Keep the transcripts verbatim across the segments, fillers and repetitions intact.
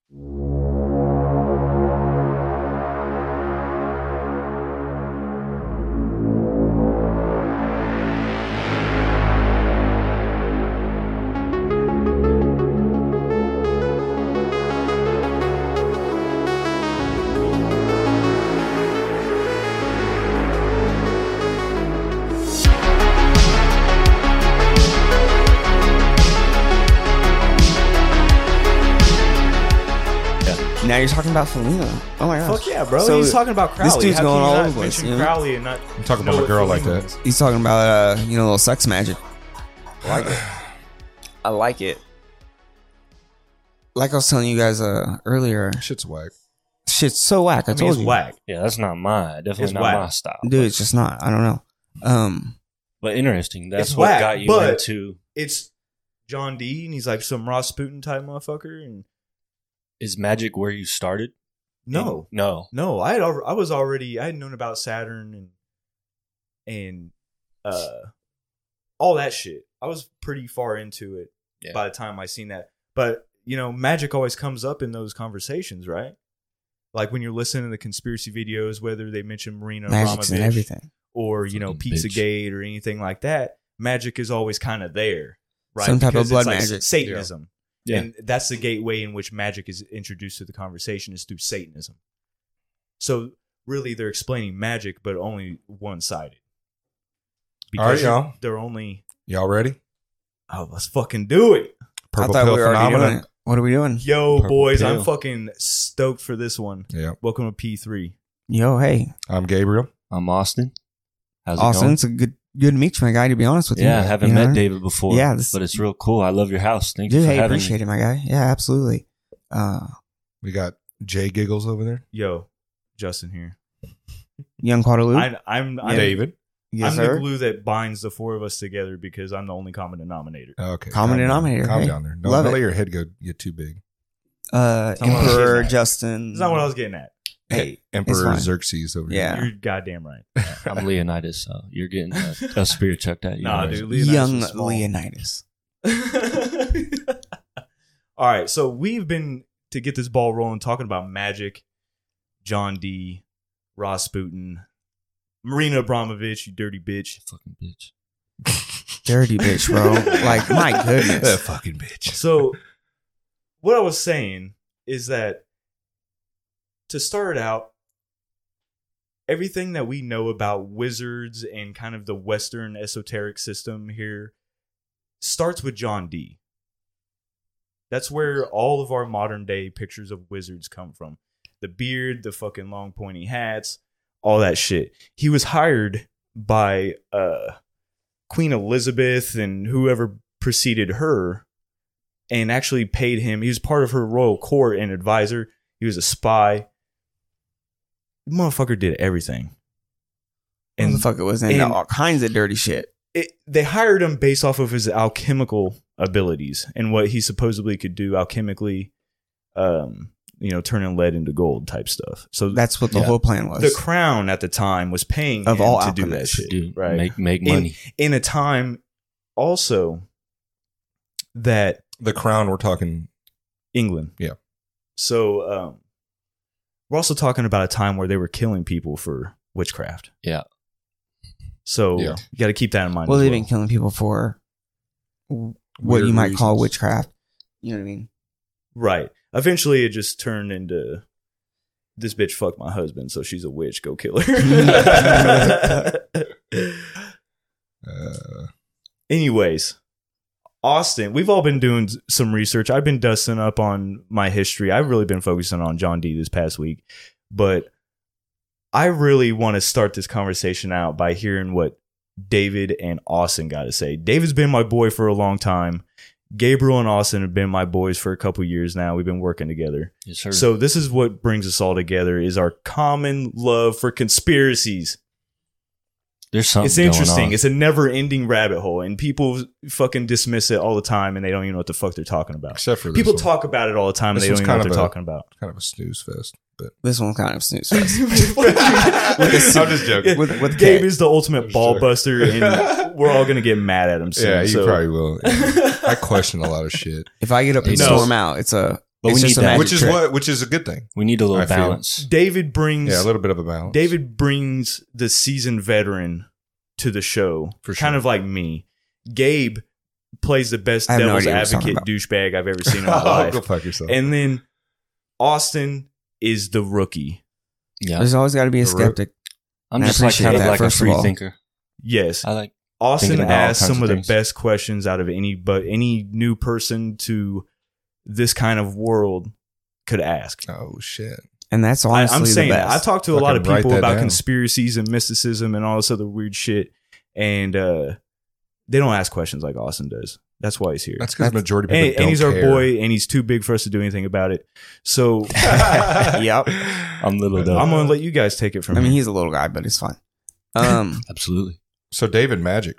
Now you're talking about Felina. Oh my gosh. Fuck yeah, bro. So he's talking about Crowley. This dude's How going can you all not over the place. mention You know? Crowley and not I'm talking know about a what girl like Felina that. is? He's talking about, uh, you know, a little sex magic. I like it. I like it. Like I was telling you guys uh, earlier, Shit's whack. shit's so whack. I, I mean, told it's you. whack. Yeah, that's not my definitely It's not whack. my style. Dude, it's just not. I don't know. Um, But interesting. That's It's what whack, got you but- into. It's John D, and he's like some Rasputin type motherfucker. And Is magic where you started? no, No. no, I had al- I was already I had known about Saturn and and uh all that shit. I was pretty far into it Yeah. by the time I seen that. But you know, magic always comes up in those conversations, right? Like when you're listening to the conspiracy videos, whether they mention Marina magic's and Abramovich everything. or you know Fucking bitch. Pizzagate or anything like that, magic is always kind of there, right? Some type of Because blood it's like magic. Satanism, Yeah. and that's the gateway in which magic is introduced to the conversation is through Satanism. So really, they're explaining magic, but only one sided. All right, y'all. They're only Y'all ready? oh, let's fucking do it, Purple I thought pill we were already doing phenomenon. it. What are we doing? yo, Purple boys! I'm pill. fucking stoked for this one. Yeah. Welcome to P three. Yo, hey, I'm Gabriel. I'm Austin. How's it Austin. going? It's a good, good to meet you, my guy. To be honest with you, Yeah, I haven't You met know? David before. Yeah, this- but it's real cool. I love your house. Thank Dude, you for hey, having appreciate me. it, my guy. Yeah, absolutely. Uh, We got Jay Giggles over there. Yo, Justin here. young Guadalupe. I, I'm, I'm David. Yes, I'm sir. the glue that binds the four of us together because I'm the only common denominator. Okay. Common calm down. denominator, Calm hey. down there. Don't, Love don't it. let your head go get too big. Uh, That's not what I was Emperor getting at. Justin. That's not what I was getting at. Hey, it's Emperor fine. Xerxes over Yeah. here. You're goddamn right. I'm Leonidas, so you're getting a, a spear chucked at you. Nah, Right? dude. Leonidas young was small. Leonidas. All right, so we've been to get this ball rolling talking about magic, John D, Rasputin, Marina Abramovich, you dirty bitch. Fucking bitch. Dirty bitch, bro. Like, my That goodness. fucking bitch. So, what I was saying is that to start out, everything that we know about wizards and kind of the Western esoteric system here starts with John D. That's where all of our modern day pictures of wizards come from. The beard, the fucking long pointy hats, all that shit. He was hired by uh, Queen Elizabeth and whoever preceded her and actually paid him. He was part of her royal court and advisor. He was a spy. The motherfucker did everything. And And the fuck it was into and- all kinds of dirty shit. it, they hired him based off of his alchemical abilities and what he supposedly could do alchemically, um, you know, turning lead into gold type stuff. So That's what the Yeah. whole plan was. the crown at the time was paying Of him all to do that alchemists. shit, Dude, right? make make In- money. In a time also that The crown, we're talking. England. Yeah. So um, we're also talking about a time where they were killing people for witchcraft. Yeah. So Yeah. you got to keep that in mind. well, as they've well. been killing people for what Weird you might call reasons. witchcraft. You know what I mean? Right. Eventually, it just turned into this bitch fucked my husband, so she's a witch. Go kill her. Uh, Anyways, Austin, we've all been doing some research. I've been dusting up on my history. I've really been focusing on John D this past week, but I really want to start this conversation out by hearing what David and Austin got to say. David's been my boy for a long time. Gabriel and Austin have been my boys for a couple years now. We've been working together. Yes, sir. So this is what brings us all together is our common love for conspiracies. there's something It's interesting. Going on. It's a never-ending rabbit hole, and people fucking dismiss it all the time, and they don't even know what the fuck they're talking about. except for this People one. talk about it all the time, and This they don't one's even know what kind they're of a- talking about. kind of a snooze fest, but This one's kind of snooze fest. I'm just joking. with with Gabe K. is the ultimate ball buster, and we're all gonna get mad at him soon. Yeah, you so. probably will. I question a lot of shit. If I get up and No. storm out, it's a But It's we need just a that. magic which is trick. what which is a good thing. We need a little I feel. balance. David brings Yeah, a little bit of a balance. David brings the seasoned veteran to the show, For kind sure. of like me. Gabe plays the best I have no devil's idea what you're advocate talking douchebag I've ever seen in my Oh, life. go fuck yourself. And then Austin is the rookie. Yeah. There's always got to be a The root- skeptic. I'm I just like appreciate kind of that, like a first of free all. thinker. Yes, I like Austin thinking about all asked kinds some of of the things. best questions out of any but any new person to this kind of world could ask. Oh shit. And that's I, honestly I'm saying the that. best. I talked to a lot of Fucking write people that about down. conspiracies and mysticism and all this other weird shit, and uh, they don't ask questions like Austin does. That's why he's here. That's because That's- majority of people And, don't and he's our care. boy, and he's too big for us to do anything about it. So Yep. I'm little though. I'm gonna let you guys take it from I mean, here. he's a little guy, but it's fine. Um. Absolutely. So David Magic.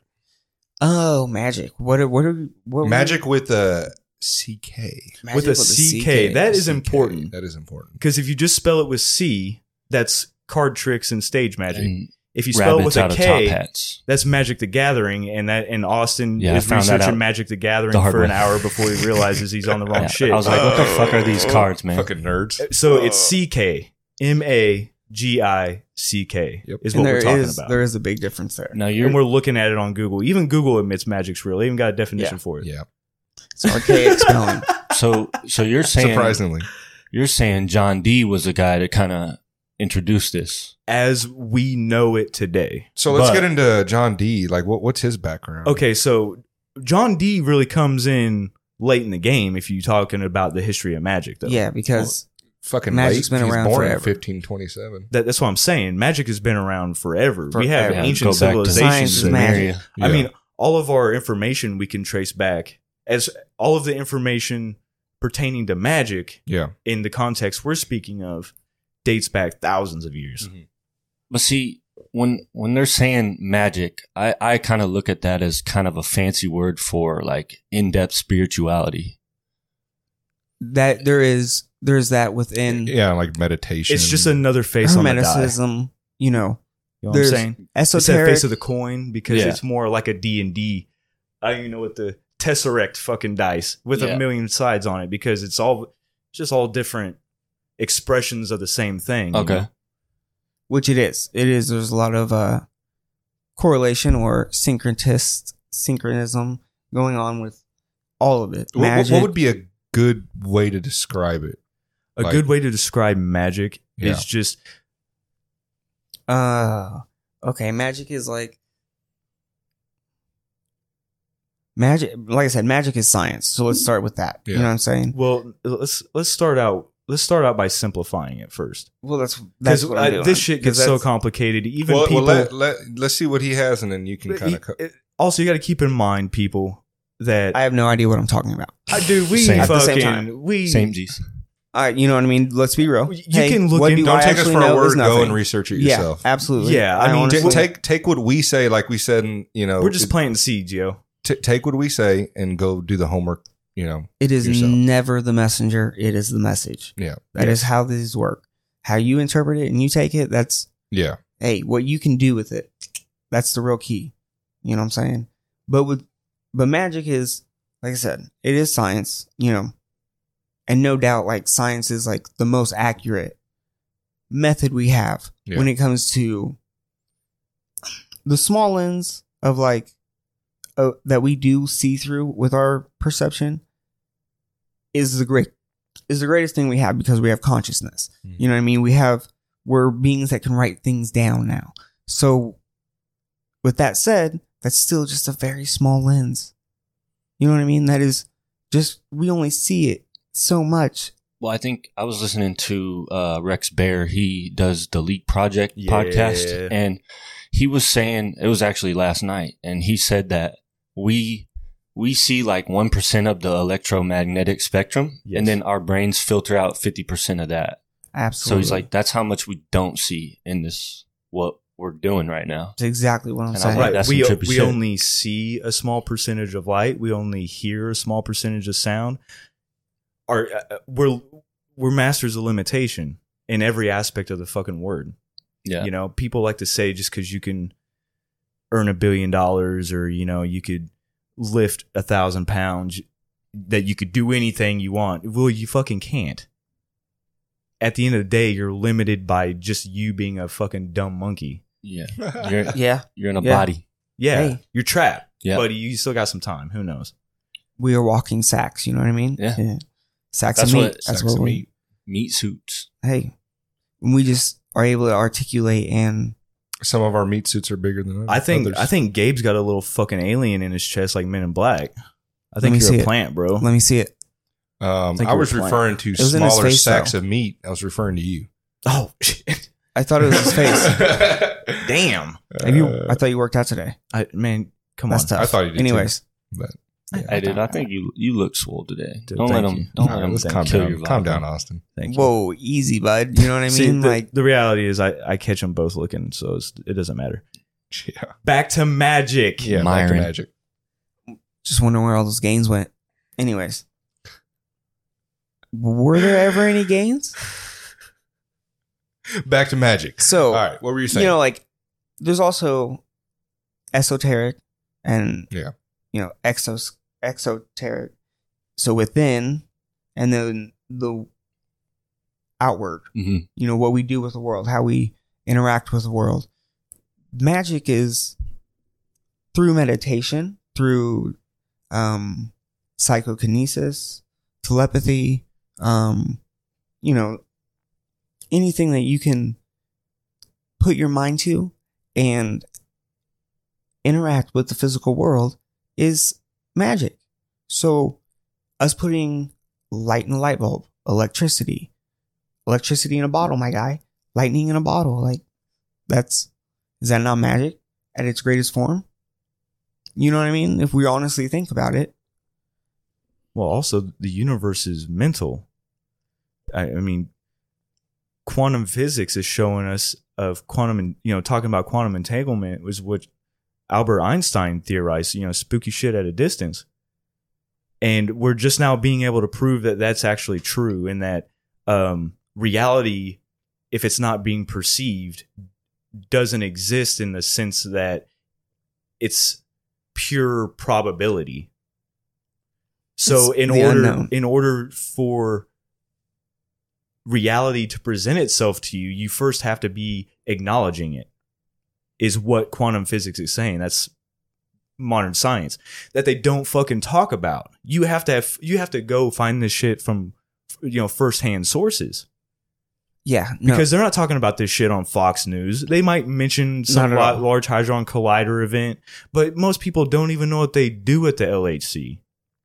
Oh, magic. What? Are, what? Are, what? Magic with a C K. Magic With a C K. That is C K. important. That is important. Because if you just spell it with C, that's card tricks and stage magic. And If you spell it rabbits with a out of top K, hats. that's Magic the Gathering, and that and Austin Yeah, I is found that researching out Magic the Gathering the hard for an way. hour before he realizes he's on the wrong Yeah, shit. I was like, what the fuck are these cards, man? Fucking nerds. So it's C K, M A G I C K Yep. is And what there we're talking is about. there is a big difference there. No, you're And we're looking at it on Google. Even Google admits Magic's real. They even got a definition Yeah. for it. Yeah. It's archaic spelling. so so you're saying Surprisingly. you're saying John D was the guy that kind of introduced this. As we know it today. So let's But- get into John D. Like, what what's his background? Okay, so John D really comes in late in the game if you're talking about the history of Magic, though. Yeah, because Fucking Magic's late. been He's around born forever. in fifteen twenty-seven. That, that's what I'm saying. Magic has been around forever. We have Forever. Yeah, ancient go back to civilizations. Science, that- magic. Sumeria. I mean, all of our information we can trace back as all of the information pertaining to magic yeah. in the context we're speaking of dates back thousands of years. Mhm. But see, when when they're saying magic, I, I kind of look at that as kind of a fancy word for like in-depth spirituality. that there is there's that within Yeah, like meditation. It's just another face on the die. hermeticism. You know, You know what I'm there's saying? It's that esoteric. face of the coin because Yeah. it's more like a D and D. I don't even know what the Tesseract fucking dice with Yeah. a million sides on it because it's all it's just all different expressions of the same thing. you Okay. know? which it is. It is. There's a lot of uh, correlation or synchronist synchronism going on with all of it. What- what, Magic. what would be a good way to describe it? A Like- good way to describe magic Yeah. is just Uh, okay. Magic is like magic. Like I said, magic is science. So let's start with that. You Yeah. know what I'm saying? well. Let's let's start out. Let's start out by simplifying it first, Well, that's that's because what I'm doing. this shit 'Cause gets so that's- complicated. Even Well, people. well let, let, let's see what he has, and then you can But kind he- of. Co- it- also, you got to keep in mind, people, that I have no idea what I'm talking about. I do. We Same. At the same fucking we. Same G's. All right, you know what I mean. Let's be real. You Hey, can look what in- do Don't I take us actually for a know is word. Go nothing. and research it Yeah, yourself. absolutely. Yeah, I mean, honestly- T- take take what we say, like we said, and you know, We're just it- planting seeds, yo. t- take what we say and go do the homework. You know, It is yourself. never the messenger. It is the message. yeah, That is how these work. How you interpret it and you take it, that's, yeah, hey, what you can do with it. That's the real key. You know what I'm saying? But with, but magic is, like I said, it is science, you know, and no doubt, like science is like the most accurate method we have Yeah. when it comes to the small lens of like, uh, that we do see through with our perception is the great is the greatest thing we have because we have consciousness. Mhm. You know what I mean? We have we're beings that can write things down now. So with that said, that's still just a very small lens. You know what I mean? That is just we only see it so much. Well, I think I was listening to uh, Rex Bear. He does the Leak Project Yeah. podcast, and he was saying it was actually last night, and he said that we we see like one percent of the electromagnetic spectrum, Yes. and then our brains filter out fifty percent of that. So Absolutely. he's like, that's how much we don't see in this what we're doing right now. That's exactly what I'm And I'm saying. like, Right. that's We some trippy we shit. only see a small percentage of light. We only hear a small percentage of sound. Our uh, we're we're masters of limitation in every aspect of the fucking word. Yeah. You know, people like to say just because you can earn a billion dollars or you know you could lift a thousand pounds, that you could do anything you want. Well, you fucking can't. At the end of the day, you're limited by just you being a fucking dumb monkey. Yeah. You're, Yeah, you're in a Yeah. body. Yeah, Hey. you're trapped. Yeah. But you still got some time. Who knows? we are walking sacks. You know what I mean? Yeah. Sacks That's of meat. what- That's Sacks what of we. meat. Meat suits. Hey, we just are able to articulate and Some of our meat suits are bigger than others. I think others. I think Gabe's got a little fucking alien in his chest like Men in Black. I think me you're see a it. plant, bro. let me see it. Um, think I you were was playing. referring to was in his smaller face, sacks though. of meat. I was referring to you. Oh shit! I thought it was his face. Damn. Have you? Uh, I thought you worked out today. I man, come That's on. tough. I thought you did Anyways, but Hey, dude, I think you you look swole today. Dude, don't thank let you. him. Don't all let right, him let's thank calm kill down. your vibe. Calm down, Austin. Thank you. whoa, easy, bud. You know what I mean? See, the, like, the reality is, I, I catch them both looking, so it's, it doesn't matter. Yeah, Back to Magic. yeah. Back to Myron. Magic. just wondering where all those gains went. Anyways, were there ever any gains? Back to Magic. So, All right, what were you saying? you know, like, there's also esoteric and, Yeah. you know, exos, exoteric. So within, and then the outward, Mhm. you know, what we do with the world, how we interact with the world. Magic is through meditation, through um, psychokinesis, telepathy, um, you know, anything that you can put your mind to and interact with the physical world is magic. So, us putting light in a light bulb, electricity, electricity in a bottle, my guy, lightning in a bottle, like that's, is that not magic at its greatest form? You know what I mean? If we honestly think about it. Well, also, the universe is mental. I, I mean, quantum physics is showing us of quantum, you know, talking about quantum entanglement was what Albert Einstein theorized, you know, spooky shit at a distance. And we're just now being able to prove that that's actually true and that um, reality, if it's not being perceived, doesn't exist in the sense that it's pure probability. So It's in the order unknown. in order for reality to present itself to you, you first have to be acknowledging it, is what quantum physics is saying. That's modern science that they don't fucking talk about. You have to have, you have to go find this shit from, you know, firsthand sources. Yeah. No, Because they're not talking about this shit on Fox News. They might mention some Not at la- all. Large Hadron Collider event, but most people don't even know what they do at the L H C.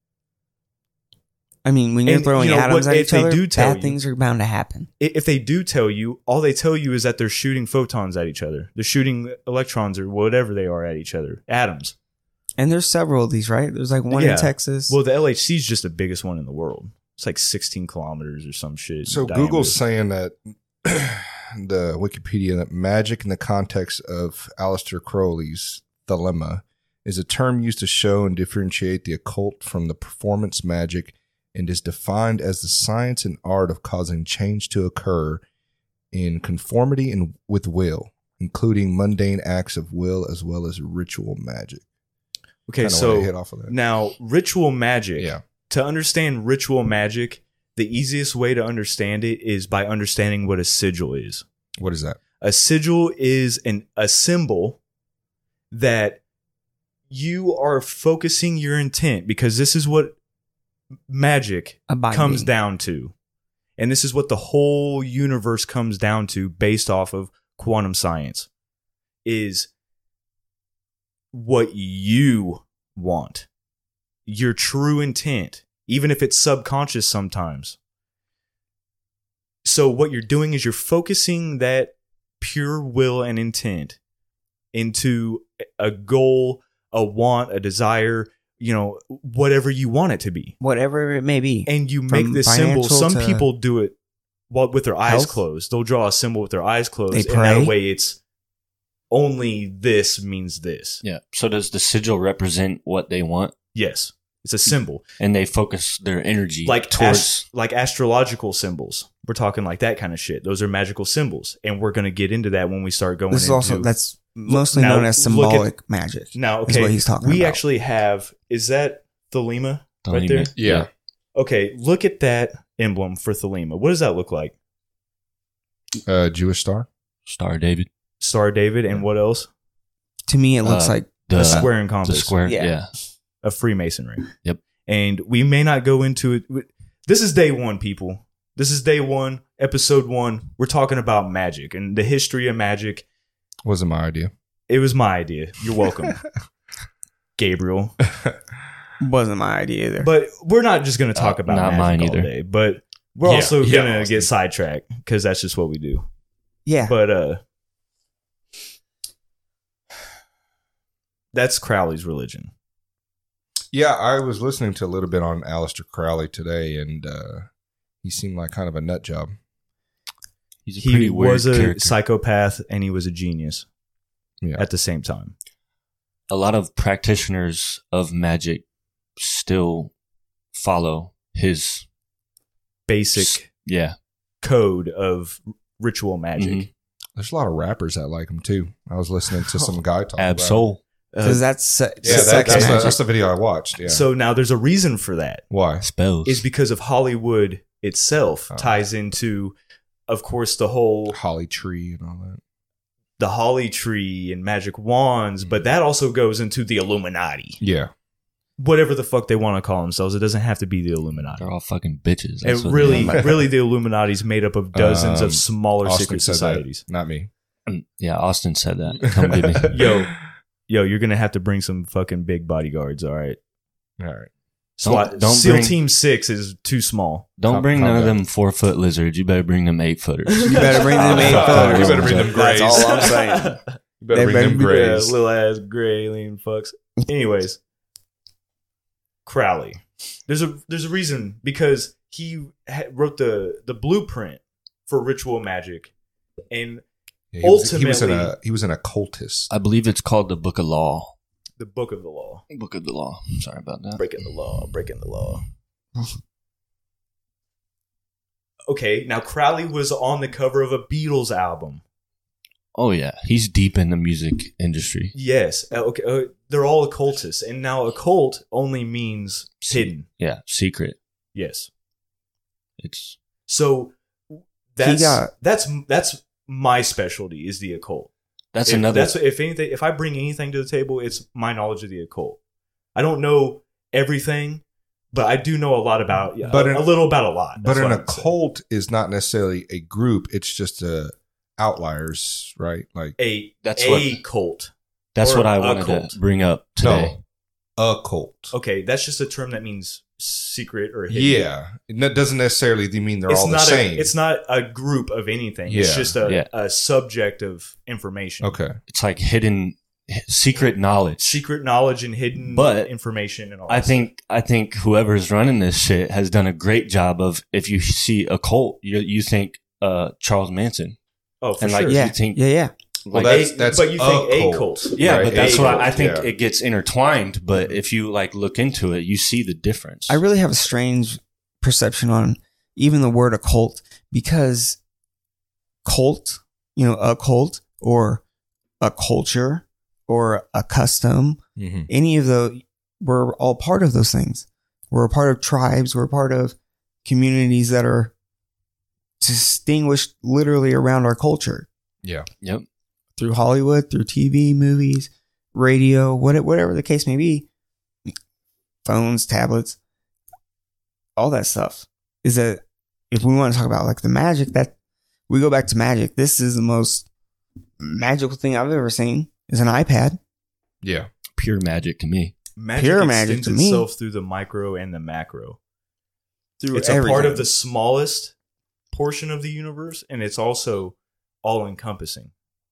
I mean, when you're and, throwing you know, atoms what- at if each they other, do tell bad you- things are bound to happen. I- If they do tell you, all they tell you is that they're shooting photons at each other. They're shooting electrons or whatever they are at each other. Atoms. And there's several of these, right? There's like one Yeah. in Texas. Well, the L H C is just the biggest one in the world. It's like sixteen kilometers or some shit. So in diameter. Google's saying that the Wikipedia that magic in the context of Aleister Crowley's Thelema is a term used to show and differentiate the occult from the performance magic and is defined as the science and art of causing change to occur in conformity and with will, including mundane acts of will as well as ritual magic. Okay, Kinda so wanna hit off of that. now ritual magic. Yeah. To understand ritual magic, the easiest way to understand it is by understanding what a sigil is. What is that? A sigil is an a symbol that you are focusing your intent, because this is what magic A binding. comes down to. And this is what the whole universe comes down to based off of quantum science, is what you want, your true intent, even if it's subconscious sometimes. So what you're doing is you're focusing that pure will and intent into a goal, a want, a desire, you know, whatever you want it to be. Whatever it may be. And you make From this symbol. financial Some to people do it while with their eyes health. closed. They'll draw a symbol with their eyes closed. They And that pray. way it's only this means this. Yeah. So does the sigil represent what they want, Yes. It's a symbol. and they focus their energy Like towards? ast- like astrological symbols. We're talking like that kind of shit. Those are magical symbols. And we're going to get into that when we start going This is into also, that's mostly now, known as look at- symbolic magic. Now, is okay, what he's talking we about. actually have, is that Thelema? Right Thelema. there? Yeah. Okay, look at that emblem for Thelema. What does that look like? Uh, Jewish Star. Star David. Star David, and what else? To me, it looks Uh, like The a square and The compass. square. Yeah. Yeah. Of Freemasonry. Yep. And we may not go into it. This is day one, people. This is day one, episode one. We're talking about magic and the history of magic. Wasn't my idea. It was my idea. You're welcome, Gabriel. wasn't my idea either. But we're not just going to talk Uh, about not magic mine all either. day. But we're Yeah, also yeah, going to Austin. get sidetracked because that's just what we do. yeah, But uh, that's Crowley's religion. Yeah, I was listening to a little bit on Aleister Crowley today, and uh, he seemed like kind of a nut job. He's a He pretty weird was a character. psychopath and he was a genius Yeah. at the same time. A lot of practitioners of magic still follow his Basic yeah. code of ritual magic. Mhm. There's a lot of rappers that like him too. I was listening to some guy talk about it. Absol. because Uh, that's se- Yeah, that, sex that's, the, magic. that's the video I watched. Yeah. So now there's a reason for that. Why? Spells. Is because of Hollywood itself Oh. ties into, of course, the whole Holly Tree and all that. the holly tree and magic wands, but that also goes into the Illuminati. Yeah. Whatever the fuck they want to call themselves, it doesn't have to be the Illuminati. They're all fucking bitches. And That's what really, they are. really, the Illuminati's made up of dozens Um, of smaller Austin secret said that, societies. not me. Yeah, Austin said that. Come get me. Yo, yo, you're gonna have to bring some fucking big bodyguards. All right. All right. SWAT, Don't- don't SEAL bring- Team Six is too small. Don't Calm- bring calm none of down. them four foot lizards. You better bring them eight footers. You better bring them eight Uh, photos. you better bring them That's grays. all I'm saying. You better They bring better them be- grays. Yeah, little ass gray alien fucks. Anyways, Crowley. There's a there's a reason because he ha- wrote the the blueprint for ritual magic, and Yeah, he, was, he was in ultimately- a he was an occultist. I believe it's called the Book of Law. the Book of the Law. Book of the Law. Sorry about that. Breaking the law, breaking the law. Okay, now Crowley was on the cover of a Beatles album. Oh yeah, he's deep in the music industry. Yes, uh, okay, uh, they're all occultists, and now occult only means hidden. Yeah, secret. Yes, It's so that's got- that's that's my specialty is the occult. that's if, another. That's if anything. If I bring anything to the table, it's my knowledge of the occult. I don't know everything, but I do know a lot about. But But a, an- a little about a lot. But That's an what I would say. occult is not necessarily a group. It's just a outliers, right? Like a That's a what- cult. that's or what I a wanted cult. to bring up today. no, a cult. Okay, that's just a term that means secret or hidden. Yeah, it doesn't necessarily mean they're it's all the not same. a, it's not a group of anything. It's Yeah, just a, yeah. a subject of information. okay. It's like hidden, secret knowledge. Secret knowledge and hidden But information and all. I that think I think whoever's running this shit has done a great job of. If you see a cult, you you think uh, Charles Manson, stuff. Oh, for and like sure. Yeah, you think yeah, yeah. Well, like, that's A- that's but you think a a cult. cult. yeah, right? but that's A what I, cult, I think yeah. it gets intertwined. But if you like look into it, you see the difference. I really have a strange perception on even the word occult because cult, you know, a cult or a culture or a custom, Mhm. any of the, we're all part of those things. We're a part of tribes. We're a part of communities that are distinguished literally around our culture Yeah, Yep. through Hollywood, through T V, movies, radio, what, whatever the case may be, phones, tablets, all that stuff. Is that if we want to talk about like the magic, that we go back to magic, this is the most magical thing I've ever seen is an iPad. yeah. Pure magic to me. Magic Pure magic extends to me. itself through the micro and the macro. Through It's a part everything. of the smallest portion of the universe, and it's also all encompassing.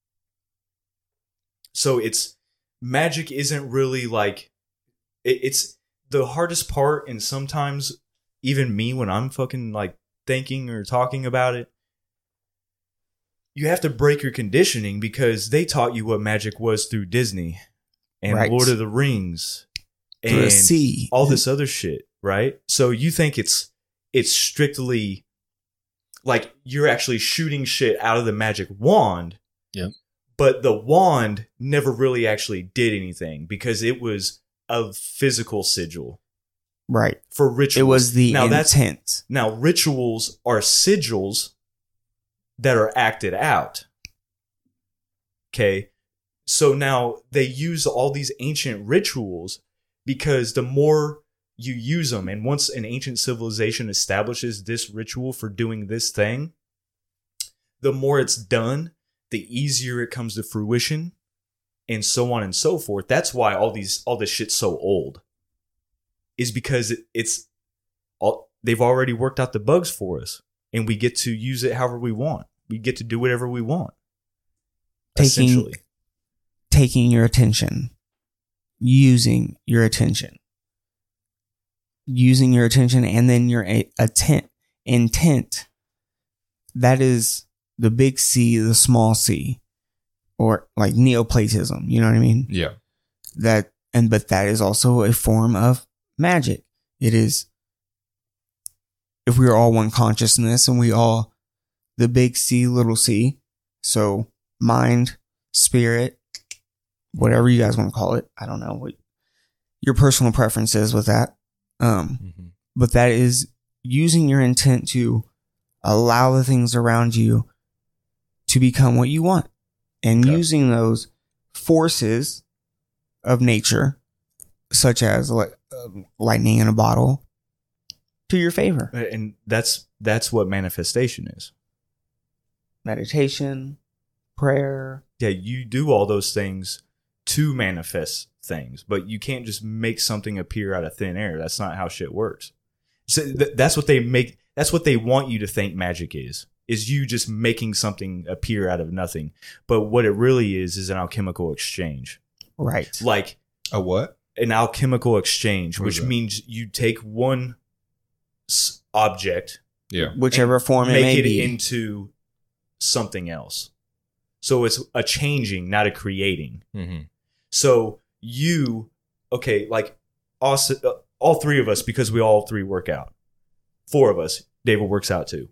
So it's magic isn't really like it, it's the hardest part, and sometimes even me when I'm fucking like thinking or talking about it, you have to break your conditioning because they taught you what magic was through Disney and Right. Lord of the Rings Through a and sea. all this other shit, right? So you think it's it's strictly like you're actually shooting shit out of the magic wand. Yep. But the wand never really actually did anything because it was a physical sigil. Right. for rituals. It was the now, that's, intent. now, rituals are sigils that are acted out. Okay. So now they use all these ancient rituals because the more you use them, and once an ancient civilization establishes this ritual for doing this thing, the more it's done, the easier it comes to fruition, and so on and so forth. That's why all these all this shit's so old. Is because it, it's all they've already worked out the bugs for us, and we get to use it however we want. We get to do whatever we want. Taking, essentially. taking your attention, using your attention, using your attention, and then your a- attent, intent. That is the big C, the small c, or like Neoplatism. You know what I mean? Yeah. That and but that is also a form of magic. It is. If we are all one consciousness and we all, the big C, little c, so mind, spirit, whatever you guys want to call it. I don't know what your personal preference is with that. Um, Mm-hmm. but that is using your intent to allow the things around you to become what you want, and Okay. using those forces of nature, such as like uh, lightning in a bottle, to your favor. And that's that's what manifestation is. Meditation, prayer. Yeah, you do all those things to manifest things, but you can't just make something appear out of thin air. That's not how shit works. So th- that's what they make. That's what they want you to think magic is. Is you just making something appear out of nothing. But what it really is is an alchemical exchange. Right. Like A what? an alchemical exchange, What is which that? means you take one s- object, Yeah. Whichever form it make may it be. into something else. So it's a changing, not a creating. Mm-hmm. So you, okay, like us, uh, all three of us, because we all three work out. Four of us, David works out too.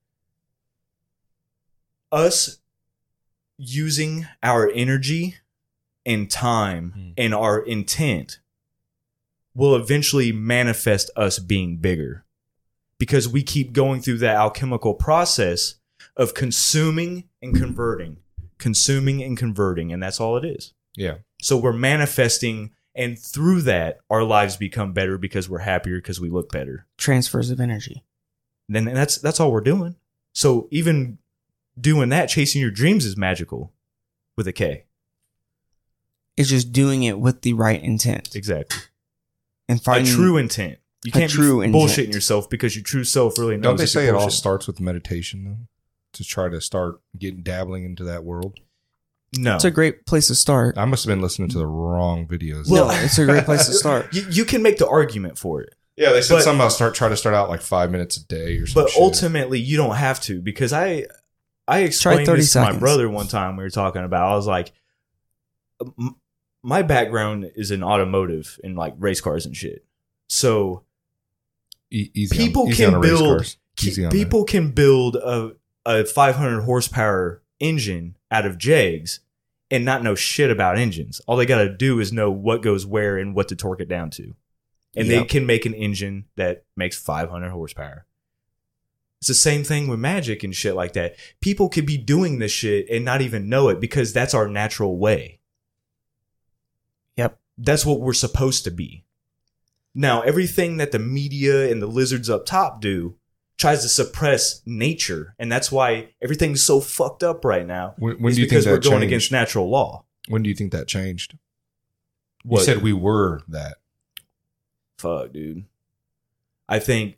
Us using our energy and time Mhm. and our intent will eventually manifest us being bigger, because we keep going through that alchemical process of consuming and converting, consuming and converting, and that's all it is. Yeah. So we're manifesting, and through that, our lives become better because we're happier, because we look better. Transfers of energy. Then that's that's all we're doing. So even doing that, chasing your dreams, is magical with a K. It's just doing it with the right intent Exactly. and finding a true intent. You a can't true be intent. bullshitting yourself, because your true self really knows. Don't they if you're say it all bullshitting. starts with meditation, though? To try to start getting dabbling into that world? No. It's a great place to start. I must have been listening to the wrong videos. Well- no, it's a great place to start. You, you can make the argument for it. yeah, they said but- something about start try to start out like five minutes a day or something. But ultimately, you don't have to, because I I explained thirty this to my seconds. brother one time. We were talking about. I was like, m- my background is in automotive and like race cars and shit. So e- easy people on, easy can on the race build cars. Easy on people can build a a five hundred horsepower engine out of Jags and not know shit about engines. All they got to do is know what goes where and what to torque it down to, and they Yep. can make an engine that makes five hundred horsepower. It's the same thing with magic and shit like that. People could be doing this shit and not even know it, because that's our natural way. Yep. That's what we're supposed to be. Now, everything that the media and the lizards up top do tries to suppress nature, and that's why everything's so fucked up right now. When, when It's do you think because that we're going changed? against natural law. When do you think that changed? What? You said we were that. Fuck, dude. I think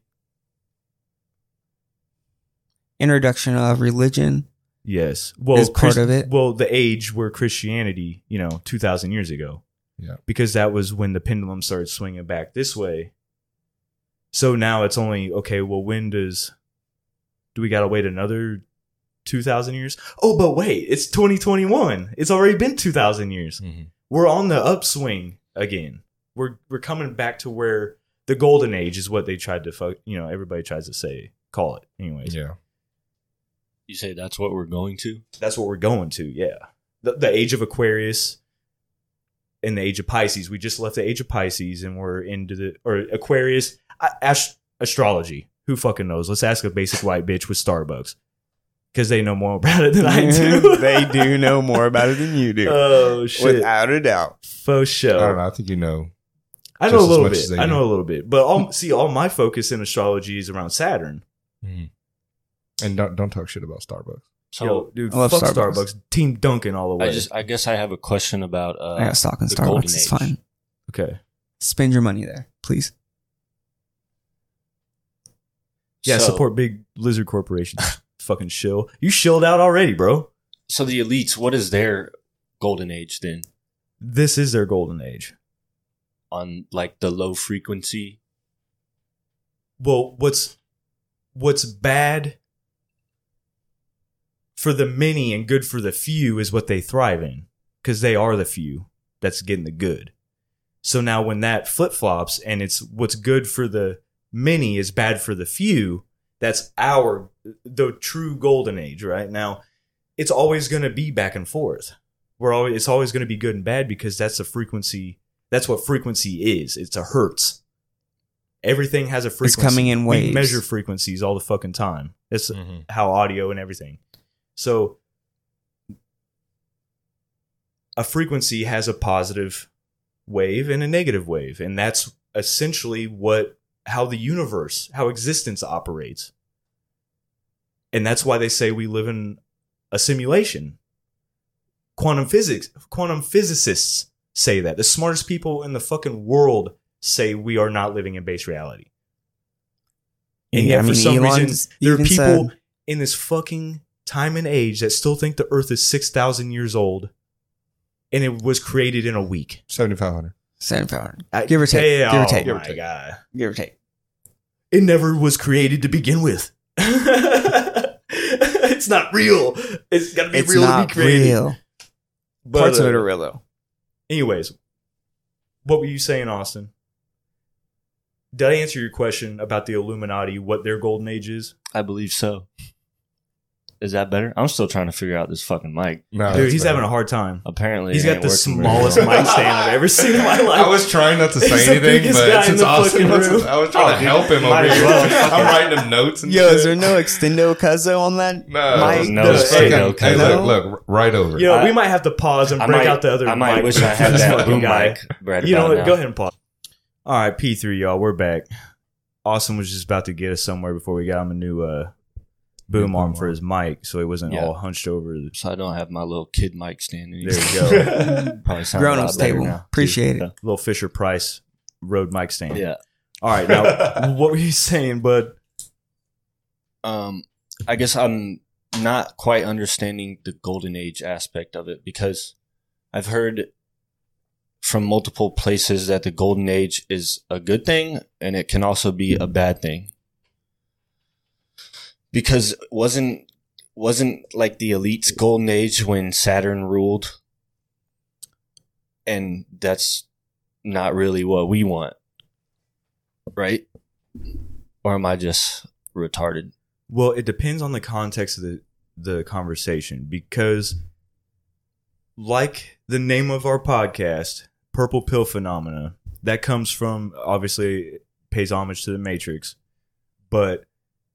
Introduction of religion. yes. Well, Is part of it. Well, the age where Christianity, you know, two thousand years ago. Yeah. Because that was when the pendulum started swinging back this way. So now it's only, okay, well, when does, do we got to wait another two thousand years? Oh, but wait, it's twenty twenty-one. It's already been two thousand years. Mm-hmm. We're on the upswing again. We're we're coming back to where the golden age is what they tried to, fuck, you know, everybody tries to say, call it. Anyways, Yeah. You say that's what we're going to? that's what we're going to. Yeah. The, the age of Aquarius. in the age of Pisces. We just left the age of Pisces and we're into the or Aquarius uh, ast- astrology. Who fucking knows? Let's ask a basic white bitch with Starbucks because they know more about it than I do. They do know more about it than you do. Oh shit! Without a doubt. Faux show. I don't know. I think you know. I know just a as little much bit. as they I know do. a little bit, but all, see, all my focus in astrology is around Saturn. And don't don't talk shit about Starbucks. So Yo, dude, I love fuck Starbucks. Starbucks. Team Duncan all the way. I just, I guess I have a question about uh, I got stock in the golden Starbucks. It's age. fine. okay. Spend your money there, please. Yeah, So- support big lizard corporations. Fucking shill. You shilled out already, bro. So the elites, what is their golden age then? This is their golden age. On like the low frequency? Well, what's what's bad for the many and good for the few is what they thrive in, because they are the few that's getting the good. So now when that flip flops and it's what's good for the many is bad for the few, that's our the true golden age. Right now, it's always going to be back and forth. We're always it's always going to be good and bad because that's the frequency. That's what frequency is. It's a hertz. Everything has a frequency. coming in We waves. measure frequencies all the fucking time. It's Mm-hmm. how audio and everything. So a frequency has a positive wave and a negative wave, and that's essentially what how the universe, how existence operates. And that's why they say we live in a simulation. Quantum physics, quantum physicists say that. The smartest people in the fucking world say we are not living in base reality. And Yeah, yet, I for mean, some Elon reason, there are even people said- in this fucking time and age that still think the Earth is six thousand years old, and it was created in a week. seventy-five hundred. seventy-five I- Give or take. Hey, Give or oh take. my Give or take. God. Give or take. It never was created to begin with. It's not real. It's got to be It's real to not be created. real. But, Parts of uh, it are real, though. Anyways, what were you saying, Austin? Did I answer your question about the Illuminati, what their golden age is? I believe so. Is that better? I'm still trying to figure out this fucking mic. No, Dude, that's he's better. having a hard time. Apparently, He's it got ain't the working very smallest well. mic stand I've ever seen in my life. I was trying not to He's say the anything, biggest guy but in since the Austin fucking was, room. I was trying Oh, to dude, help him might over as here. well. I'm writing him notes and Yo, shit. is there no extendo cuzzo on that? No, mic? No, No, Just hey, fucking- no, hey, no. look, look, right over. You know, I- we might have to pause and I break might, out the other I might mic wish I had for this that fucking boom guy. mic right You know about what? now. Go ahead and pause. All right, P three, y'all. We're back. Austin was just about to get us somewhere before we got him a new uh, boom New arm boom for his mic, so he wasn't Yeah. all hunched over. The, So I don't have my little kid mic stand anymore. there you go. Probably sound Grown a up lot better stable. now. Appreciate it. Little Fisher Price Rode mic stand. Yeah. All right, now what were you saying, bud? Um, I guess I'm not quite understanding the golden age aspect of it because I've heard from multiple places that the golden age is a good thing and it can also be a bad thing. Because wasn't wasn't like the elite's golden age when Saturn ruled? And that's not really what we want. Right? Or am I just retarded? Well, it depends on the context of the, the conversation because, like the name of our podcast, Purple Pill Phenomena, that comes from, obviously, it pays homage to the Matrix, but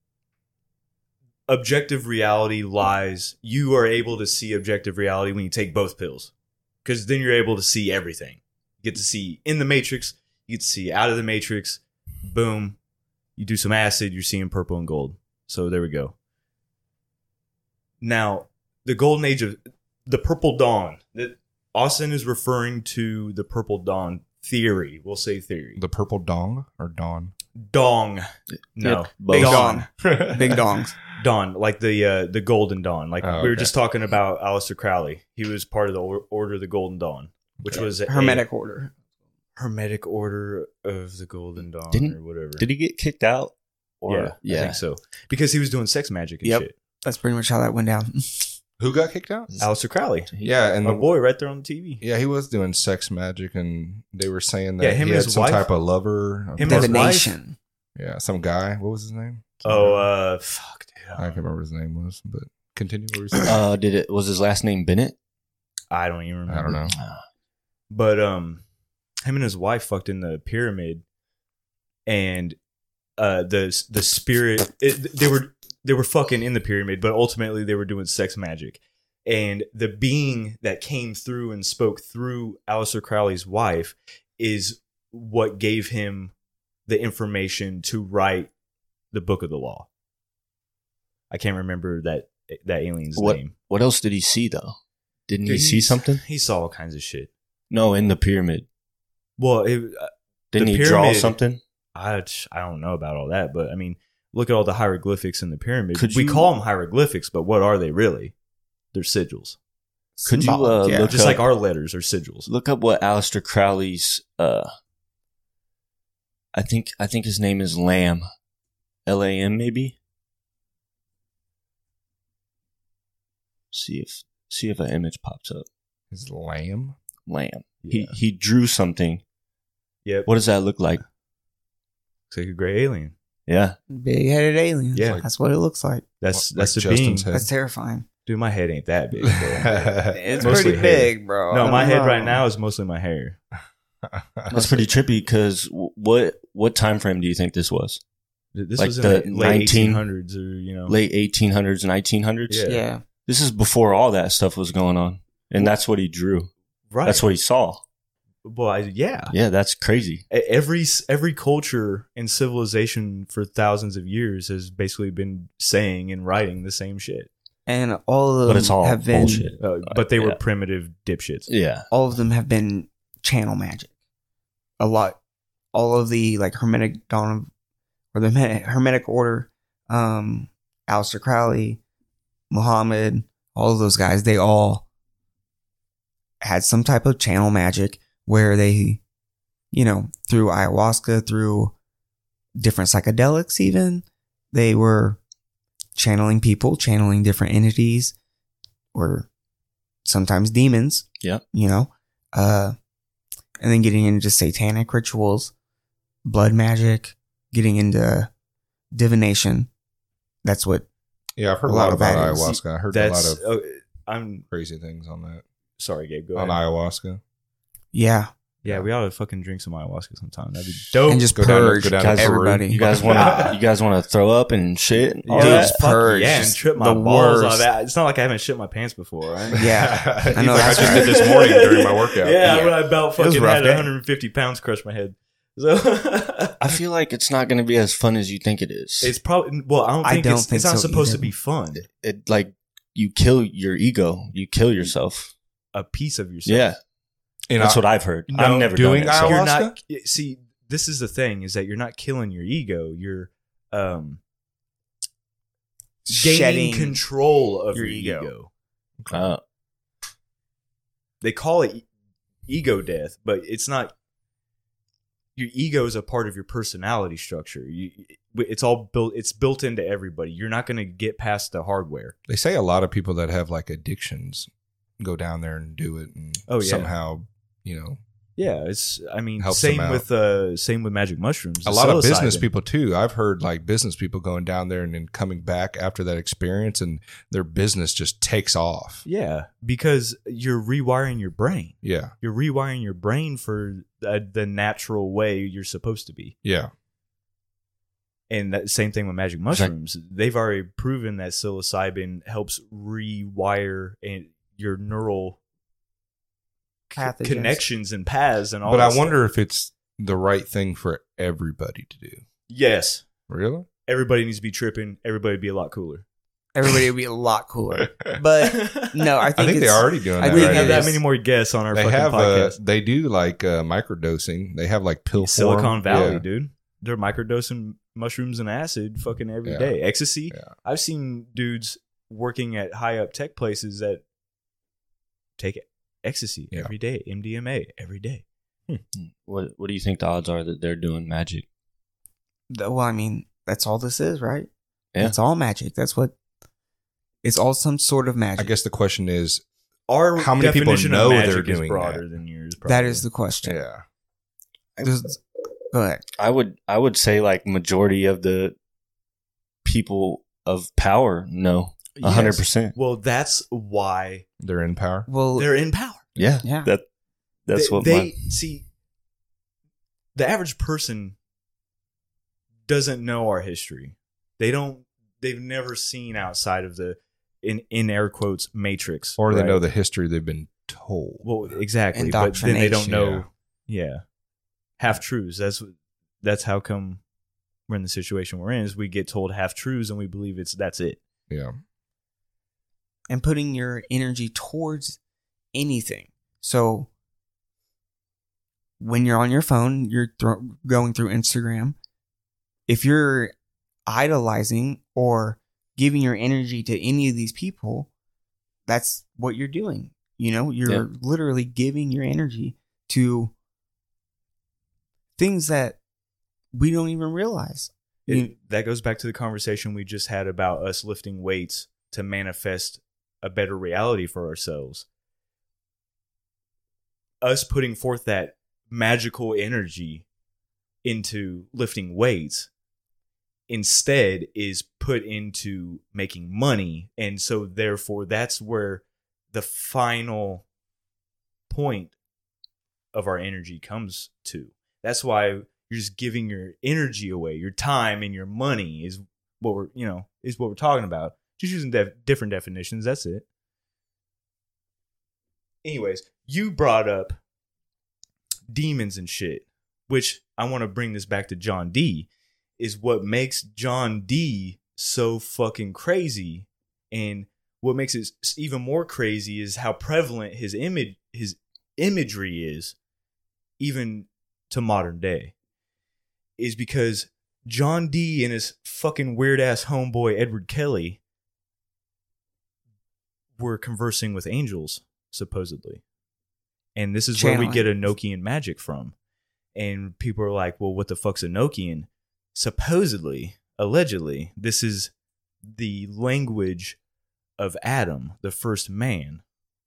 objective reality lies. You are able to see objective reality when you take both pills because then you're able to see everything. You get to see in the Matrix, you get to see out of the Matrix, boom. You do some acid, you're seeing purple and gold. So there we go. Now, the golden age of the purple dawn. That Austin is referring to the purple dawn theory. We'll say theory. The purple dong or dawn? Dong. No. Yep, Big both. dong. Big dongs. Dawn, like the uh, the golden dawn. Like Oh, we were okay. just talking about Aleister Crowley. He was part of the or- Order of the Golden Dawn, which Okay. was a Hermetic order. Hermetic Order of the Golden Dawn Didn't- or whatever. Did he get kicked out? Or, yeah, I think so. Because he was doing sex magic and Yep. shit. That's pretty much how that went down. Who got kicked out? Aleister Crowley. Yeah, and My the, boy right there on the T V. yeah, he was doing sex magic, and they were saying that Yeah, him he and had his some wife- type of lover. him and his wife- Divination. Yeah, some guy. What was his name? Oh, uh, fuck, dude. I can't remember what his name was, but continue. What were you saying? Uh, did it was his last name Bennett? I don't even remember. I don't know. Uh, But um, him and his wife fucked in the pyramid, and uh, the the spirit it, they were they were fucking in the pyramid, but ultimately they were doing sex magic. And the being that came through and spoke through Aleister Crowley's wife is what gave him the information to write the Book of the Law. I can't remember that that alien's What name. What else did he see though? Didn't Dude, he see something? He saw all kinds of shit. No, in the pyramid. Well, it, uh, Didn't the he draw pyramid- something? I I don't know about all that, but I mean, look at all the hieroglyphics in the pyramid. Could we you- call them hieroglyphics, but what are they really? They're sigils. Could you uh, Yeah. look Just up, like our letters are sigils. look up what Aleister Crowley's? Uh, I think I think his name is Lamb, L A M maybe. See if see if an image pops up. His lamb. Lamb. Yeah. He he drew something. Yep. What does that look like? Looks like a gray alien. Yeah. Big headed aliens. Yeah. That's what it looks like. That's Like that's the Justin's being. head. That's terrifying. Dude, my head ain't that big. Bro. It's Mostly pretty hair. big, bro. No, I my don't head know. right now is mostly my hair. That's pretty trippy because what what time frame do you think this was? This Like was in the the late nineteen eighteen hundreds, or you know, Late eighteen hundreds, nineteen hundreds? Yeah. Yeah. This is before all that stuff was going on. And that's what he drew. right? That's what he saw. Well, I, yeah. Yeah, that's crazy. E- Every every culture and civilization for thousands of years has basically been saying and writing the same shit. And all of them But it's all have been bullshit. Uh, but they were Yeah. primitive dipshits. Yeah. all of them have been channel magic. A lot. All of the like Hermetic Dawn or the Herme- Hermetic Order, um, Aleister Crowley, Muhammad, all of those guys, they all had some type of channel magic where they, you know, through ayahuasca, through different psychedelics even, they were channeling people, channeling different entities, or sometimes demons. Yep. You know, uh, and then getting into satanic rituals, blood magic, getting into divination. That's what. Yeah, I've heard A a lot lot of about that is- ayahuasca. I heard That's. a lot of uh, I'm crazy things on that. sorry, Gabe. Go On ahead. ayahuasca. Yeah, Yeah, we ought to fucking drink some ayahuasca sometime. That'd be dope. and just Go down to- purge go down to Peru. everybody. You guys want to you guys want to throw up and shit? and all Dude, that? fuck purge yeah, is and trip my the balls worst. on that. It's not like I haven't shit my pants before, right? Yeah. He's I know, like, I that's just right. did this morning during my workout. Yeah, Yeah. when I about It was fucking rough had day. one hundred fifty pounds crush my head. So I feel like it's not going to be as fun as you think it is. it's probably well. I don't I think don't it's, think it's not so supposed either. to be fun. it like you kill your ego, you kill yourself. A piece of yourself. Yeah, And that's I- what I've heard. No, I've never doing done it, so- ayahuasca? You're not. See, this is the thing: is that you're not killing your ego. You're um gaining Shedding control of your your, ego. ego. Uh, They call it e- ego death, but it's not. Your ego is a part of your personality structure. You, it's all built. It's built into everybody. You're not going to get past the hardware. They say a lot of people that have like addictions go down there and do it, and Oh, yeah. somehow, you know, Yeah, it's. I mean, Helps same them out. with uh, same with magic mushrooms. a The lot of business psilocybin. people too. I've heard like business people going down there and then coming back after that experience, and their business just takes off. Yeah, because you're rewiring your brain. Yeah, You're rewiring your brain for uh, the natural way you're supposed to be. yeah. And that same thing with magic mushrooms. They've already proven that psilocybin helps rewire and your neural c- Pathogens. connections and paths and all. But that I stuff. wonder if it's the right thing for everybody to do. Yes, Really? everybody needs to be tripping. Everybody would be a lot cooler. Everybody would be a lot cooler. But no, I think, I think it's, they're already doing I that. we think didn't right have it that is. many more guests on our They fucking have uh, podcast. they do like uh, microdosing. They have like pill Silicon form. Valley, Yeah. dude. They're microdosing mushrooms and acid fucking every Yeah. day. Ecstasy. Yeah. I've seen dudes working at high up tech places that take ecstasy Yeah. every day, M D M A every day. what What do you think the odds are that they're doing magic? Well, I mean, that's all this is, right? Yeah. It's all magic. That's what. It's all some sort of magic. I guess the question is, Our How many people definition know of they're magic is doing broader that? than yours. that probably. is the question. yeah, There's- Go ahead. I would I would say like majority of the people of power know a hundred Yes. percent. Well, that's why they're in power. Well, they're in power. Yeah, Yeah. That That's they, what they my, see. The average person doesn't know our history. They don't. They've never seen outside of the in in air quotes matrix, Or they right? know the history they've been told. Well, exactly, but then they don't Indoctrination. know. Yeah, half truths. That's that's how come we're in the situation we're in. Is we get told half truths and we believe it's that's it. Yeah. And putting your energy towards anything. So when you're on your phone, you're thro- going through Instagram. If you're idolizing or giving your energy to any of these people, that's what you're doing. You know, you're Yeah. literally giving your energy to things that we don't even realize. It, You- that goes back to the conversation we just had about us lifting weights to manifest a better reality for ourselves. Us putting forth that magical energy into lifting weights instead is put into making money. And so therefore that's where the final point of our energy comes to. That's why you're just giving your energy away, your time and your money is what we're, you know, is what we're talking about. Just using def- different definitions. That's it. Anyways, you brought up demons and shit, which I want to bring this back to John D. Is what makes John D so fucking crazy, and what makes it even more crazy is how prevalent his image, his imagery is, even to modern day. Is because John D and his fucking weird ass homeboy Edward Kelly were conversing with angels, supposedly. And this is where we Channeling. get Enochian magic from. And people are like, well, what the fuck's Enochian? Supposedly, allegedly, this is the language of Adam, the first man.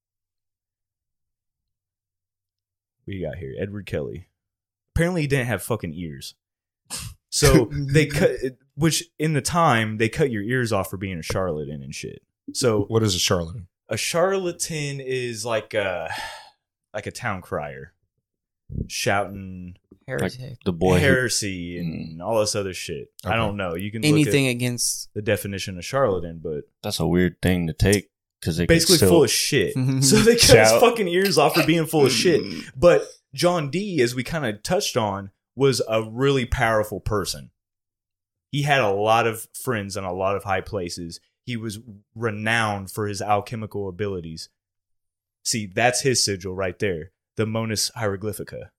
What you got here? Edward Kelly. Apparently he didn't have fucking ears. So they cut, which in the time, they cut your ears off for being a charlatan and shit. So What is a charlatan? a charlatan is like a, like a town crier shouting Heretic. the boy who, heresy and all this other shit. I Okay. don't know. You can Anything look at against the definition of charlatan, but that's a weird thing to take because they basically can still, full of shit. So they cut his Shout. fucking ears off for being full of shit. But John D, as we kind of touched on, was a really powerful person. He had a lot of friends in a lot of high places. He was renowned for his alchemical abilities. See, that's his sigil right there. The Monas Hieroglyphica.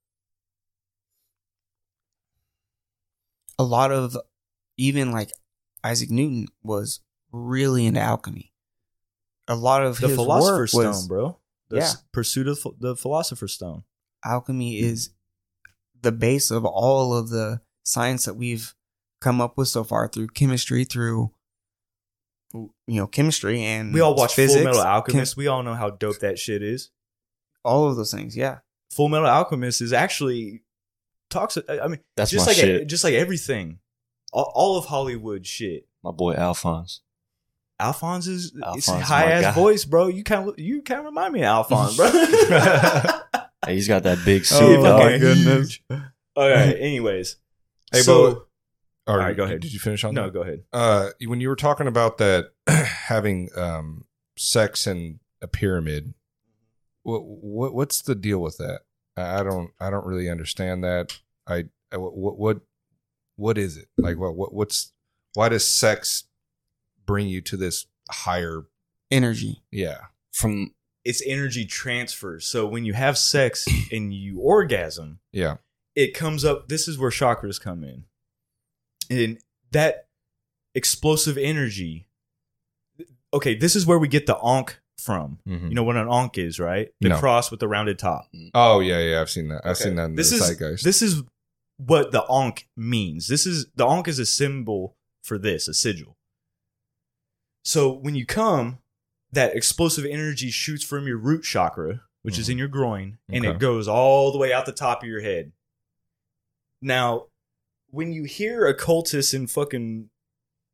a lot of, even like Isaac Newton was really into alchemy. A lot of The his Philosopher's work Stone, was, bro. The Yeah. s- pursuit of ph- the Philosopher's Stone. alchemy is the base of all of the science that we've come up with so far through chemistry, through you know chemistry and We all watch physics, Full Metal chem- Alchemist. We all know how dope that shit is. all of those things. Yeah, Full Metal Alchemist is actually talks. I mean, That's just my like shit. just like everything, all, all of Hollywood shit. My boy Alphonse. Alphonse is it's Alphonse, high my ass guy. voice, bro. You kind of you kind of remind me of Alphonse, bro. Hey, he's got that big suit, Oh, dog. my goodness. All right. Anyways, Hey, so Bo, All right, go ahead. Did you finish on no, that? go ahead. Uh, when you were talking about that, having um, sex in a pyramid, what, what what's the deal with that? I I don't I don't really understand that. I, I what what what is it like? What what what's why does sex bring you to this higher? energy. Yeah, From It's energy transfer. So when you have sex and you orgasm, yeah, it comes up. This is where chakras come in, and that explosive energy. Okay, this is where we get the ankh from. Mhm. You know what an ankh is, right? The No. cross with the rounded top. Oh yeah, yeah. I've seen that. I've Okay. seen that in This the is zeitgeist. this is what the ankh means. This is the ankh is a symbol for this, a sigil. So when you come, that explosive energy shoots from your root chakra, which is Mhm. in your groin, and Okay. it goes all the way out the top of your head. Now, when you hear occultists and fucking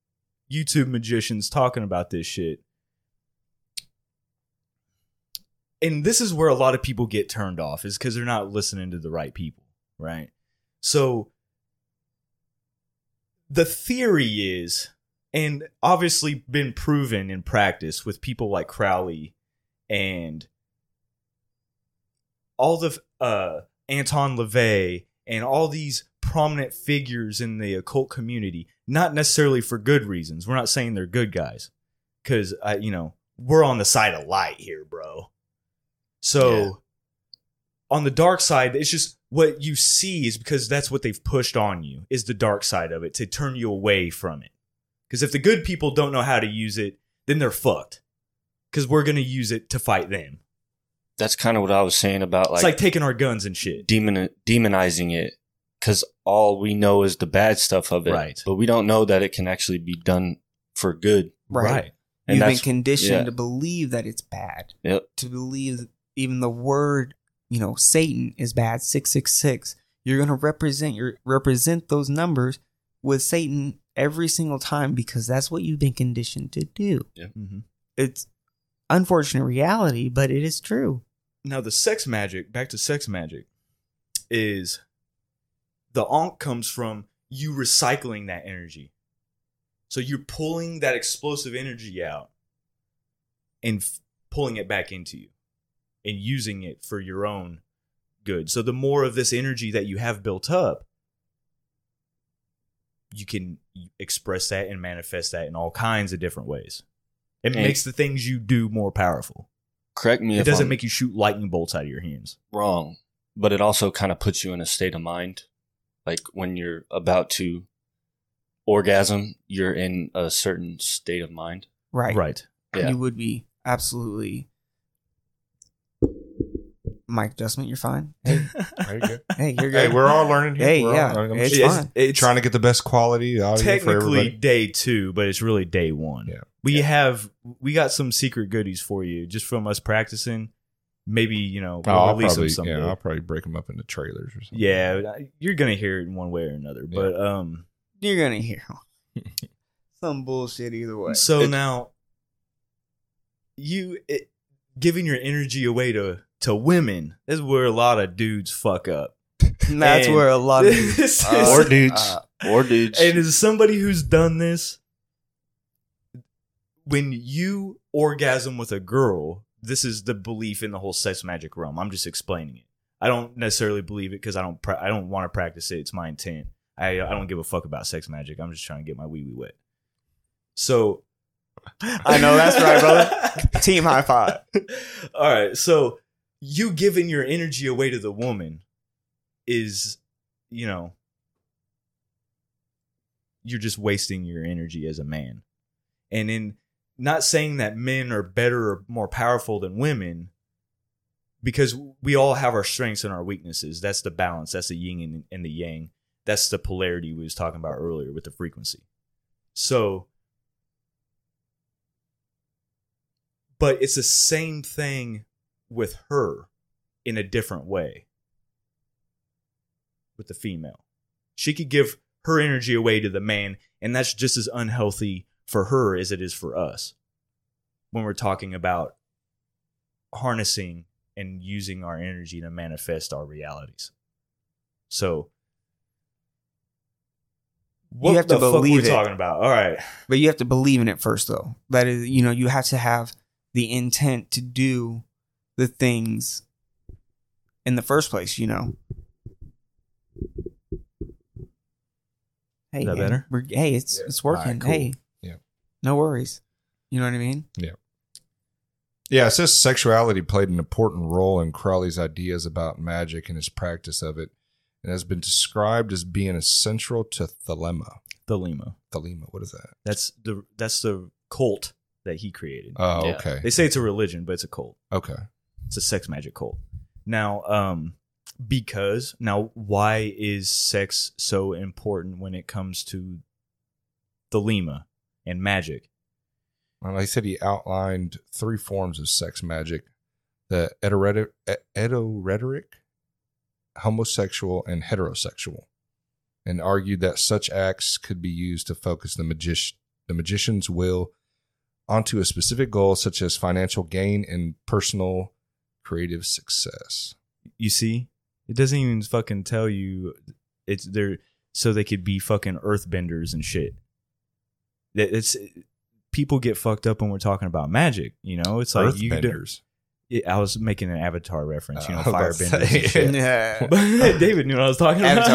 YouTube magicians talking about this shit, and this is where a lot of people get turned off, is because they're not listening to the right people, right? So the theory is, and obviously been proven in practice with people like Crowley and all the uh, Anton LaVey and all these prominent figures in the occult community, not necessarily for good reasons. We're not saying they're good guys, because I, you know, we're on the side of light here, bro. So yeah. On the dark side, it's just what you see is because that's what they've pushed on you, is the dark side of it, to turn you away from it. Because if the good people don't know how to use it, then they're fucked. Because we're going to use it to fight them. That's kind of what I was saying about like, it's like taking our guns and shit. Demon, demonizing it. Because all we know is the bad stuff of it. Right. But we don't know that it can actually be done for good. Right. Right. And You've been conditioned yeah. to believe that it's bad. Yep. To believe that even the word, you know, Satan is bad, six six six. You're going to represent your represent those numbers with Satan every single time because that's what you've been conditioned to do. Yeah. Mm-hmm. It's unfortunate reality, but it is true. Now, the sex magic, back to sex magic, is the onk comes from you recycling that energy. So you're pulling that explosive energy out and f- pulling it back into you and using it for your own good. So the more of this energy that you have built up, you can express that and manifest that in all kinds of different ways. It and makes the things you do more powerful. Correct me it if It doesn't I'm make you shoot lightning bolts out of your hands. wrong, but it also kind of puts you in a state of mind. Like when you're about to orgasm, you're in a certain state of mind. Right. Right. Yeah. You would be absolutely. Mic adjustment, you're fine. Hey, There you go. hey, you're Hey, good. we're all learning here. Hey, We're all yeah, learning. I'm it's just fine. It's trying to get the best quality audio for technically everybody. day two, but it's really day one. Yeah. We Yeah. have we got some secret goodies for you just from us practicing. Maybe, you know, we'll Oh, I'll release probably, them someday. yeah, I'll probably break them up into trailers or something. Yeah, you're gonna hear it in one way or another. But um, You're gonna hear some bullshit either way. so It- now you it, giving your energy away to to women is where a lot of dudes fuck up. And that's and where a lot of this uh, is- Or dudes. uh, Or dudes. And as somebody who's done this, when you orgasm with a girl, this is the belief in the whole sex magic realm. I'm just explaining it. I don't necessarily believe it because I don't. Pra- I don't want to practice it. It's my intent. I I don't give a fuck about sex magic. I'm just trying to get my wee wee wet. So I know that's right, brother. Team high five. All right, so you giving your energy away to the woman is, you know, you're just wasting your energy as a man. And in not saying that men are better or more powerful than women, because we all have our strengths and our weaknesses. That's the balance. That's the yin and, and the yang. That's the polarity we was talking about earlier with the frequency. So, but it's the same thing with her in a different way with the female. She could give her energy away to the man, and that's just as unhealthy for her as it is for us when we're talking about harnessing and using our energy to manifest our realities. So, what You have to the fuck believe we're it. talking about? All right. But you have to believe in it first, though. That is, you know, you have to have the intent to do the things in the first place, you know. Hey, Is that man, better? We're, hey, it's Yeah. it's working. Alright, cool. Hey, Yeah. no worries. You know what I mean? Yeah, it says sexuality played an important role in Crowley's ideas about magic and his practice of it, and has been described as being essential to Thelema. Thelema. Thelema, what is that? That's the that's the cult that he created. Oh, Yeah. okay. They say it's a religion, but it's a cult. Okay. It's a sex magic cult. Now, um, because now, why is sex so important when it comes to Thelema and magic? Well, he said he outlined three forms of sex magic: the edoretic, edoretic, homosexual, and heterosexual, and argued that such acts could be used to focus the magic, the magician's will onto a specific goal, such as financial gain and personal creative success. You see, it doesn't even fucking tell you it's there so they could be fucking earthbenders and shit. That it's people get fucked up when we're talking about magic. You know, it's like you do. Earthbenders. Yeah, I was making an Avatar reference. You know, Uh, I was about to firebenders and say. shit. Yeah. But David knew what I was talking about.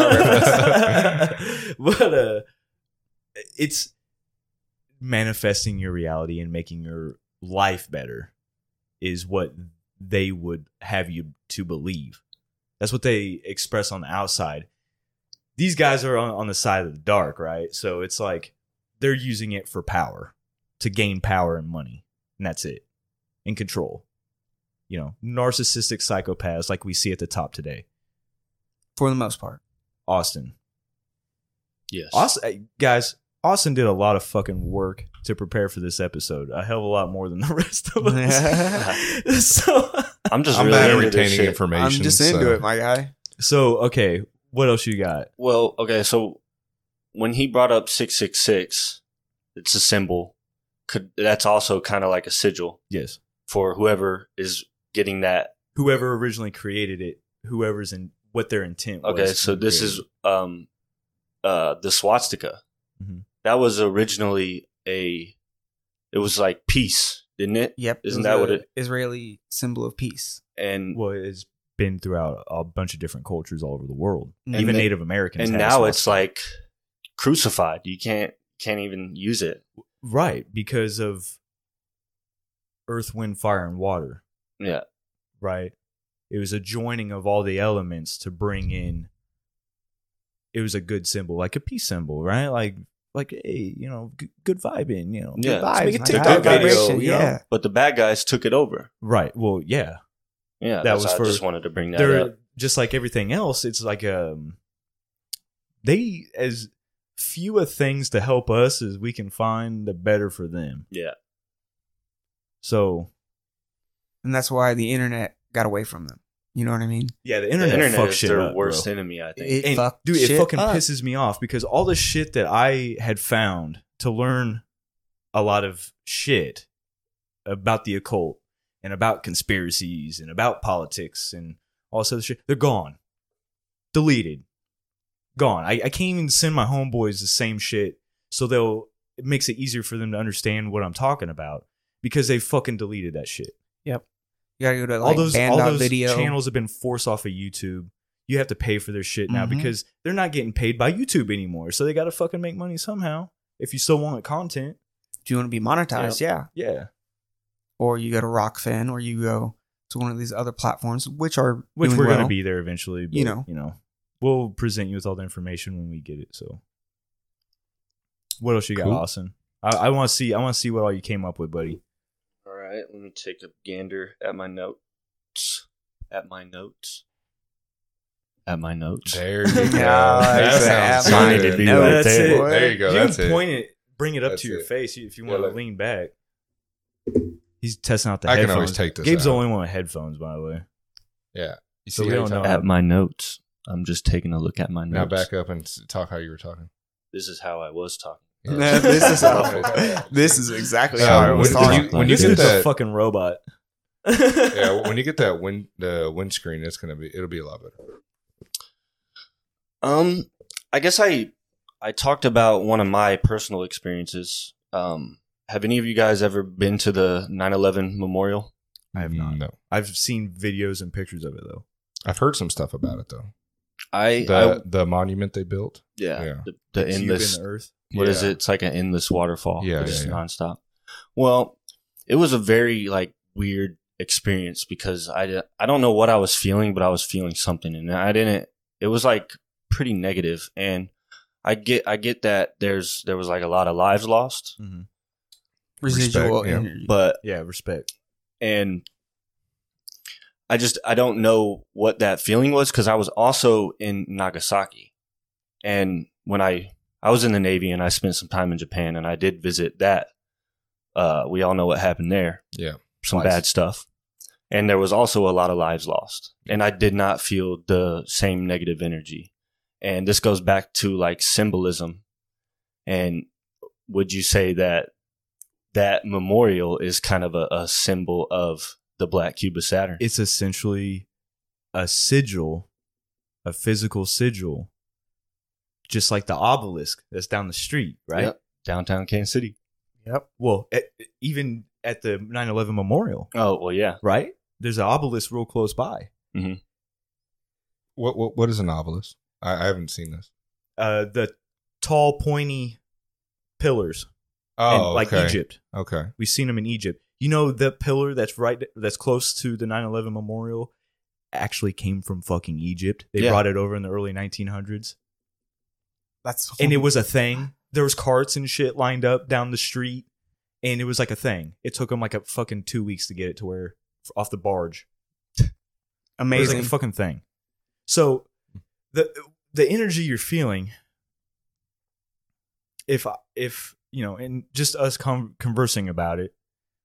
Avatar But uh, it's manifesting your reality and making your life better is what they would have you to believe. That's what they express on the outside. These guys are on, on the side of the dark, right? So it's like they're using it for power, to gain power and money. And that's it. And control. You know, narcissistic psychopaths like we see at the top today. For the most part. Austin. Yes. Austin, guys, Austin did a lot of fucking work to prepare for this episode. A hell of a lot more than the rest of us. so, I'm just I'm really bad at into this retaining shit. information. I'm just into so- it, my guy. so okay, what else you got? Well, okay, so when he brought up six six six, it's a symbol. Could that's also kind of like a sigil Yes. for whoever is getting that. Whoever originally created it, whoever's in what their intent was. Okay, so when this created is it. um uh the swastika. Mhm. That was originally a it was like peace, didn't it? Yep. Isn't was that a what it- Israeli symbol of peace. And well, it's been throughout a bunch of different cultures all over the world. And Even the- Native Americans. and had now it's swastika. like crucified. You can't can't even use it. right because of earth, wind, fire, and water. Yeah. Right? It was a joining of all the elements to bring in. It was a good symbol, like a peace symbol, right? Like, like hey, you know, good, good vibing, you know, Yeah. good vibes. Make a Like TikTok good video, vibration, you know? yeah. But the bad guys took it over. Right. Well, yeah. Yeah, That that's- was I for- just wanted to bring that They're up. just like everything else. It's like um, they as few of things to help us as we can find, the better for them. Yeah. So And that's why the internet got away from them. You know what I mean? yeah, the The internet, internet fucks is shit their up, worst bro. enemy, I think. It And, fucked dude, it shit fucking up. pisses me off because all the shit that I had found to learn a lot of shit about the occult and about conspiracies and about politics and all this other shit, they're gone. Deleted. Gone. I, I can't even send my homeboys the same shit so they'll, it makes it easier for them to understand what I'm talking about because they fucking deleted that shit. You gotta go to all like those band all dot those video. channels have been forced off of YouTube. You have to pay for their shit now Mhm. because they're not getting paid by YouTube anymore. So they got to fucking make money somehow. If you still want content, Do you want to be monetized? Yeah. yeah. Or you go to Rockfin, or you go to one of these other platforms, which are Which doing we're well. gonna be there eventually. But, You know. you know, we'll present you with all the information when we get it. So, what else you got, Cool. Austin? I, I want to see. I want to see what all you came up with, buddy. All right, let me take a gander at my notes. At my notes. At my notes. There you go. Yeah, that that's sounds it. Funny good. to do No, right that's there. it. boy. There you go. you That's can it. point it, bring it up That's to your it. face if you Yeah, want to look. lean back. He's testing out the I can headphones. always take this Gabe's out. the only one with headphones, by the way. Yeah. You So see we how don't you know talk? how- At my notes. I'm just taking a look at my notes. Now back up and s- talk how you were talking. This is how I was talking. Nah, this is how- This is exactly Uh, how I when- was when talking. you- when you this get dude's a that- fucking robot. Yeah, when you get that wind the windscreen, it's gonna be it'll be a lot better. Um, I guess I I talked about one of my personal experiences. Um, have any of you guys ever been to the nine eleven memorial? I have not. No, I've seen videos and pictures of it though. I've heard some stuff about it though. I, The I the monument they built. yeah, yeah. the, the Cube endless. in the earth. What is Yeah. it? It's like an endless waterfall. Yeah, but it's yeah, yeah. nonstop. Well, it was a very like weird experience because I di- I don't know what I was feeling, but I was feeling something, and I didn't. It was like pretty negative, and I get I get that there's there was like a lot of lives lost, Mm-hmm. Residual Respect, yeah. energy. but Yeah, respect. and I just I don't know what that feeling was because I was also in Nagasaki, and when I I was in the Navy and I spent some time in Japan and I did visit that. Uh, we all know what happened there. Yeah. Some Twice. bad stuff, and there was also a lot of lives lost, and I did not feel the same negative energy. And this goes back to like symbolism. And would you say that that memorial is kind of a, a symbol of the black cube of Saturn. It's essentially a sigil, a physical sigil, just like the obelisk that's down the street, right? Yep. Downtown Kansas City. Yep. Well, at, even at the nine eleven memorial, Oh, well, yeah. right? There's an obelisk real close by. What what what is an obelisk? I, I haven't seen this. Uh, the tall, pointy pillars, Oh, in, like okay. Egypt. Okay. We've seen them in Egypt. You know, the pillar that's right, that's close to the nine eleven memorial actually came from fucking Egypt. They Yeah. brought it over in the early nineteen hundreds. That's And it was a thing. There was carts and shit lined up down the street, and it was like a thing. It took them like a fucking two weeks to get it to where off the barge. It was amazing. like a fucking thing. So the the energy you're feeling, if if you know, and just us com- conversing about it,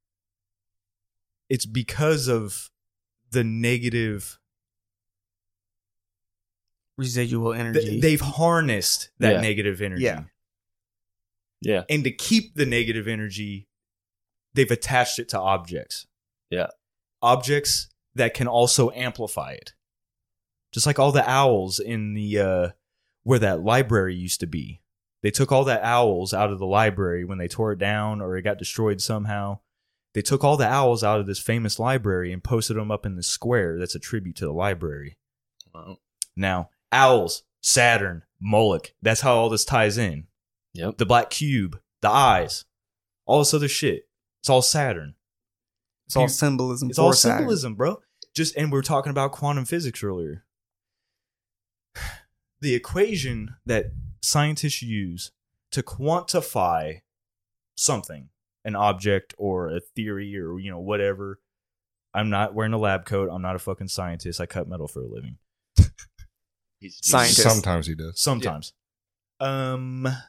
it's because of the negative. Residual energy. th- they've harnessed that Yeah. negative energy. Yeah. Yeah. And to keep the negative energy, they've attached it to objects. Yeah. Objects that can also amplify it. Just like all the owls in the uh where that library used to be. They took all the owls out of the library when they tore it down or it got destroyed somehow. They took all the owls out of this famous library and posted them up in the square that's a tribute to the library. Wow. Now, owls, Saturn, Moloch, that's how all this ties in. Yep. The black cube, the eyes, all this other shit. It's all Saturn. it's all symbolism. It's for all Saturn. symbolism, bro. Just and we were talking about quantum physics earlier. The equation that scientists use to quantify something, an object or a theory or you know whatever. I'm not wearing a lab coat. I'm not a fucking scientist. I cut metal for a living. He's, Scientist. Sometimes he does. Sometimes. Um, what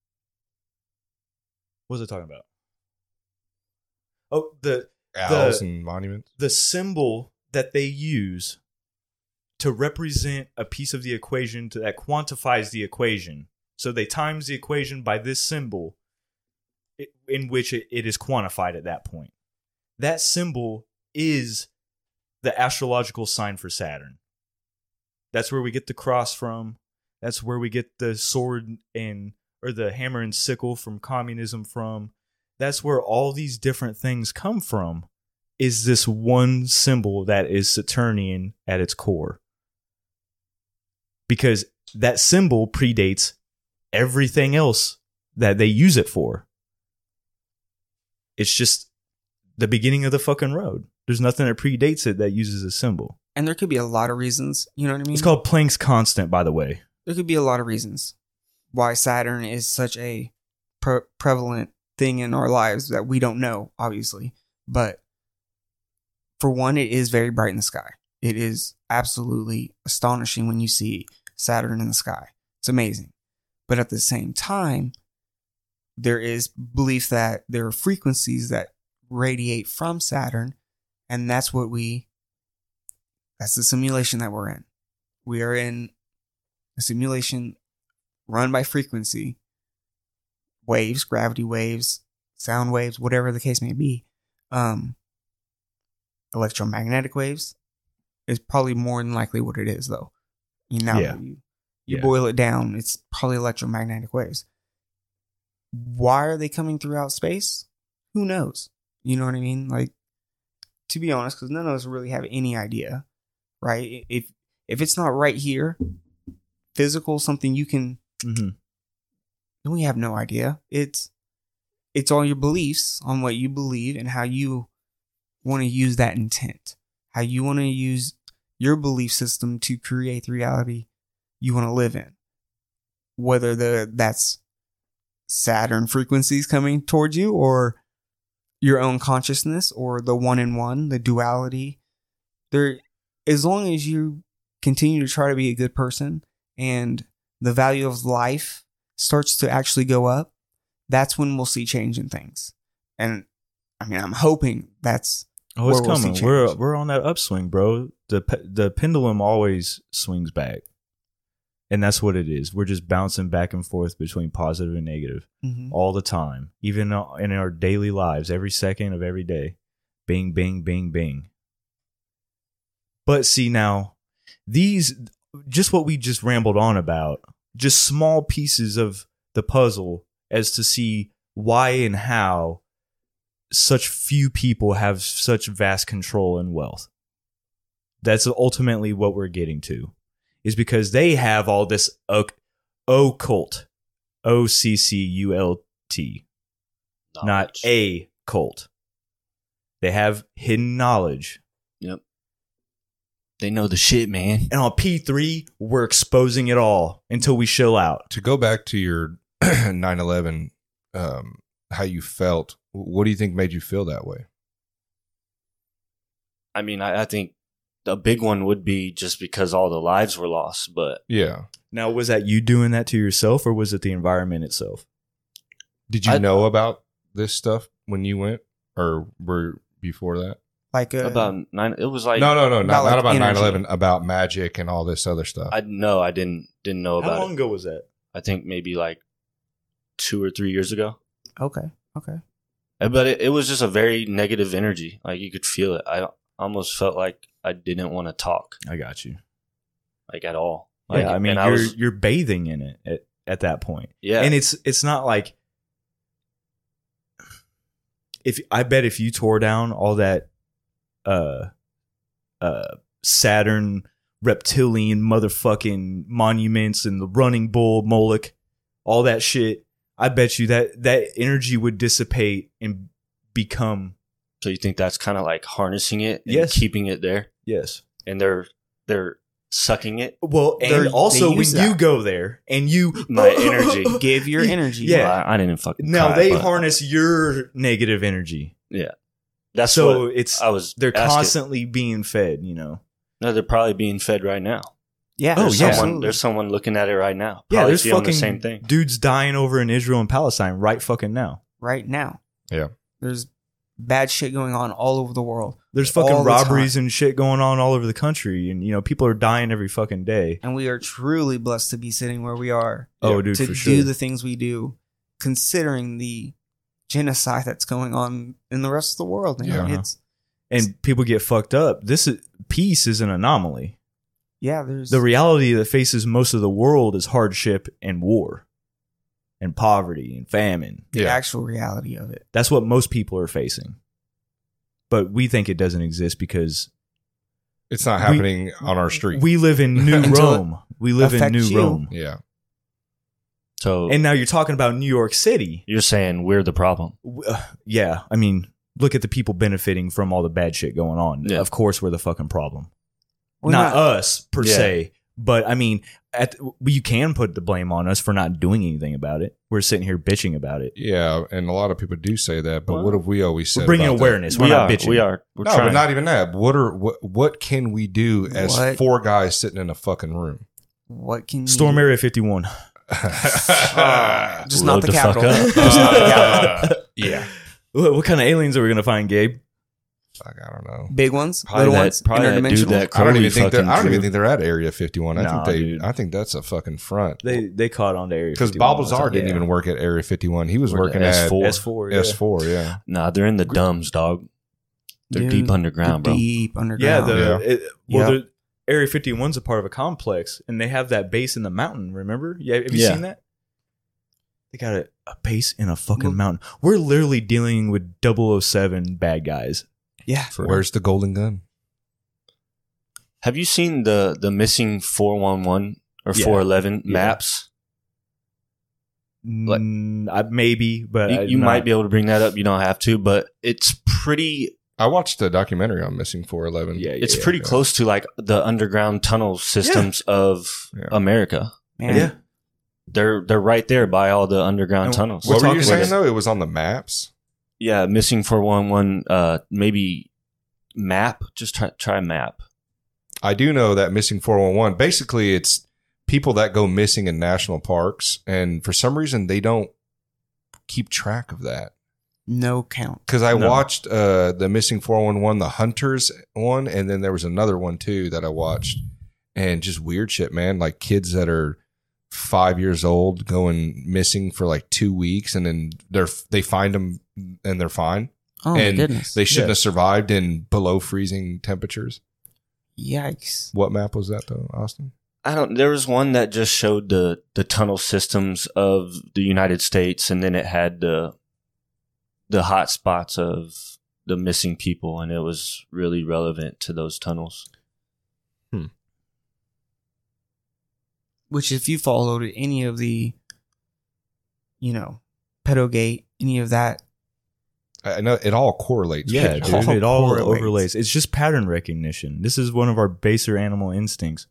was I talking about? Oh, the Owls and monuments. the symbol that they use to represent a piece of the equation to, that quantifies the equation. So they times the equation by this symbol i- in which it, it is quantified at that point. That symbol is the astrological sign for Saturn. That's where we get the cross from. That's where we get the sword and or the hammer and sickle from communism from. That's where all these different things come from. Is this one symbol that is Saturnian at its core? Because that symbol predates everything else that they use it for. It's just the beginning of the fucking road. There's nothing that predates it that uses a symbol. And there could be a lot of reasons. You know what I mean? It's called Planck's constant, by the way. There could be a lot of reasons why Saturn is such a pre- prevalent thing in our lives that we don't know, obviously. But for one, it is very bright in the sky. It is absolutely astonishing when you see Saturn in the sky. It's amazing. But at the same time, there is belief that there are frequencies that radiate from Saturn, and that's what we, that's the simulation that we're in. We are in a simulation run by frequency, waves, gravity waves, sound waves, whatever the case may be. Um, electromagnetic waves is probably more than likely what it is, though. You know, Yeah. you, you Yeah. boil it down, it's probably electromagnetic waves. Why are they coming throughout space? Who knows? You know what I mean? Like, to be honest, because none of us really have any idea, right? If if it's not right here, physical, something you can, Mm-hmm. then we have no idea. It's it's all your beliefs on what you believe and how you want to use that intent, how you want to use your belief system to create the reality you want to live in. Whether the that's Saturn frequencies coming towards you, or your own consciousness, or the one in one, the duality. There, as long as you continue to try to be a good person and the value of life starts to actually go up, that's when we'll see change in things. And I mean, I'm hoping that's Oh, it's where we'll see coming. We're change. we're on that upswing, bro. The pe- the pendulum always swings back, and that's what it is. We're just bouncing back and forth between positive and negative Mhm. all the time, even in our daily lives, every second of every day. Bing, bing, bing, bing. But see now, these, just what we just rambled on about, just small pieces of the puzzle as to see why and how such few people have such vast control and wealth. That's ultimately what we're getting to, is because they have all this occult, O C C U L T, not a cult. They have hidden knowledge. Yep. They know the shit, man. And on P three, we're exposing it all until we chill out. To go back to your nine eleven, um, how you felt, what do you think made you feel that way? I mean, I, I think the big one would be just because all the lives were lost, but Yeah. Now, was that you doing that to yourself, or was it the environment itself? Did you I- know about this stuff when you went, or were before that? Like a, about nine, it was like no, no, no, not, about, not like, about energy. nine eleven, about magic and all this other stuff. I no, I didn't didn't know How about long it. ago was that? I think maybe like two or three years ago. okay, okay. Uh, But it, it was just a very negative energy. Like you could feel it. I almost felt like I didn't want to talk, I got you. like at all. Like, Yeah, I mean, and you're I was, you're bathing in it at, at that point. yeah, And it's it's not like, if I bet if you tore down all that uh uh Saturn reptilian motherfucking monuments and the running bull Moloch, all that shit, I bet you that that energy would dissipate and become, so you think that's kind of like harnessing it, and Yes. keeping it there, yes. and they're they're sucking it. Well, They're- and also they when use you that. go there and you My energy. Give your energy. Yeah. Well, I, I didn't fucking. now cry, they but harness your negative energy. That's So what it's I was. they're asking. constantly being fed, you know. No, they're probably being fed right now. Yeah. Oh, There's yeah. someone, absolutely. there's someone looking at it right now. Yeah, Probably there's feeling fucking the same thing. dudes dying over in Israel and Palestine right fucking now. right now. Yeah. There's bad shit going on all over the world. There's All fucking the robberies time. and shit going on all over the country, and you know people are dying every fucking day. And we are truly blessed to be sitting where we are. Oh, dude, to for do sure. the things we do, considering the genocide that's going on in the rest of the world. Man. Yeah. It's And people get fucked up. This is peace is an anomaly. yeah, there's The reality that faces most of the world is hardship and war, and poverty and famine. the Yeah. actual reality of it. That's what most people are facing. But we think it doesn't exist because It's not We- happening on our street. we live in New Until it Rome. We live in affects New you. Rome. yeah. So And now you're talking about New York City. you're saying we're the problem. W- uh, yeah, I mean, look at the people benefiting from all the bad shit going on. Yeah. Of course, we're the fucking problem. We're not, not- us per Yeah. se, but I mean, at you can put the blame on us for not doing anything about it. We're sitting here bitching about it. Yeah, and a lot of people do say that, but Well, what have we always said? We're bringing about that? awareness. We're we not are. bitching. We are. We're No, trying. but not even that. What are what what can we do as What? four guys sitting in a fucking room? What can Storm you, Area fifty-one. Uh, just not Load the the fuck capital. up. Just not the capital. yeah. What, what kind of aliens are we gonna find, Gabe? Fuck, I don't know. Big ones, Probably little that- ones, probably that dude interdimensional. that- I don't Crowley even think they're. fucking I don't even drew. think they're at Area fifty-one. I Nah, think they. dude. I think that's a fucking front. They they caught on to Area Because fifty-one Bob all the Lazar time. didn't Yeah. even work at Area fifty-one. He was Or the working S at four. S four. Yeah. S four. Yeah. Nah, they're in the dumbs, dog. They're Dude, deep underground, They're bro. Deep Yeah, underground. the Yeah. It, well, Yep. the Area fifty-one's a part of a complex, and they have that base in the mountain. Remember? Yeah, have you Yeah. seen that? They got a, a base in a fucking Well- mountain. We're literally dealing with double oh seven bad guys. yeah. Where's the golden gun? Have you seen the the missing four one one or Yeah. four eleven Yeah. maps? Like- Mm, I, maybe, but You, I- you not- might be able to bring that up. You don't have to, but it's pretty. I watched a documentary on missing four eleven. Yeah, yeah, It's yeah. pretty close to like the underground tunnel systems of Yeah. America. Man. Yeah. They're they're right there by all the underground And tunnels. we're What were you talking- saying though? It was on the maps. Yeah, missing four one one. Uh, maybe map. Just try try map. I do know that missing four one one. Basically, it's people that go missing in national parks, and for some reason they don't keep track of that. No count. Because I No. watched uh, the missing four one one, the Hunters one, and then there was another one too that I watched, and just weird shit, man. Like kids that are five years old going missing for like two weeks, and then they're they find them and they're fine. Oh And my goodness. They shouldn't Yeah. have survived in below freezing temperatures. Yikes. What map was that though, Austin? I don't. There was one that just showed the the tunnel systems of the United States, and then it had the the hot spots of the missing people, and it was really relevant to those tunnels. Which, if you followed any of the, you know, Pedogate, any of that, I know it all correlates. Yeah, It dude, all it all correlates. overlays. It's just pattern recognition. This is one of our baser animal instincts.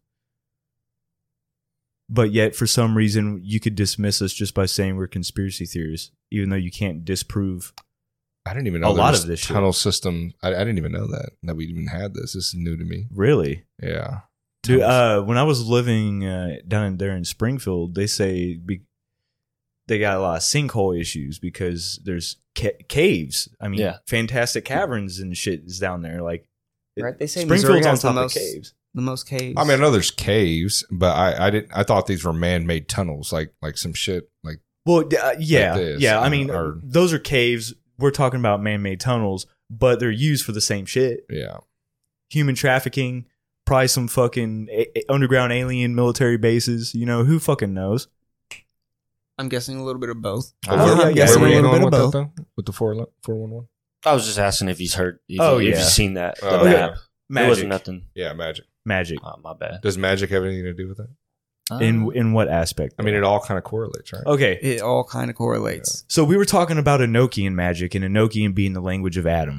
But yet, for some reason, you could dismiss us just by saying we're conspiracy theorists, even though you can't disprove. I didn't even know A there lot was of this shit. tunnel system. I, I didn't even know that that we even had this. This is new to me. Really? Yeah, Dude, Tunnels. uh, when I was living uh, down in, there in Springfield, they say be, they got a lot of sinkhole issues because there's ca- caves. I mean, Yeah. fantastic caverns and shit is down there. Like, it- right? They say Missouri Springfield's on has the top most, of caves. the most caves. I mean, I know there's caves, but I I didn't. I thought these were man-made tunnels, like like some shit. Like Well, d- uh, yeah, this, yeah. I uh, mean, or- those are caves. We're talking about man-made tunnels, but they're used for the same shit. yeah, Human trafficking, probably some fucking a- a- underground alien military bases. You know, who fucking knows? I'm guessing a little bit of both. But Oh, where, yeah, where yeah, were so you a little going bit with of that though? With the four four one one? I was just asking if he's heard. If, Oh, if yeah. you've seen that the Oh, yeah. map. There wasn't Magic, nothing. Yeah, magic. magic. Oh, my bad. Does magic have anything to do with it? In Uh, in what aspect? I mean, it all kind of correlates, right? Okay, It all kind of correlates. so we were talking about Enochian magic, and Enochian being the language of Adam,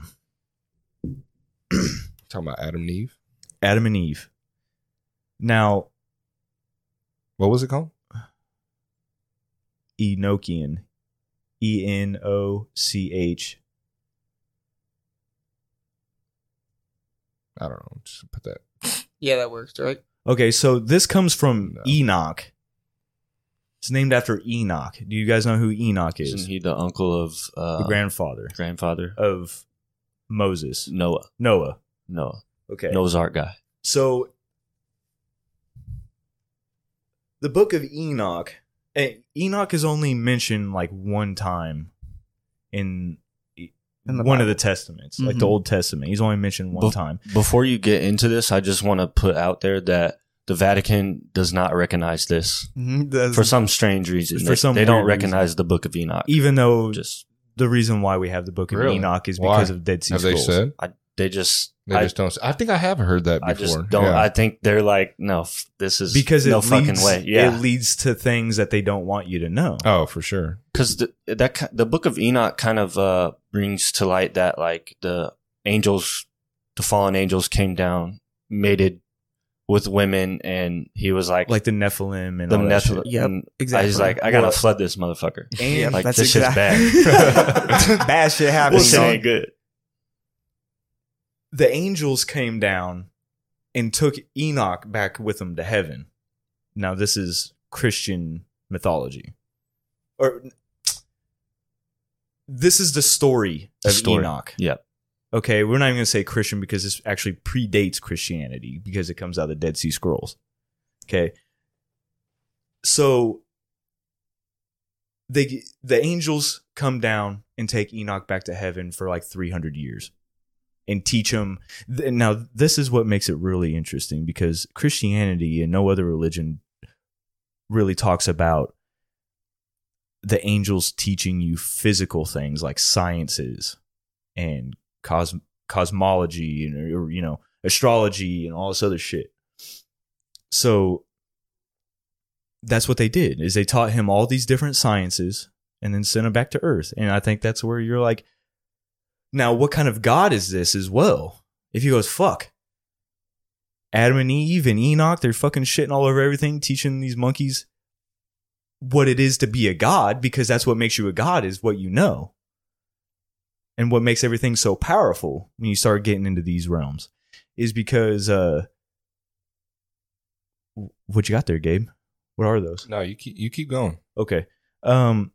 Talking about Adam and Eve. Adam and Eve. Now, What was it called? Enochian, E N O C H. I don't know. Just put that. Yeah, that works, right? Okay, so this comes from No. Enoch. It's named after Enoch. Do you guys know who Enoch is? Isn't he the uncle of uh, The grandfather grandfather? of Moses, Noah. Noah. Noah. Okay, Noah's Ark guy. so the book of Enoch, eh, Enoch is only mentioned like one time in, In the one of Bible. the testaments, like Mhm. the Old Testament. He's only mentioned one Bef- time. Before you get into this, I just want to put out there that the Vatican does not recognize this Mm-hmm. That's- for some strange reason. For they, some they don't weird recognize the Book of Enoch. Even though Just the reason why we have the book of Really? Enoch is Why? because of Dead Sea Have they Scrolls. said? I, they just They I, just don't. I think I have heard that before. I just don't. Yeah. I think they're like, no, f- this is Because it no leads, fucking way. Yeah, it leads to things that they don't want you to know. oh, for sure. because the that ki- the Book of Enoch kind of uh, brings to light that like the angels, the fallen angels came down, mated with women, and he was like, Like the Nephilim and the all that Nephilim. shit. Yep, and exactly. I was like, I gotta Well- flood this motherfucker. And like that's this shit's exact- bad. Bad shit This happening. shit dog. ain't good. the angels came down and took Enoch back with them to heaven. Now, this is Christian mythology. Or this is the story of Story. Enoch. Yep. Okay, we're not even going to say Christian because this actually predates Christianity because it comes out of the Dead Sea Scrolls. Okay. So they the angels come down and take Enoch back to heaven for like three hundred years and teach him. Now, this is what makes it really interesting because Christianity and no other religion really talks about the angels teaching you physical things like sciences and cos- cosmology and or, you know astrology and all this other shit. So that's what they did is they taught him all these different sciences and then sent him back to Earth. And I think that's where you're like, now what kind of God is this as well? If he goes, fuck, Adam and Eve and Enoch, they're fucking shitting all over everything, teaching these monkeys what it is to be a god, because that's what makes you a god is what you know. And what makes everything so powerful when you start getting into these realms is because, uh, what you got there, Gabe? What are those? No, you keep you keep going. Okay. Um,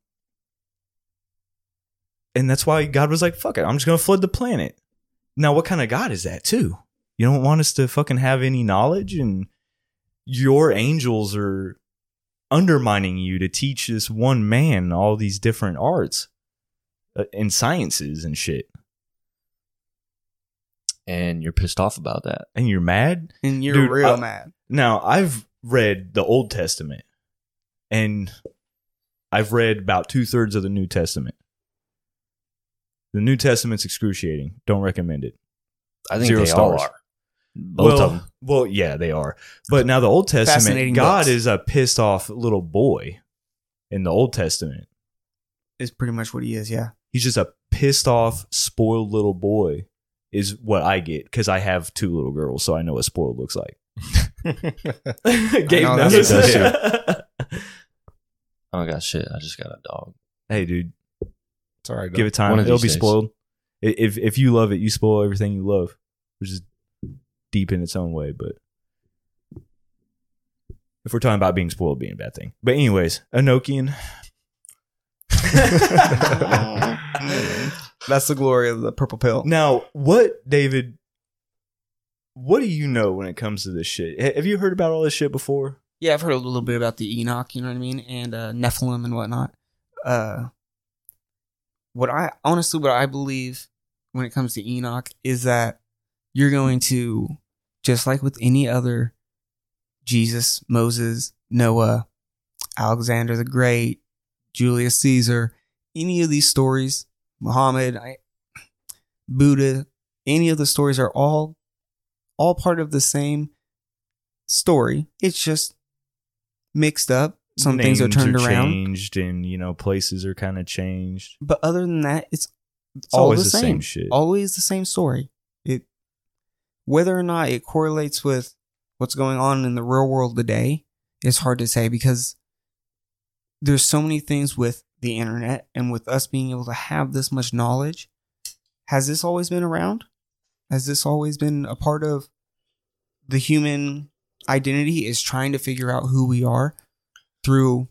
and that's why God was like, fuck it, I'm just going to flood the planet. Now, what kind of God is that, too? You don't want us to fucking have any knowledge, and your angels are undermining you to teach this one man all these different arts uh, and sciences and shit. and you're pissed off about that. And you're mad? And you're Dude, real I- mad. Now, I've read the Old Testament, and I've read about two-thirds of the New Testament. The New Testament's excruciating. Don't recommend it. I think Zero they stars. all are. Both well, of them. Well, yeah, they are. But now the Old Testament, Fascinating God books. is a pissed off little boy in the Old Testament. Is pretty much what he is, yeah. He's just a pissed off, spoiled little boy is what I get because I have two little girls, so I know what spoiled looks like. Gabe know knows. that's what Oh, God, shit. I just got a dog. Hey, dude, It's all right. give it time. One of It'll these be days. spoiled. I- If if you love it, you spoil everything you love, which is deep in its own way. But if we're talking about being spoiled being a bad thing. But anyways, Enochian. That's the glory of the purple pill. Now, what, David, what do you know when it comes to this shit? Ha- Have you heard about all this shit before? Yeah, I've heard a little bit about the Enoch, you know what I mean? And uh, Nephilim and whatnot. Uh, what I, honestly, what I believe when it comes to Enoch is that you're going to, just like with any other Jesus, Moses, Noah, Alexander the Great, Julius Caesar, any of these stories, Muhammad, I, Buddha, any of the stories are all all part of the same story. It's just mixed up. Some things are Names turned around. changed, and you know places are kind of changed. But other than that, it's, It's all always the the same. same shit. Always the same story. It whether or not it correlates with what's going on in the real world today is hard to say because there's so many things with the internet and with us being able to have this much knowledge. Has this always been around? Has this always been a part of the human identity, is trying to figure out who we are through,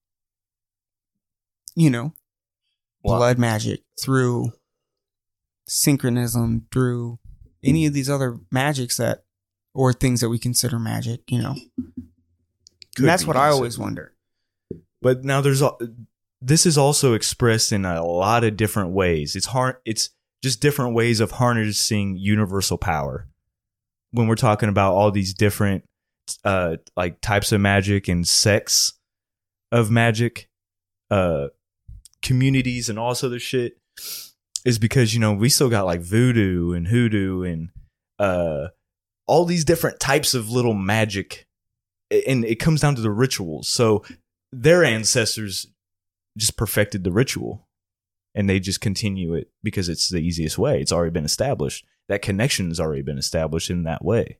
you know, Wow. blood magic, through synchronism, through any of these other magics that, or things that we consider magic, you know. Could And that's be what I considered. always wonder. But now there's al- this is also expressed in a lot of different ways. It's hard. It's just different ways of harnessing universal power. When we're talking about all these different uh, like types of magic and sects of magic, uh, communities and all this other shit, is because you know we still got like voodoo and hoodoo and uh, all these different types of little magic, and it comes down to the rituals. So their ancestors just perfected the ritual and they just continue it because it's the easiest way. It's already been established. That connection has already been established in that way.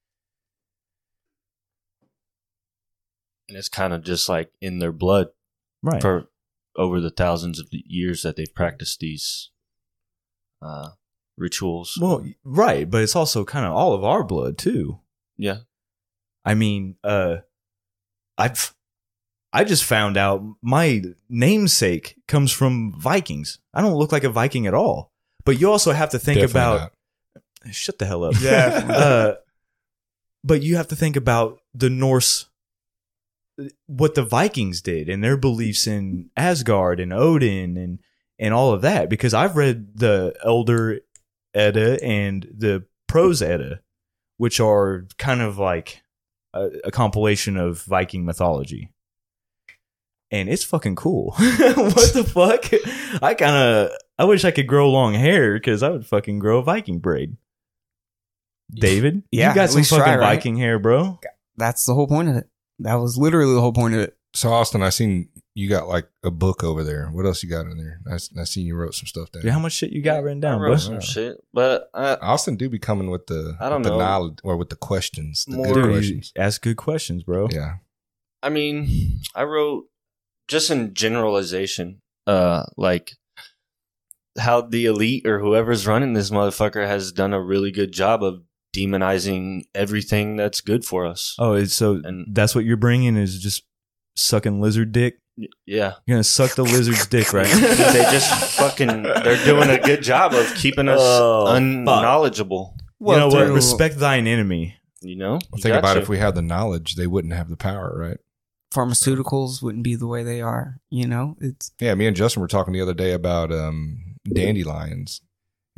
And it's kind of just like in their blood Right. for over the thousands of years that they've practiced these uh, rituals. Well, right. But it's also kind of all of our blood too. Yeah. I mean, uh, I've, I just found out my namesake comes from Vikings. I don't look like a Viking at all. But you also have to think Definitely about not. shut the hell up. Yeah. uh, but you have to think about the Norse, what the Vikings did and their beliefs in Asgard and Odin and, and all of that. Because I've read the Elder Edda and the Prose Edda, which are kind of like a, a compilation of Viking mythology. And it's fucking cool. What the fuck? I kind of, I wish I could grow long hair because I would fucking grow a Viking braid. David, Yeah, you got at some least fucking try, right? Viking hair, bro. That's the whole point of it. That was literally the whole point of it. So Austin, I seen you got like a book over there. What else you got in there? I, I seen you wrote some stuff down. Yeah, how much shit you got written I down, wrote bro? some shit, but I, Austin do be coming with the I don't with the know. knowledge or with the questions, the More- good Dude, you questions. ask good questions, bro. Yeah. I mean, I wrote just in generalization, uh, like how the elite or whoever's running this motherfucker has done a really good job of demonizing everything that's good for us. Oh, it's so And- that's what you're bringing is just sucking lizard dick? Y- Yeah. You're going to suck the lizard's dick, right? They just fucking, they're doing a good job of keeping us Oh, fuck. unknowledgeable. you know what? through- Respect thine enemy. You know? Well, You think got about to. if we had the knowledge, they wouldn't have the power, right? Pharmaceuticals wouldn't be the way they are. You know, it's Yeah, me and Justin were talking the other day about um, dandelions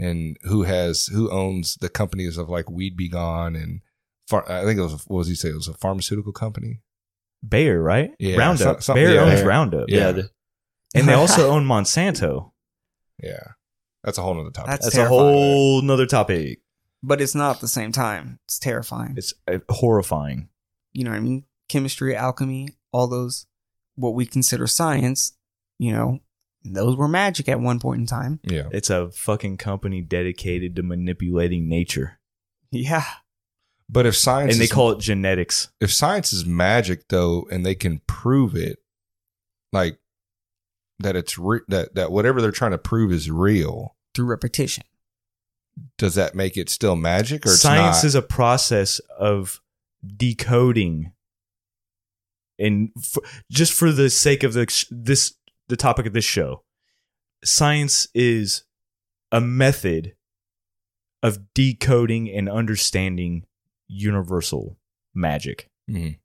and who has who owns the companies of like Weed Be Gone and far, I think it was what was he say it was a pharmaceutical company. Bayer, right? Yeah, Roundup. some- some- Bayer yeah. owns Yeah. Roundup. Yeah. Yeah. the- And they also own Monsanto. Yeah, that's a whole nother topic. That's That's a terrifying. whole nother topic. But it's not at the same time. It's terrifying. It's uh, horrifying. You know what I mean? Chemistry, alchemy, all those, what we consider science, you know, those were magic at one point in time. yeah, It's a fucking company dedicated to manipulating nature. Yeah. but if science And they is, call it genetics. if science is magic though, and they can prove it, like that it's re- that that whatever they're trying to prove is real. Through repetition. Does that make it still magic, or it's Science not? is a process of decoding. And for, just for the sake of the this the topic of this show, science is a method of decoding and understanding universal magic. Mhm.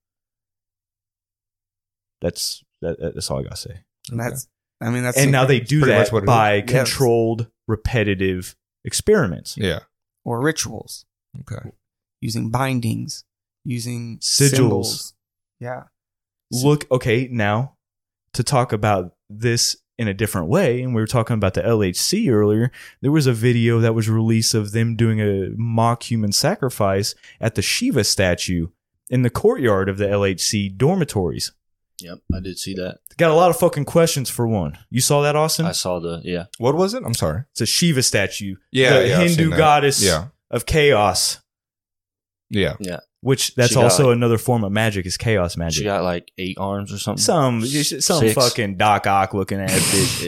That's that, that's all I gotta say. And that's, I mean, that's, And now they do pretty much that what it by is. Yes. controlled, repetitive experiments. Yeah. or rituals, Okay. using bindings, using Sigils. symbols. Yeah. Look, okay, now to talk about this in a different way, and we were talking about the L H C earlier, there was a video that was released of them doing a mock human sacrifice at the Shiva statue in the courtyard of the L H C dormitories. Yep, I did see that. Got a lot of fucking questions for one. You saw that, Austin? I saw the yeah. What was it? I'm sorry. It's a Shiva statue, Yeah, the yeah, I've Hindu seen that. goddess Yeah. of chaos, Yeah. which that's She got, also like- another form of magic is chaos magic. She got like eight arms or something. some some Six. fucking Doc Ock looking ass bitch.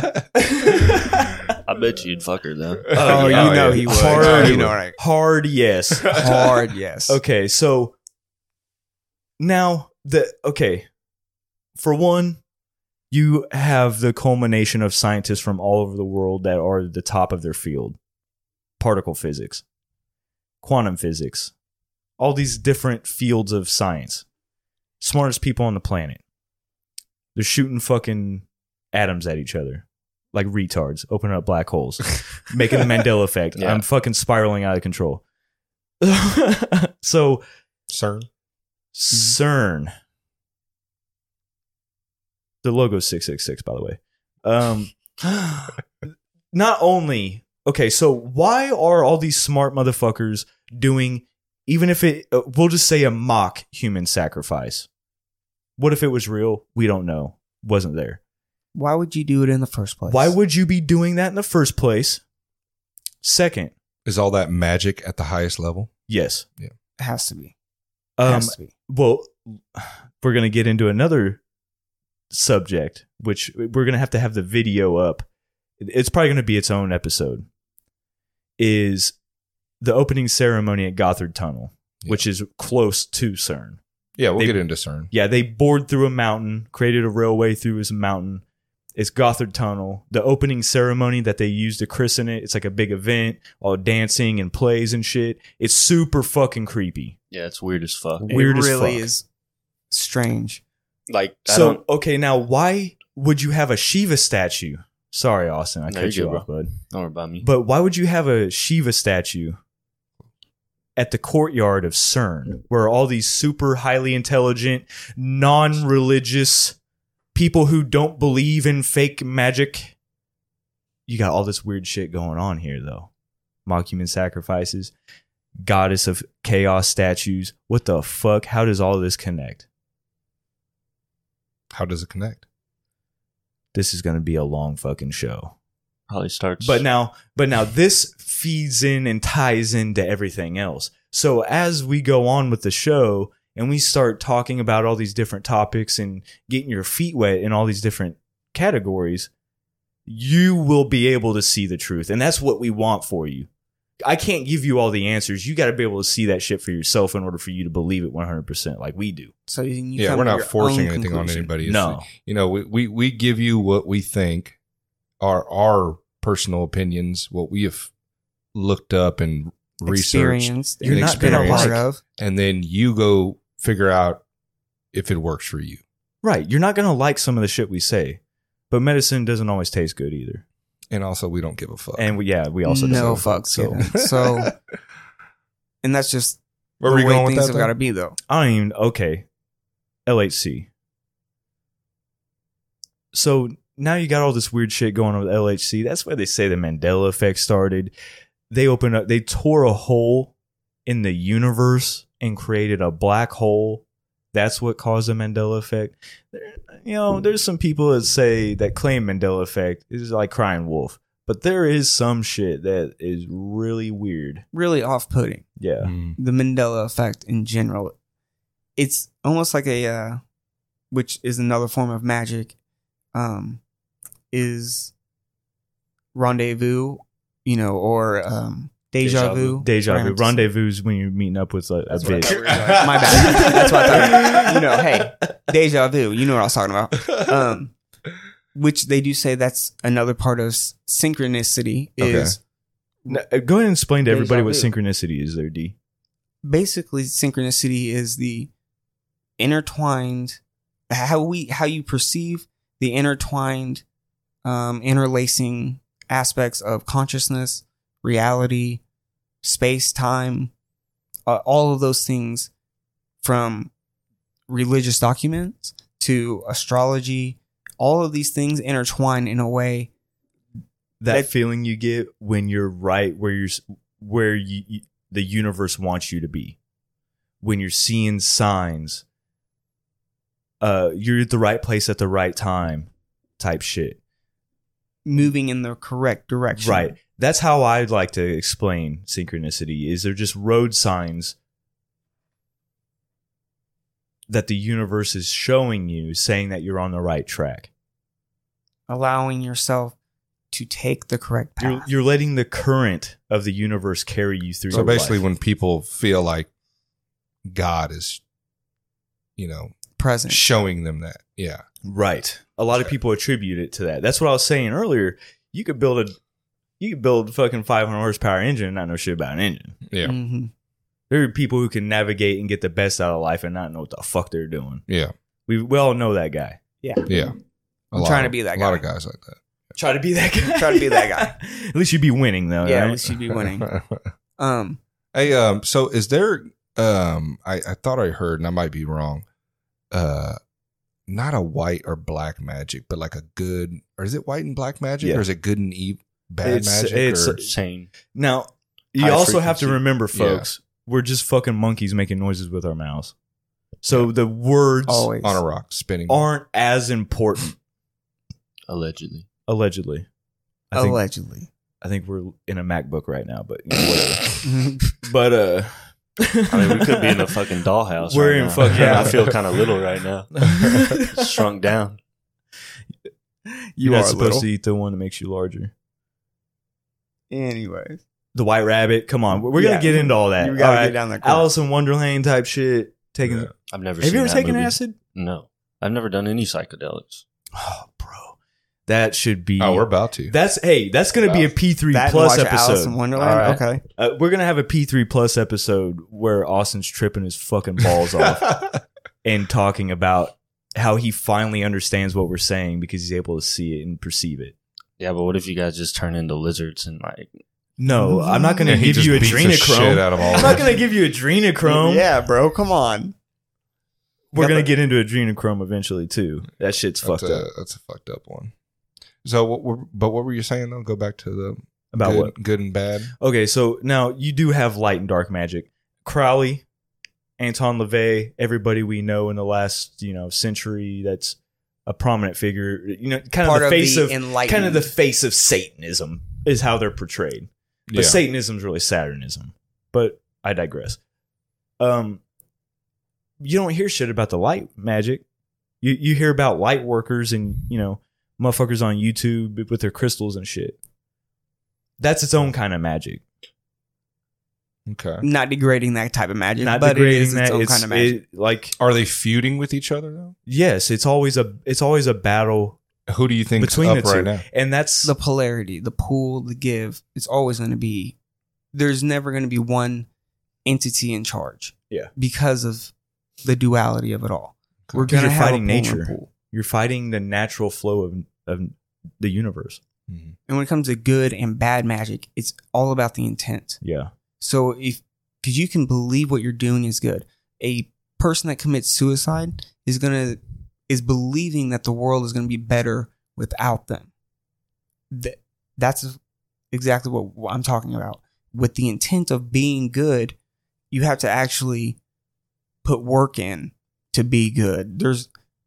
I bet you'd fuck her though. Oh, yeah. you know yeah. he would. Hard, Oh, you know, right? hard yes. Hard, yes. Okay, so now the okay, for one, you have the culmination of scientists from all over the world that are at the top of their field: particle physics, quantum physics, all these different fields of science. Smartest people on the planet. They're shooting fucking atoms at each other like retards, opening up black holes, making the Mandela effect. Yeah. I'm fucking spiraling out of control. So CERN. CERN. The logo's six six six, by the way. Um, not only, okay, so why are all these smart motherfuckers doing, even if it, uh, we'll just say a mock human sacrifice? What if it was real? We don't know. Wasn't there. Why would you do it in the first place? Why would you be doing that in the first place? Second, Is all that magic at the highest level? yes. It has to be. It Um, has to be. well, we're going to get into another subject, which we're going to have to have the video up. It's probably going to be its own episode. Is the opening ceremony at Gothard Tunnel, Yeah. which is close to CERN. Yeah, we'll They- get into CERN. Yeah, they bored through a mountain, created a railway through this mountain. It's Gothard Tunnel. The opening ceremony that they use to christen it, it's like a big event, all dancing and plays and shit. It's super fucking creepy. Yeah, it's weird as fuck. Weird it as really fuck. is strange. Like I So, don't, okay, now why would you have a Shiva statue? Sorry, Austin, I No, cut you're you good, off, bud. don't worry about me. But why would you have a Shiva statue at the courtyard of CERN, where all these super highly intelligent, non-religious people who don't believe in fake magic? You got all this weird shit going on here, though. Mock human sacrifices, goddess of chaos statues. What the fuck? How does all this connect? How does it connect? This is going to be a long fucking show. Probably starts. But now, but now this feeds in and ties into everything else. So as we go on with the show and we start talking about all these different topics and getting your feet wet in all these different categories, you will be able to see the truth. And that's what we want for you. I can't give you all the answers. You got to be able to see that shit for yourself in order for you to believe it one hundred percent like we do. So you Yeah, come we're to not your forcing own anything on conclusion. anybody. It's- No. You know, we, we, we give you what we think are our personal opinions, what we have looked up and researched, Experienced. You're and not been a gonna part like- of. and then you go figure out if it works for you. Right. You're not going to like some of the shit we say, but medicine doesn't always taste good either. And also, we don't give a fuck. And we, yeah, we also no don't give a fuck, fucks So given. So, and that's just Where the were you way going with things that? have got to though? be, though. I don't even. Okay, L H C. So now you got all this weird shit going on with L H C. That's where they say the Mandela effect started. They opened up. They tore a hole in the universe and created a black hole. That's what caused the Mandela effect. There, you know, there's some people that say that claim Mandela effect is like crying wolf, but there is some shit that is really weird. Really off-putting. Yeah. Mm. The Mandela effect in general. It's almost like a, uh, which is another form of magic, um, is rendezvous, you know, or um, deja, Deja vu. vu. Deja vu. Random- Rendezvous is when you're meeting up with a, a That's what I bitch. thought we were talking- My bad. That's what I thought. You know, hey, deja vu. You know what I was talking about. Um, which they do say that's another part of s- synchronicity is Now, uh, go ahead and explain to Deja everybody what vu. synchronicity is there, D. basically synchronicity is the intertwined how we how you perceive the intertwined um interlacing aspects of consciousness, reality, space, time, uh, all of those things, from religious documents to astrology. All of these things intertwine in a way. That, That- feeling you get when you're right where you're s- where you, you, the universe wants you to be. When you're seeing signs, uh, you're at the right place at the right time, type shit. moving in the correct direction. Right. That's how I'd like to explain synchronicity. Is they're just road signs that the universe is showing you, saying that you're on the right track. Allowing yourself to take the correct path. You're, you're letting the current of the universe carry you through. So your basically, life. when people feel like God is, you know, present. showing them that, yeah, right, a lot of Okay. people attribute it to that. That's what I was saying earlier. You could build a, you could build a fucking five hundred horsepower engine and not know shit about an engine. yeah, hmm There are people who can navigate and get the best out of life and not know what the fuck they're doing. yeah, We we all know that guy. yeah. A I'm lot trying to of- be that A lot guy. of guys like that. Try to be that guy. Try to be that guy. At least you'd be winning, though. Yeah, right? at least you'd be winning. Um, Hey, um, so is there? Um, I I thought I heard, and I might be wrong. Uh, not a white or black magic, but like a good, or is it white and black magic, Yeah. or is it good and evil, bad It's- magic? it's- or, Same. Now, you High also have to frequency. remember, folks, we're just fucking monkeys making noises with our mouths. So the words always. on a rock spinning. aren't as important, Allegedly. allegedly. I think, Allegedly. I think we're in a MacBook right now, but you know, whatever. But, uh, I mean, we could be in a fucking dollhouse. We're right in now. fuck- yeah. I feel kind of little right now. Shrunk down. You're You not are supposed little. to eat the one that makes you larger. Anyways. The White Rabbit. Come on. We're going Yeah. to get into all that. You gotta All get down there quick. Alice in Wonderland type shit. Taking. Yeah. I've never Have seen you ever that taken movie. acid? No. I've never done any psychedelics. Oh, bro. That should be. Oh, we're about to. That's hey, that's gonna be a P three That and plus watch Alice in episode. Wonderland. All right. Okay. Uh, we're gonna have a P three plus episode where Austin's tripping his fucking balls off and talking about how he finally understands what we're saying because he's able to see it and perceive it. Yeah, but what if you guys just turn into lizards and like No, I'm not gonna And he give just you beats the shit adrenochrome. out of all I'm of not us. gonna give you adrenochrome. Yeah, bro. Come on. We're Yeah, gonna but- get into adrenochrome eventually too. That shit's That's fucked a, up. That's a fucked up one. So, what were, but what were you saying though? Go back to the About good, what? good and bad. Okay, so now you do have light and dark magic. Crowley, Anton LaVey, everybody we know in the last, you know, century that's a prominent figure, you know, kind Part of the of face the of enlightened. kind of the face of Satanism is how they're portrayed. But Yeah. Satanism is really Saturnism. But I digress. Um you don't hear shit about the light magic. You you hear about light workers and, you know, motherfuckers on YouTube with their crystals and shit. That's its own kind of magic. Okay. Not degrading that type of magic, Not but it degrading is its that. own It's kind of magic. it, like Are they feuding with each other though? yes, it's always a it's always a battle, Who do you think Between up the two. right now? and that's The polarity, the pull, the give, it's always going to be, there's never going to be one entity in charge. Yeah. Because of the duality of it all. We're Because going to you're have fighting a pull and nature. a pull. you're fighting the natural flow of of the universe. Mhm. And when it comes to good and bad magic, it's all about the intent. Yeah. So if, because you can believe what you're doing is good. A person that commits suicide is going to, is believing that the world is going to be better without them. That, that's exactly what I'm talking about. With the intent of being good, you have to actually put work in to be good. There's,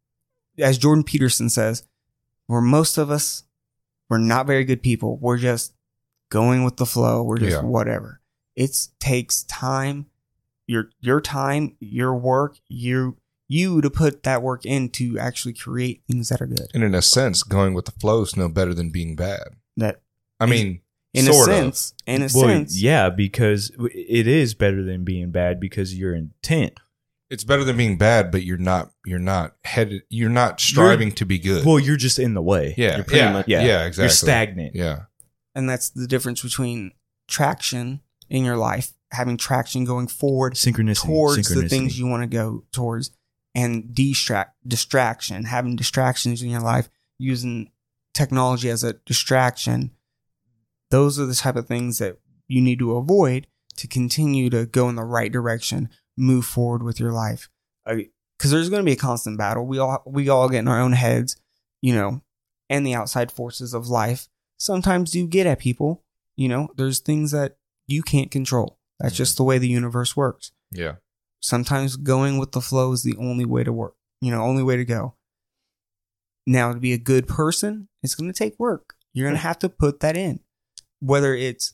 as Jordan Peterson says, where most of us, we're not very good people. We're just going with the flow. We're just Yeah. whatever. It takes time, your your time, your work, you you to put that work in to actually create things that are good. And in a sense, going with the flow is no better than being bad. That I mean, in sort a of. sense, in a Well, sense, yeah, because it is better than being bad because of your intent. It's better than being bad, but you're not. You're not headed. You're not striving to be good. Well, you're just in the way. yeah, you're pretty yeah, much- yeah, Yeah. exactly. You're stagnant. Yeah, and that's the difference between traction in your life, having traction going forward Synchronicity. towards the Synchronicity. things you want to go towards, and distract distraction, having distractions in your life, using technology as a distraction. Those are the type of things that you need to avoid to continue to go in the right direction, move forward with your life. Because there's going to be a constant battle. We all we all get in our own heads, you know, and the outside forces of life sometimes do get at people. You know, there's things that you can't control. That's just the way the universe works. yeah. Sometimes going with the flow is the only way to work, you know, only way to go. Now, to be a good person, it's going to take work. You're going to have to put that in, whether it's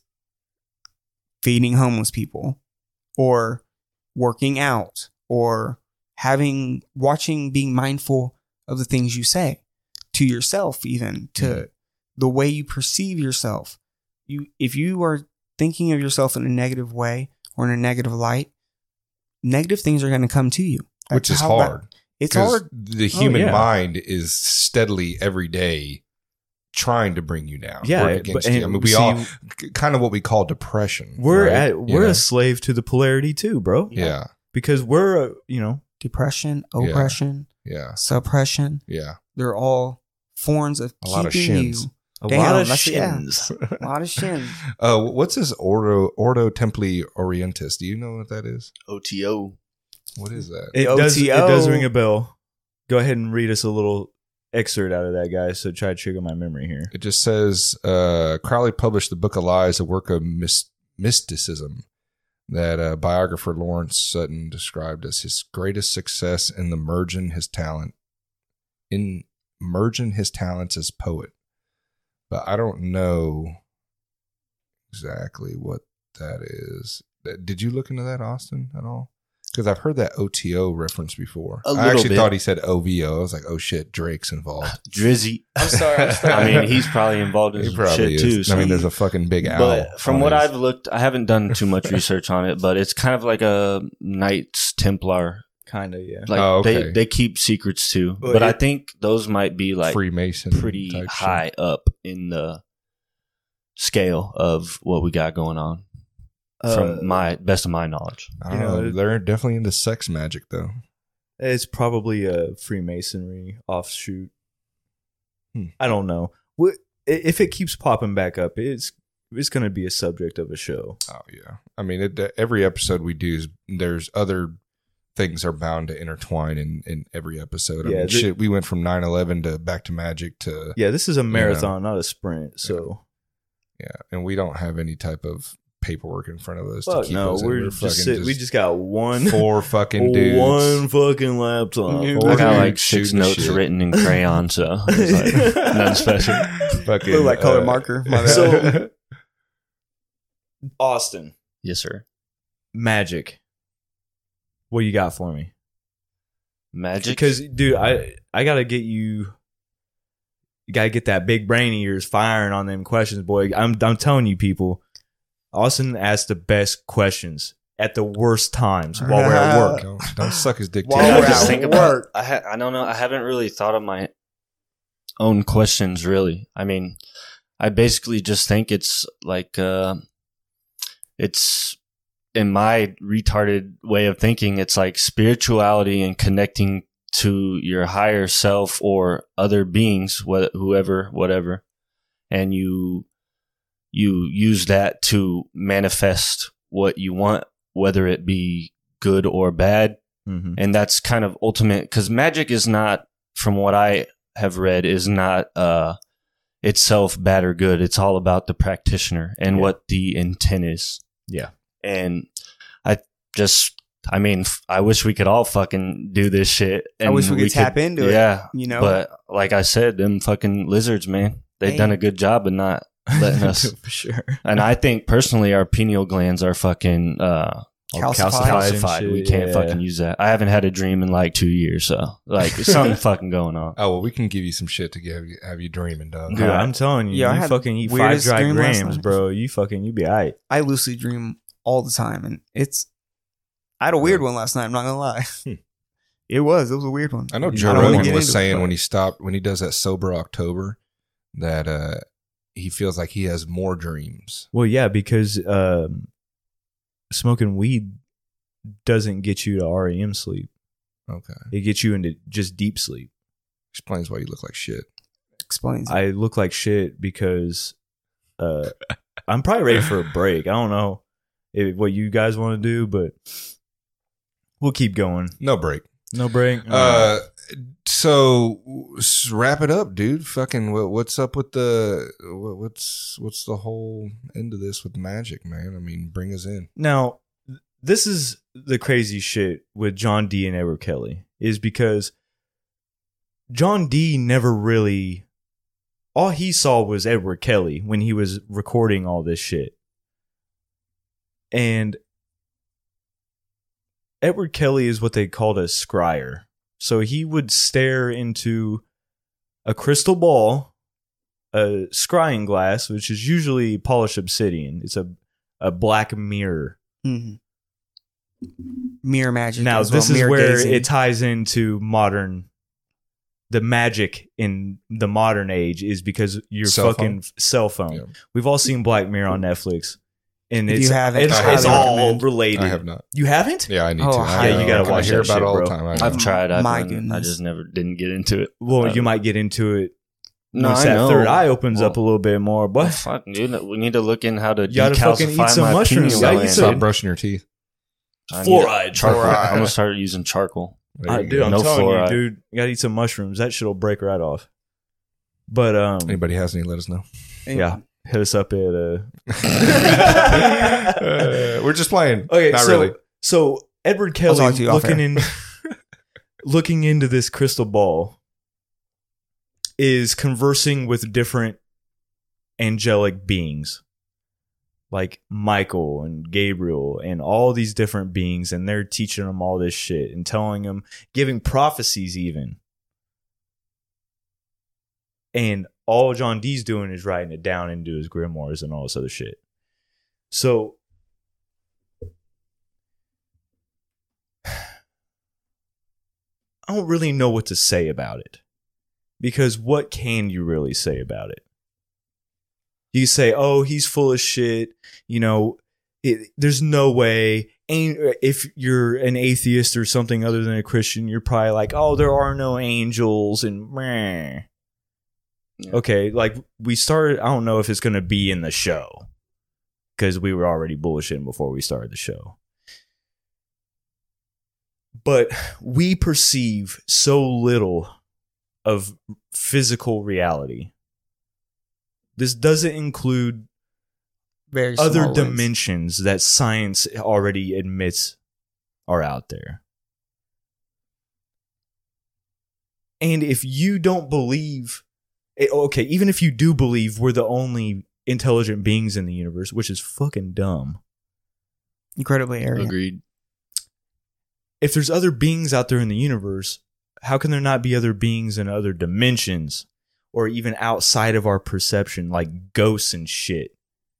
feeding homeless people or working out or having, watching, being mindful of the things you say to yourself, even to Mhm. the way you perceive yourself. You, if you are thinking of yourself in a negative way or in a negative light, negative things are going to come to you. Which That's is how that- hard. it's 'Cause hard. The human yeah. mind is steadily every day trying to bring you down. Yeah, work but- against you. I and mean, we see, all kind of what we call depression. We're right? at You we're know? a slave to the polarity too, bro. yeah, Because we're uh, you know Depression, Yeah. oppression, yeah, suppression. yeah. They're all forms of A lot of keeping shins. you. a Damn, lot of that's- yeah. shins. A lot of shins. Uh, what's this Ordo Ordo Templi Orientis? Do you know what that is? O T O. What is that? It The does it O T O. does ring a bell. Go ahead and read us a little excerpt out of that, guys. So try to trigger my memory here. It just says uh, Crowley published the Book of Lies, a work of mys- mysticism that uh, biographer Lawrence Sutton described as his greatest success in the merging his talent in merging his talents as poet. But I don't know exactly what that is. Did you look into that, Austin, at all? Because I've heard that O T O reference before. A I little actually bit. thought he said O V O. I was like, oh shit, Drake's involved. Drizzy. I'm sorry. I'm sorry. I mean, he's probably involved in He some probably shit is. too. I mean, so- there's a fucking big owl. But from on what his- I've looked, I haven't done too much research on it, but it's kind of like a Knights Templar. Kind of, yeah. Like Oh, okay. they, they keep secrets too. Well, but I it- think those might be like Freemason pretty type shit. high up in the scale of what we got going on. Uh, From my best of my knowledge. I don't You know, know. it- They're definitely into sex magic, though. It's probably a Freemasonry offshoot. Hmm. I don't know. What if it keeps popping back up? It's it's going to be a subject of a show. Oh yeah. I mean, it, every episode we do is there's other things are bound to intertwine in in every episode. I Yeah, mean, the- shit. We went from nine eleven to back to magic to Yeah, this is a marathon, not a sprint. So yeah, and we don't have any type of paperwork in front of us fuck to keep no, us. in. we're, We're just, fucking sit, we just got one four fucking dudes. one fucking laptop. Yeah, I Four got like dudes six shooting notes shit. written in crayon, so it's like nothing special. Fucking Look like color uh, marker. My bad. So- Austin, Yes, sir. magic. What you got for me? Magic. Because, dude, I I gotta get you. You gotta get that big brain of yours firing on them questions, boy. I'm I'm telling you, people. Austin asks the best questions at the worst times while we're at work. Don't, don't suck his dick. While too Yeah, we're much. I just at think about. work. I ha- I don't know. I haven't really thought of my own questions. Really, I mean, I basically just think it's like uh, it's in my retarded way of thinking. It's like spirituality and connecting to your higher self or other beings, wh- whoever, whatever, and you you use that to manifest what you want, whether it be good or bad. Mm-hmm. And that's kind of ultimate, because magic is not, from what I have read, is not uh, itself bad or good. It's all about the practitioner and Yeah. what the intent is. Yeah. And I just, I mean, f- I wish we could all fucking do this shit. I And wish we could tap into it, Yeah. you know? But like I said, them fucking lizards, man, they've Hey. done a good job of not letting us. For sure. And I think personally, our pineal glands are fucking uh, Calcified. calcified. and We shit, can't yeah. fucking use that. I haven't had a dream in like two years, so like there's something fucking going on. Oh well, we can give you some shit to give you, have you dreaming, dog. Dude, I'm telling you, Yeah, I you had fucking eat five weirdest dry dream last grams, night. bro. You fucking, you be alright. I lucid dream all the time, and it's. I had a weird one last night. I'm not gonna lie. It was. It was a weird one. I know I Joe don't wanna Rogan get was into it, saying but- when he stopped, when he does that sober October, that uh, he feels like he has more dreams. Well, yeah, because um, smoking weed doesn't get you to R E M sleep. Okay, It gets you into just deep sleep. explains why you look like shit. Explains. it. I look like shit because uh, I'm probably ready for a break. I don't know if, what you guys want to do, but we'll keep going. No break. No break. Uh, so s- wrap it up, dude. Fucking, what, what's up with the what, what's what's the whole end of this with magic, man? I mean, bring us in. Now, th- this is the crazy shit with John D and Edward Kelly, is because John D never really, all he saw was Edward Kelly when he was recording all this shit. And Edward Kelly is what they called a scryer. So he would stare into a crystal ball, a scrying glass, which is usually polished obsidian. It's a, a black mirror. Mhm. Mirror magic. Now, as well, this is mirror where gazing. it ties into modern. The magic in the modern age is because your Cell fucking f- cell phone. Yeah. We've all seen Black Mirror on Netflix, and If it's you haven't, it's, I it's highly all recommend. related. I have not. You haven't? Yeah, I need Oh, to. yeah, I, you gotta I watch hear that about shit, it all bro. the time. I know. I've tried. I've My been- I goodness. just never didn't get into it. Well, Uh, you might get into it No, once I that know. third eye opens Well, up a little bit more. Well, But fuck, dude. We need to look in how to You gotta fucking decalcify eat some my mushrooms. pineal Yeah, you gland. said- Stop brushing your teeth. I need Fluoride, charcoal. fluoride. I'm gonna start using charcoal. There uh, you dude, go. I'm No telling fluoride. you, dude, you gotta eat some mushrooms. That shit'll break right off. But um, Anybody has any? Let us know. yeah, hit us up at uh. Uh, we're just playing. Okay, Not so really. so Edward I'll Kelly talk to you off looking air. in, looking into this crystal ball, is conversing with different angelic beings, like Michael and Gabriel and all these different beings, and they're teaching them all this shit and telling them, giving prophecies even. And all John D's doing is writing it down into his grimoires and all this other shit. So I don't really know what to say about it. Because what can you really say about it? You say, oh, he's full of shit. You know, it, there's no way. Ain't, if you're an atheist or something other than a Christian, you're probably like, oh, there are no angels and meh. Yeah. Okay, like we started, I don't know if it's going to be in the show because we were already bullshitting before we started the show. But we perceive so little of physical reality. This doesn't include Very other small wins. dimensions that science already admits are out there. And if you don't believe, eh, okay, even if you do believe we're the only intelligent beings in the universe, which is fucking dumb. Incredibly arrogant. Agreed. If there's other beings out there in the universe, how can there not be other beings in other dimensions or even outside of our perception, like ghosts and shit?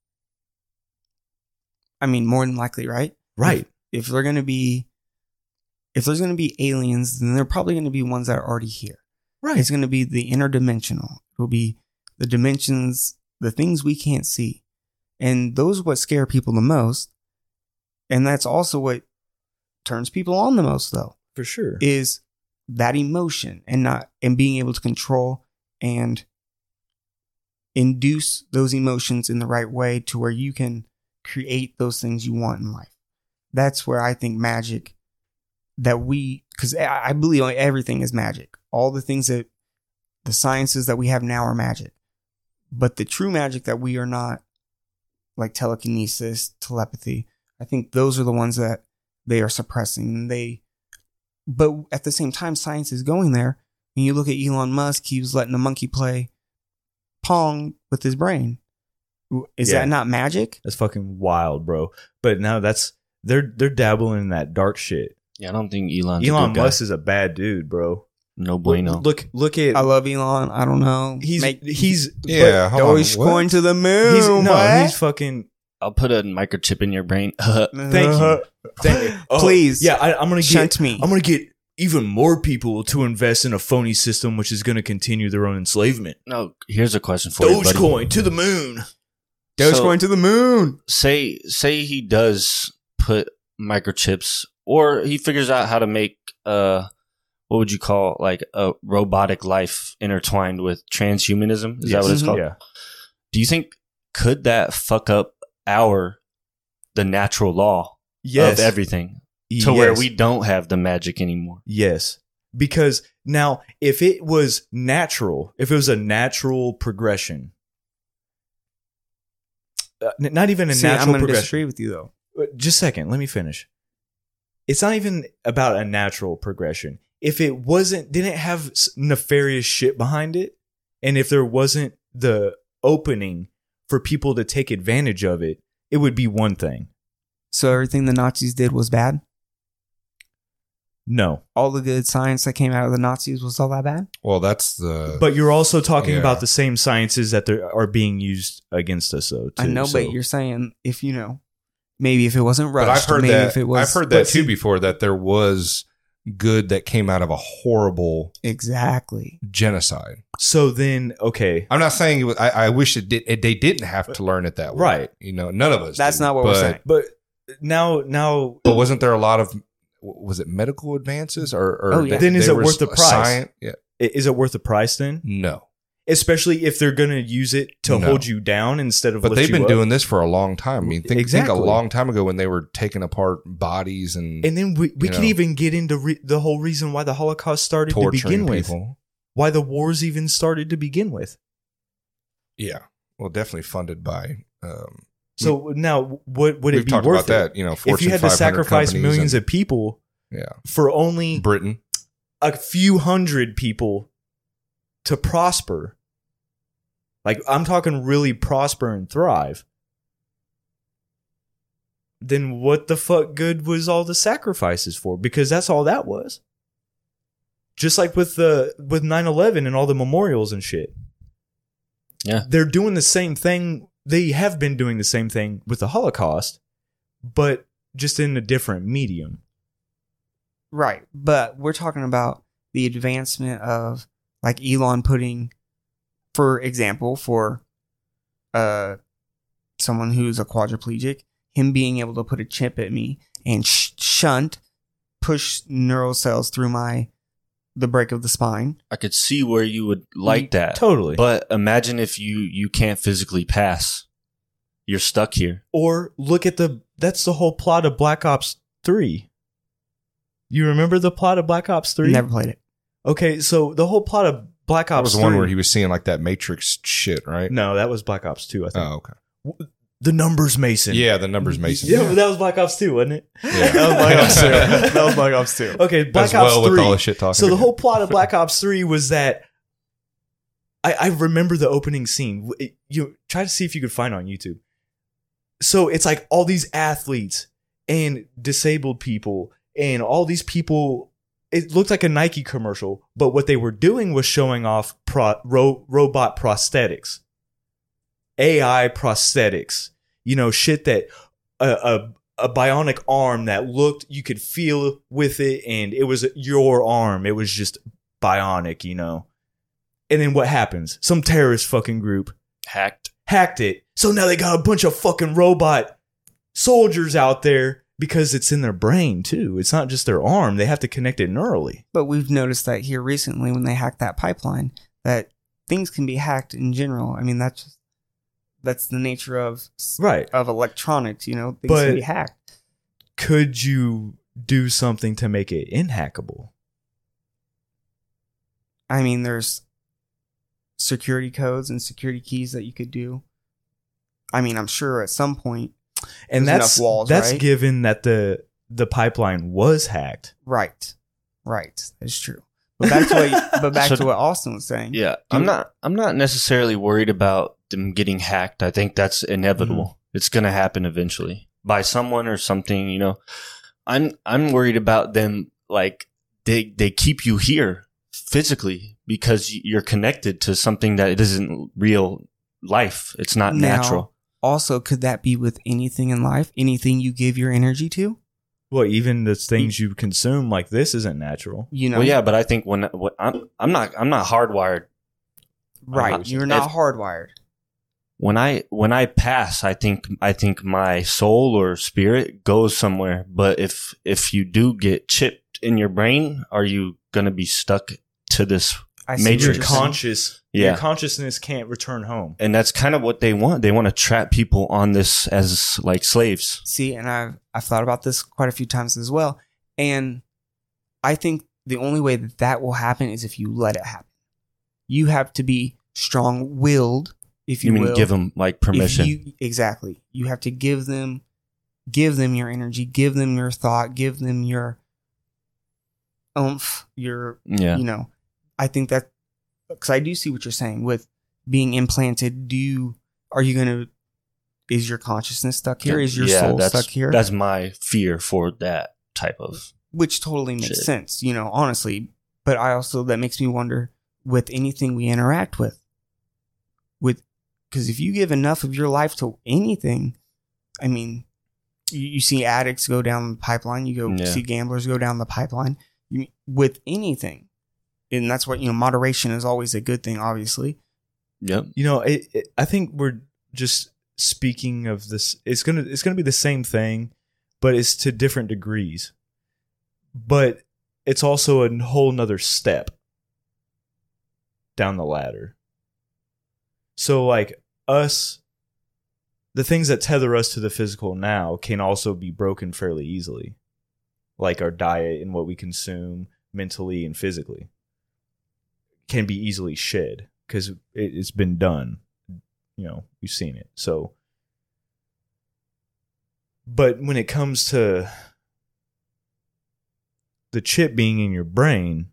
I mean, more than likely, right? Right. If, if they're going to be, if there's going to be aliens, then they're probably going to be ones that are already here. Right. It's going to be the interdimensional. It'll be the dimensions, the things we can't see. And those are what scare people the most. And that's also what turns people on the most, though, For sure. is that emotion and not, and being able to control and induce those emotions in the right way to where you can create those things you want in life. That's where I think magic that we, because I believe everything is magic. All the things that the sciences that we have now are magic. But the true magic that we are not, like telekinesis, telepathy, I think those are the ones that they are suppressing. They, but at the same time, science is going there. When you look at Elon Musk, he was letting a monkey play Pong with his brain. Is Yeah. that not magic? That's fucking wild, bro. But now that's they're they're dabbling in that dark shit. Yeah, I don't think Elon's Elon a good Musk guy. is a bad dude, bro. No bueno. Look, look at I love Elon. I don't know. he's Make, he's Yeah, hold on, Doge what? going to the moon. he's no what? he's fucking. I'll put a microchip in your brain. Thank you, thank you. Oh, Please, yeah, I, I'm gonna get. shunt me. I'm gonna get even more people to invest in a phony system, which is gonna continue their own enslavement. No, here's a question for you, buddy. Dogecoin to the moon. Doge So- going to the moon. Say, say he does put microchips, or he figures out how to make uh, what would you call like a robotic life intertwined with transhumanism? Is that what it's Mhm. called? Yeah. Do you think could that fuck up our the natural law Yes. of everything to where Yes. we don't have the magic anymore? Yes. Because now, if it was natural, if it was a natural progression, uh, n- not even a See, I'm natural going to progression. disagree with you though. Uh, Just a second, let me finish. It's not even about a natural progression. If it wasn't, didn't have s- nefarious shit behind it, and if there wasn't the opening for people to take advantage of it, it would be one thing. So everything the Nazis did was bad. No. All the good science that came out of the Nazis was all that bad. Well, that's the. But you're also talking Yeah. about the same sciences that there are being used against us, though. Too, I know, so- but you're saying if you know, maybe if it wasn't But rushed, I've heard maybe that. if it was, I've heard that but too see- before. That there was good that came out of a horrible exactly. genocide. So then, okay, I'm not saying it was, I, I wish it did. It, they didn't have to learn it that way, Right. You know, none of us. That's do. not what but, we're saying. but now, now, But wasn't there a lot of? Was it medical advances or? or Oh, yeah. Then is they it were worth the s- price? science- Yeah. i- is it worth the price then? No. Especially if they're going to use it to No. hold you down instead of But lift they've you been up. doing this for a long time. I mean, think, Exactly. think a long time ago when they were taking apart bodies and, And then we, we you could know. even get into re- the whole reason why the Holocaust started to torturing begin with. people. Why the wars even started to begin with. Yeah. Well, definitely funded by. Um, So now, what would we've it be talked worth about it that. You know, if you Fortune had to five hundred sacrifice companies millions and- of people yeah, for only Britain. a few hundred people to prosper? Like, I'm talking really prosper and thrive. Then what the fuck good was all the sacrifices for? Because that's all that was. Just like with the with nine eleven and all the memorials and shit. Yeah. They're doing the same thing. They have been doing the same thing with the Holocaust, but just in a different medium. Right. But we're talking about the advancement of like Elon putting, for example, for uh someone who's a quadriplegic, him being able to put a chip at me and sh- shunt, push neural cells through my the break of the spine. I could see where you would like that. Totally. But imagine if you you can't physically pass. You're stuck here. Or look at the that's the whole plot of Black Ops three. You remember the plot of Black Ops three? Never played it. Okay, so the whole plot of Black That Ops was the three. one where he was seeing like that Matrix shit, right? No, that was Black Ops two, I think. Oh, okay. The Numbers Mason. Yeah, the numbers Mason. Yeah, but that was Black Ops two, wasn't it? Yeah. That was Black Ops two. That was Black Ops two. Okay, Black As Ops well three. with all the shit talking. So the whole plot of Black Ops three was that I, I remember the opening scene. It- you try to see if you could find it on YouTube. So it's like all these athletes and disabled people and all these people. It looked like a Nike commercial, but what they were doing was showing off pro, ro, robot prosthetics, A I prosthetics. You know, shit that a, a a bionic arm that looked, you could feel with it, and it was your arm. It was just bionic, you know. And then what happens? Some terrorist fucking group Hacked. hacked it. So now they got a bunch of fucking robot soldiers out there because it's in their brain too. It's not just their arm. They have to connect it neurally. But we've noticed that here recently when they hacked that pipeline, that things can be hacked in general. I mean, that's just, that's the nature of Right. of electronics. You know, things But- can be hacked. Could you do something to make it inhackable? I mean, there's security codes and security keys that you could do. I mean, I'm sure at some point, And There's that's enough walls, that's right? given that the the pipeline was hacked. right, right, that's true. But back to what, but back So- to what Austin was saying. Yeah, I'm not. I'm not necessarily worried about them getting hacked. I think that's inevitable. Mm-hmm. It's going to happen eventually by someone or something. You know, I'm. I'm worried about them. Like they they keep you here physically because you're connected to something that it isn't real life. It's not Now, natural. Also, could that be with anything in life? Anything you give your energy to? Well, even the things you consume like this isn't natural. You know, Well, yeah, but I think when what I'm I'm not I'm not hardwired. right. If- You're not hardwired. When I when I pass, I think I think my soul or spirit goes somewhere. But if if you do get chipped in your brain, are you gonna be stuck to this? I see Matrix. what Your you're saying. conscious, Yeah. your consciousness can't return home. And that's kind of what they want. They want to trap people on this as like slaves. See, and I've I've thought about this quite a few times as well, and I think the only way that that will happen is if you let it happen. You have to be strong-willed, if you, You mean will. give them like If permission? you- exactly. You have to give them, give them your energy, give them your thought, give them your oomph, your yeah. you know. I think that because I do see what you're saying with being implanted. Do you are you gonna? Is your consciousness stuck here? Is your Yeah, soul that's, stuck here? That's my fear for that type of. Which totally makes Shit. sense, you know, honestly. But I also, that makes me wonder with anything we interact with. With, because if you give enough of your life to anything, I mean, you, you see addicts go down the pipeline, you go Yeah. see gamblers go down the pipeline. You, with anything. And that's what, you know, moderation is always a good thing, obviously. Yep. You know, it, it, I think we're just speaking of this. It's gonna it's gonna be the same thing, but it's to different degrees. But it's also a whole nother step down the ladder. So, like us, the things that tether us to the physical now can also be broken fairly easily, like our diet and what we consume mentally and physically can be easily shed because it, it's been done. You know, we've seen it. So, but when it comes to the chip being in your brain,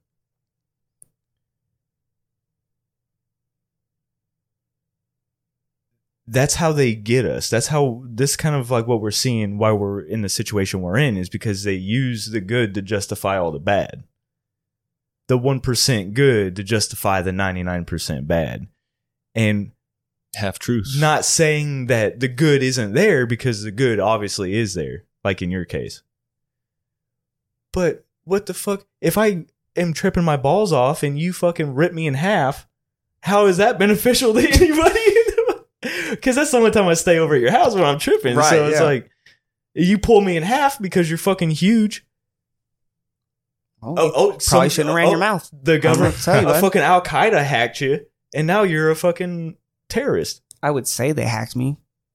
that's how they get us. That's how this kind of like what we're seeing why we're in the situation we're in is because they use the good to justify all the bad. The one percent good to justify the ninety-nine percent bad. And Half truths. not saying that the good isn't there because the good obviously is there, like in your case. But what the fuck? If I am tripping my balls off and you fucking rip me in half, how is that beneficial to anybody? Because that's the only time I stay over at your house when I'm tripping. Right, so it's yeah. like, you pull me in half because you're fucking huge. Oh, Oh, oh probably some- shouldn't have ran oh, your mouth. The government, gonna tell you, a bud. fucking Al Qaeda hacked you, and now you're a fucking terrorist. I would say they hacked me.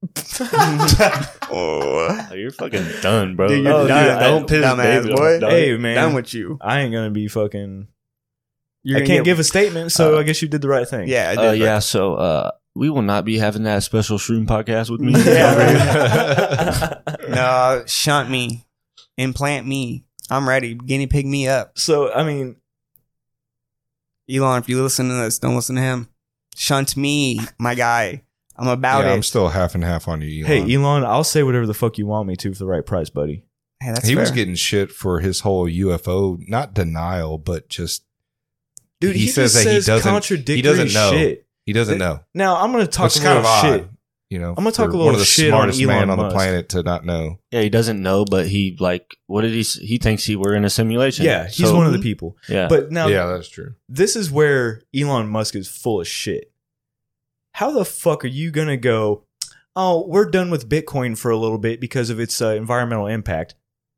Oh, you're fucking done, bro. Dude, you're Oh, done, don't piss dumbass David boy. off, dog. Hey, man. Done with you. I ain't gonna be fucking. You're I gonna can't get- give a statement, so Uh, I guess you did the right thing. Yeah, I did, Uh, but- yeah, so uh, we will not be having that special shroom podcast with me. Yeah. No, shunt me, implant me. I'm ready. Guinea pig me up. So I mean, Elon, if you listen to this, don't listen to him. Shunt me, my guy. I'm about yeah, it. I'm still half and half on you, Elon. hey Elon, I'll say whatever the fuck you want me to for the right price, buddy. Hey, that's he fair. was getting shit for his whole U F O, not denial, but just Dude, He he, says just that he says doesn't- he contradictory doesn't know. shit. he doesn't Th- know. Now I'm gonna talk Which a is kind little of odd, shit. you know. I'm gonna talk for a one little of the shit on smartest Elon man on the Musk. planet to not know. Yeah, he doesn't know, but he like what did he? s- He thinks he we're in a simulation. Yeah, he's So- one of the people. Yeah, But now, yeah, that's true. this is where Elon Musk is full of shit. How the fuck are you gonna go? Oh, we're done with Bitcoin for a little bit because of its uh, environmental impact.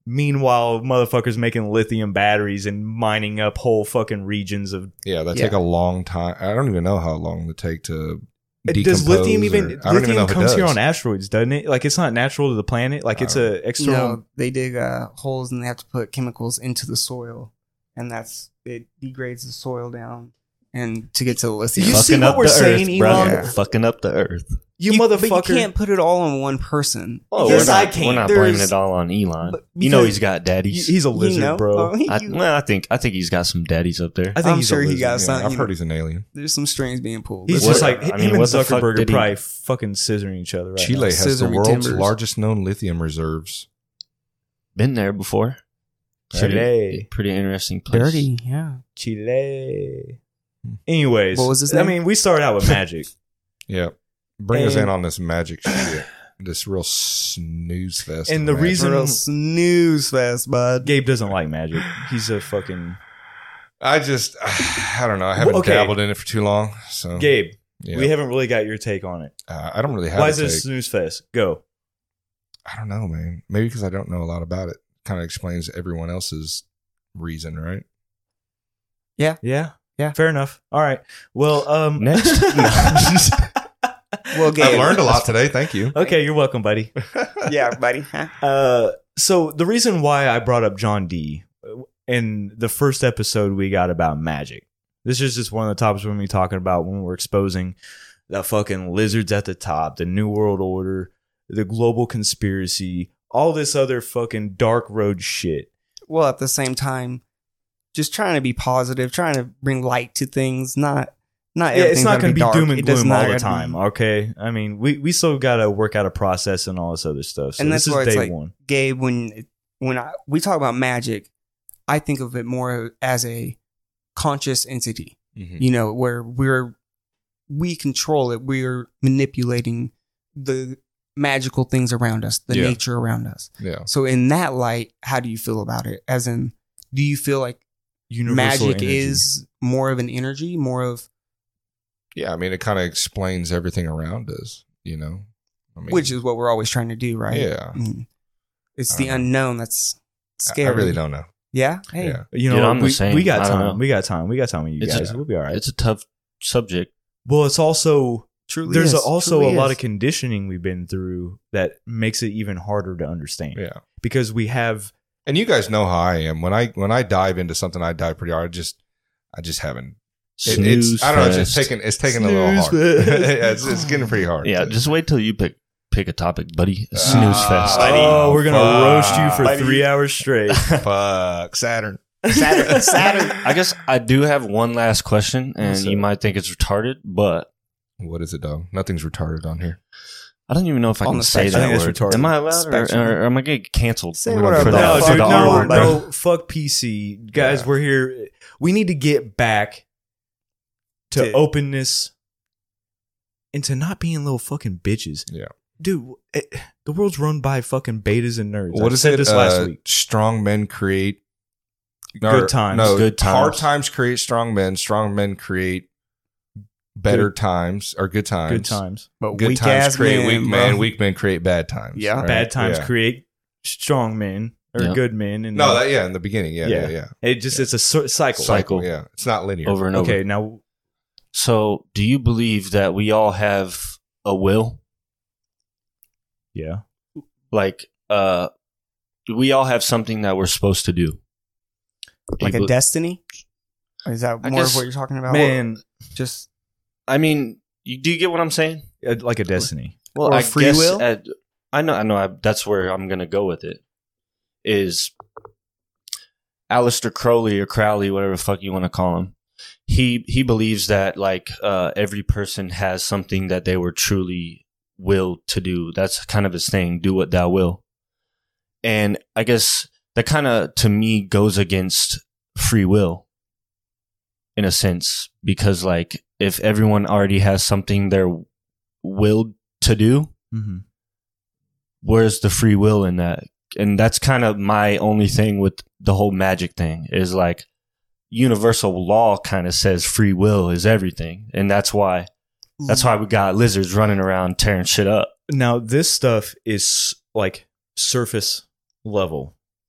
Meanwhile, motherfuckers making lithium batteries and mining up whole fucking regions of. Yeah, that Yeah. take a long time. I don't even know how long it take to Does decompose lithium even? or- I don't even Lithium know if it comes here does. on asteroids, doesn't it? Like it's not natural to the planet. Like it's a external. No, they dig uh, holes and they have to put chemicals into the soil, and that's it degrades the soil down, and to get to the lithium. You see Fucking what up we're the saying, earth, brother. Elon? Fucking up the earth. You, You- motherfucker! But you can't put it all on one person. Oh, Yes, we're not, I can. We're not There's- blaming it all on Elon. But You know because- he's got daddies. He's a You lizard, know? bro. Oh, he- I, you- well, I think I think he's got some daddies up there. I think I'm he's sure a he lizard. got Yeah, some. I've you heard know, he's an alien. There's some strings being pulled. He's But just What- like I him mean, and what the fuck Zuckerberg are did he- probably fucking scissoring each other right Chile now. has the Scissoring world's timbers. largest known lithium reserves. Been there before. Pretty, Chile. pretty interesting place. dirty, yeah. Chile. Anyways, What was his I name? mean, we started out with magic. Yeah. Bring us And- in on this magic shit. This real snooze fest. And of the magic. reason- Real snooze fest, bud. Gabe doesn't like magic. He's a fucking I just, I don't know. I haven't Okay. dabbled in it for too long. So, Gabe. yeah. We haven't really got your take on it. uh, I don't really have Why a is this take. snooze fest? Go. I don't know, man. Maybe because I don't know a lot about it. Kind of explains everyone else's reason, right? Yeah. Yeah. Fair enough. All right. Well, um Next. Well, Gabe. I learned a lot today. Thank you. Okay, you're welcome, buddy. Yeah, buddy. Huh? Uh, so the reason why I brought up John D in the first episode we got about magic. This is just one of the topics we're gonna be talking about when we're exposing the fucking lizards at the top, the New World Order, the global conspiracy, all this other fucking dark road shit. Well, at the same time, just trying to be positive, trying to bring light to things. Not, not. Yeah, it's everything's not gonna going to be dark. doom and It does gloom not all the gotta time, be- okay? I mean, we, we still got to work out a process and all this other stuff. So And this that's is why it's day like- one. Gabe, when when I, we talk about magic, I think of it more as a conscious entity. Mhm. You know, where we're we control it. We're manipulating the magical things around us, the Yeah. nature around us. Yeah. So, in that light, how do you feel about it? As in, do you feel like Universal magic energy. is more of an energy, more of Yeah. I mean, it kind of explains everything around us, you know? I mean, which is what we're always trying to do, right? Yeah. Mm. It's I the don't know. unknown that's I- scary. I really don't know. Yeah. Hey. Yeah. You know, Dude, I'm the we, same. we got I don't time. know. We got time. We got time with you It's a- guys. we'll be all right. It's a tough subject. Well, it's also Truly there's is. a, also Truly a lot is. of conditioning we've been through that makes it even harder to understand. Yeah. Because we have And you guys know how I am. When I when I dive into something, I dive pretty hard. I just I just haven't. It, Snooze it's I don't know. It's just fest. taking it's taking a little hard. Snooze fest. yeah, it's, it's getting pretty hard. Yeah, just wait till you pick pick a topic, buddy. Ah, Snooze fest. buddy. oh, we're gonna Fuck. roast you for Buddy. three hours straight. fuck Saturn. Saturn. Saturn. I guess I do have one last question, and What's you up? might think it's retarded, but What is it, dog? Nothing's retarded on here. I don't even know if I On can the say spectrum. I that think word. it's retarded. Am I allowed, or, Spectrum. or am I going to get canceled? Say We what don't up, put dog. that No, fuck dude, the no, R word, no, bro. fuck P C, guys. Yeah. We're here. We need to get back to To- openness and to not being little fucking bitches. Yeah. Dude, it, the world's run by fucking betas and nerds. What I is said it? this last Uh, week. Strong men create Good or- times. No, Good times. hard times create strong men. Strong men create better times or good times. Good times. But Good weak times ass create men, weak bro. men. Weak men create bad times. Yeah. right? Bad times Yeah. create strong men or Yeah. good men. And No, that yeah, in the beginning, yeah, Yeah. yeah, yeah. it just it's a cer- cycle. Cycle, yeah. It's not linear. over and over. Okay, now So, do you believe that we all have a will? yeah. Like, uh, we all have something that we're supposed to do. Do like you a be- destiny. Or is that I more guess- of what you're talking about? Man, just I mean, you, do you get what I'm saying? uh, like a destiny. Well, Or I free guess will? At, I know, I know. I, that's where I'm going to go with it. Is Aleister Crowley or Crowley, whatever the fuck you want to call him? He he believes that like uh, every person has something that they were truly willed to do. That's kind of his thing. Do what thou will. And I guess that kind of to me goes against free will, in a sense, because like if everyone already has something they're willed to do, Mm-hmm. where's the free will in that? And that's kind of my only thing with the whole magic thing is like universal law kind of says free will is everything. And that's why, that's why we got lizards running around tearing shit up. Now this stuff is like surface level.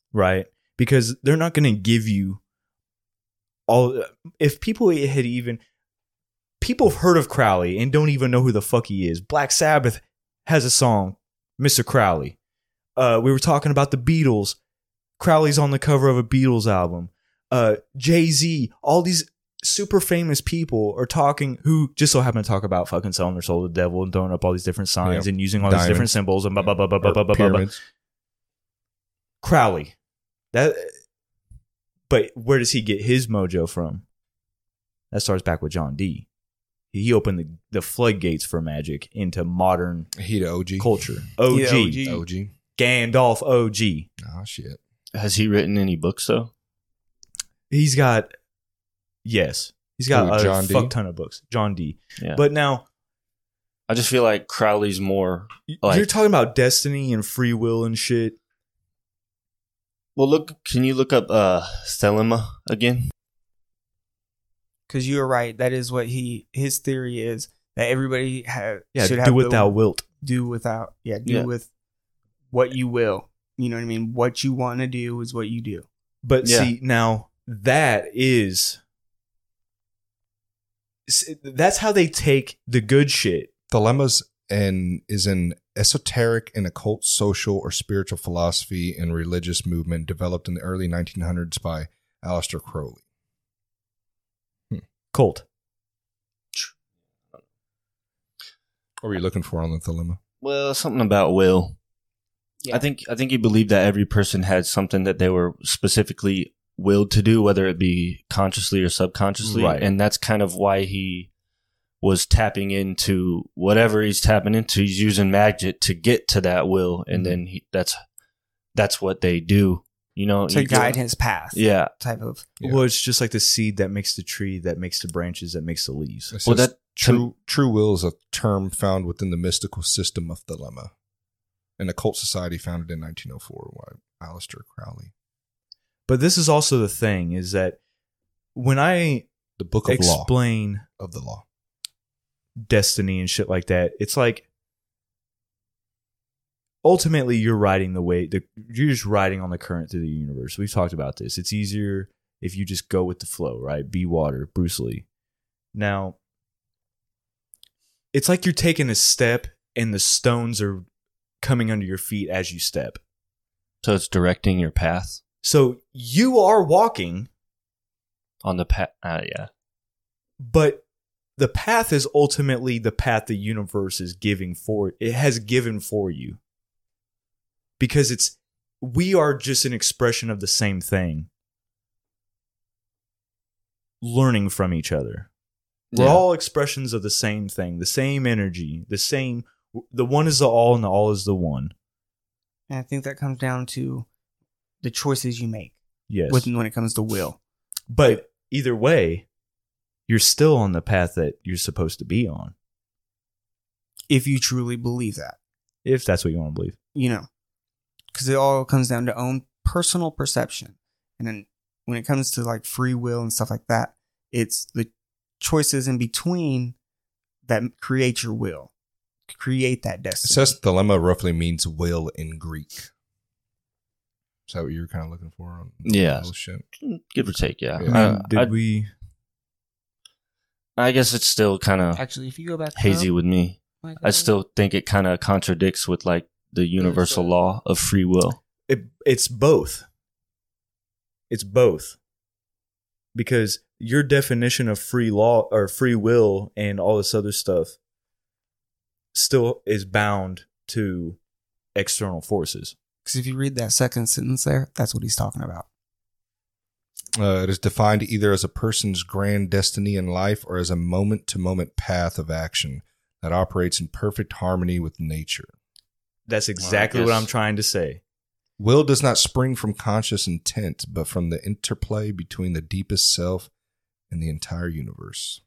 right? Because they're not going to give you all. If people had even people have heard of Crowley and don't even know who the fuck he is. Black Sabbath has a song, Mister Crowley. Uh, we were talking about the Beatles. Crowley's on the cover of a Beatles album. Uh, Jay-Z, all these super famous people are talking who just so happen to talk about fucking selling their soul to the devil and throwing up all these different signs Yep. and using all Diamonds. these different symbols and blah blah blah blah blah Or blah blah blah. pyramids. Crowley, that, but where does he get his mojo from? That starts back with John Dee. He opened the, the floodgates for magic into modern He the O G. culture. O G, Yeah, O G. O G. Gandalf O G. Oh shit. Has he written any books though? He's got, yes, he's got Who, a John Dee? fuck ton of books. John Dee. Yeah. But now, I just feel like Crowley's more. y- Like- you're talking about destiny and free will and shit. Well, look. Can you look up uh Thelema again? Because you were right. That is what he his theory is, that everybody ha- Yeah, should do have what the- thou wilt. do without yeah do Yeah. with what you will. You know what I mean? What you want to do is what you do. But Yeah. see, now that is s- that's how they take the good shit. Thelema's and is an esoteric and occult social or spiritual philosophy and religious movement developed in the early nineteen hundreds by Aleister Crowley. Cult. What were you looking for on the Thelema? Well, something about will. Yeah. I think I think he believed that every person had something that they were specifically willed to do, whether it be consciously or subconsciously, Right. and that's kind of why he was tapping into whatever he's tapping into. He's using magic to get to that will, and then he, that's that's what they do. You know, To you- guide his path. Yeah, Type of Yeah. Well, it's just like the seed that makes the tree, that makes the branches, that makes the leaves. It Well, says that- true true will is a term found within the mystical system of Thelema, an occult society founded in nineteen oh four by Aleister Crowley. But this is also the thing, is that when I The Book of Law explain of the Law. destiny and shit like that, it's like ultimately you're riding the way the you're just riding on the current through the universe. We've talked about this. It's easier if you just go with the flow, right? Be water, Bruce Lee. Now, it's like you're taking a step and the stones are coming under your feet as you step. so it's directing your path So you are walking, on the path. Uh, yeah, but the path is ultimately the path the universe is giving for it has given for you, because it's we are just an expression of the same thing, learning from each other. We're Yeah. all expressions of the same thing, the same energy, the same. The one is the all and the all is the one. and I think that comes down to the choices you make Yes. with when it comes to will. But either way, you're still on the path that you're supposed to be on, If you truly believe that, if that's what you want to believe. you know, because it all comes down to own personal perception. And then when it comes to like free will and stuff like that, it's the choices in between that create your will, create that It destiny. says Thelema roughly means will in Greek. Is that what you were kind of looking for? On Yeah. Oh, shit. give or take. Yeah, Yeah. I I, mean, did I, we? I guess it's still kind of Actually, if you go back hazy up, with me. like, I still think it kind of contradicts with like the universal so- law of free will. It, it's both. It's both. Because your definition of free law or free will and all this other stuff still is bound to external forces. because if you read that second sentence there, that's what he's talking about. Uh, it is defined either as a person's grand destiny in life or as a moment-to-moment path of action that operates in perfect harmony with nature. That's exactly what guess- I'm trying to say. Will does not spring from conscious intent, but from the interplay between the deepest self and the entire universe.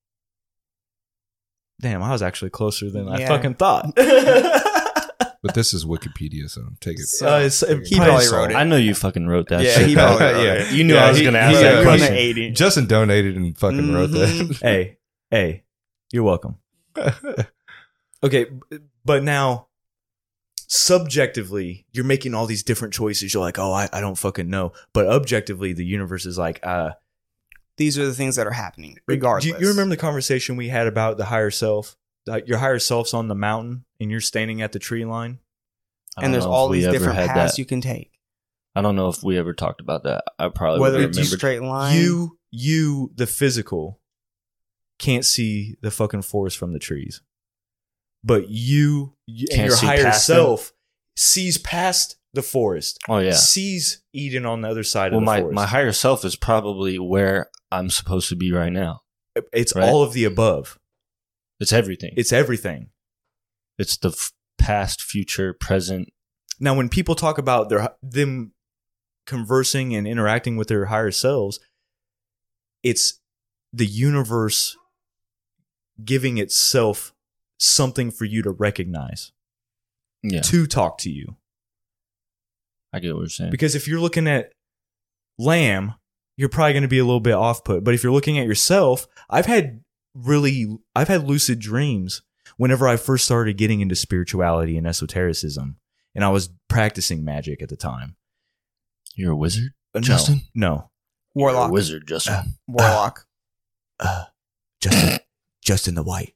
Damn, I was actually closer than I Yeah. fucking thought. But this is Wikipedia, so take it. So- Uh, it's- it He probably probably saw- wrote it. I know you fucking wrote that. Yeah, shit. he probably wrote Yeah. it. You knew Yeah, I was he- gonna he, ask uh, that from question. the eighty. Justin donated and fucking wrote Mhm. that. Hey, hey, you're welcome. Okay, b- but now, subjectively, you're making all these different choices. You're like, oh, I, I don't fucking know. But objectively, the universe is like, uh, these are the things that are happening, regardless. Do you, you remember the conversation we had about the higher self? The, your higher self's on the mountain, and you're standing at the tree line. I don't And there's know all if we these ever different had paths that. you can take. I don't know if we ever talked about that. I probably Whether would it's remember. a straight line. You, you, the physical, can't see the fucking forest from the trees, but you, you and Can't your see higher past them? self sees past the forest. Oh yeah. Sees Eden on the other side Well, of the my forest. my higher self is probably where I'm supposed to be right now. It's right? all of the above. It's everything. It's everything. It's the f- past, future, present. Now, when people talk about their them conversing and interacting with their higher selves, it's the universe giving itself something for you to recognize, Yeah, to talk to you. I get what you're saying. Because if you're looking at Lamb, you're probably going to be a little bit off put. But if you're looking at yourself, I've had really, I've had lucid dreams whenever I first started getting into spirituality and esotericism, and I was practicing magic at the time. You're a wizard, Uh, Justin? No, You're a Warlock. wizard, Justin. Uh, Warlock. no. Uh, Justin, Justin the White.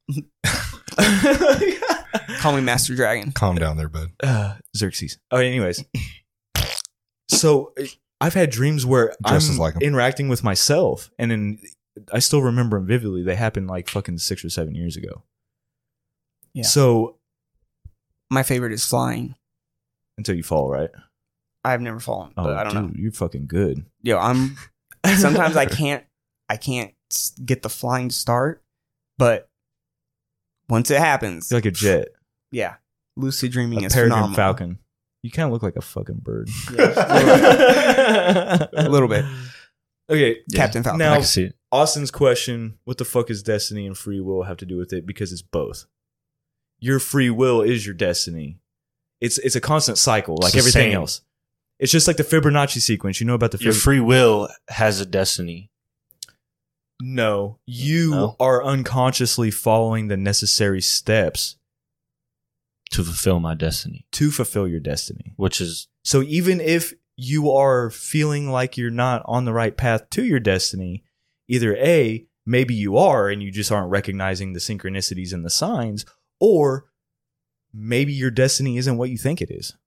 Call me Master Dragon. Calm down there, bud. uh, Xerxes. Oh, anyways. So I've had dreams where Dresses I'm like 'em. interacting with myself, and then I still remember them vividly. They happened like fucking six or seven years ago. Yeah. So My favorite is flying. until you fall, right? I've never fallen, Oh, but I don't dude, know. you're fucking good. Yo, I'm sometimes I can't I can't s- get the flying to start, but once it happens, You're like a jet, yeah, lucid dreaming a is peregrine phenomenal. falcon. You kind of look like a fucking bird. Yeah, a little bit. Okay, Yeah. Captain Falcon. Now- I can see it. Austin's question, what the fuck is destiny and free will have to do with it? Because it's both. Your free will is your destiny. It's it's a constant cycle, like It's the everything same. else. It's just like the Fibonacci sequence. You know about the Your Fib- free will has a destiny. No, you No? are unconsciously following the necessary steps To fulfill my destiny, to fulfill your destiny. which is So even if you are feeling like you're not on the right path to your destiny, either A, maybe you are and you just aren't recognizing the synchronicities and the signs, or maybe your destiny isn't what you think it is.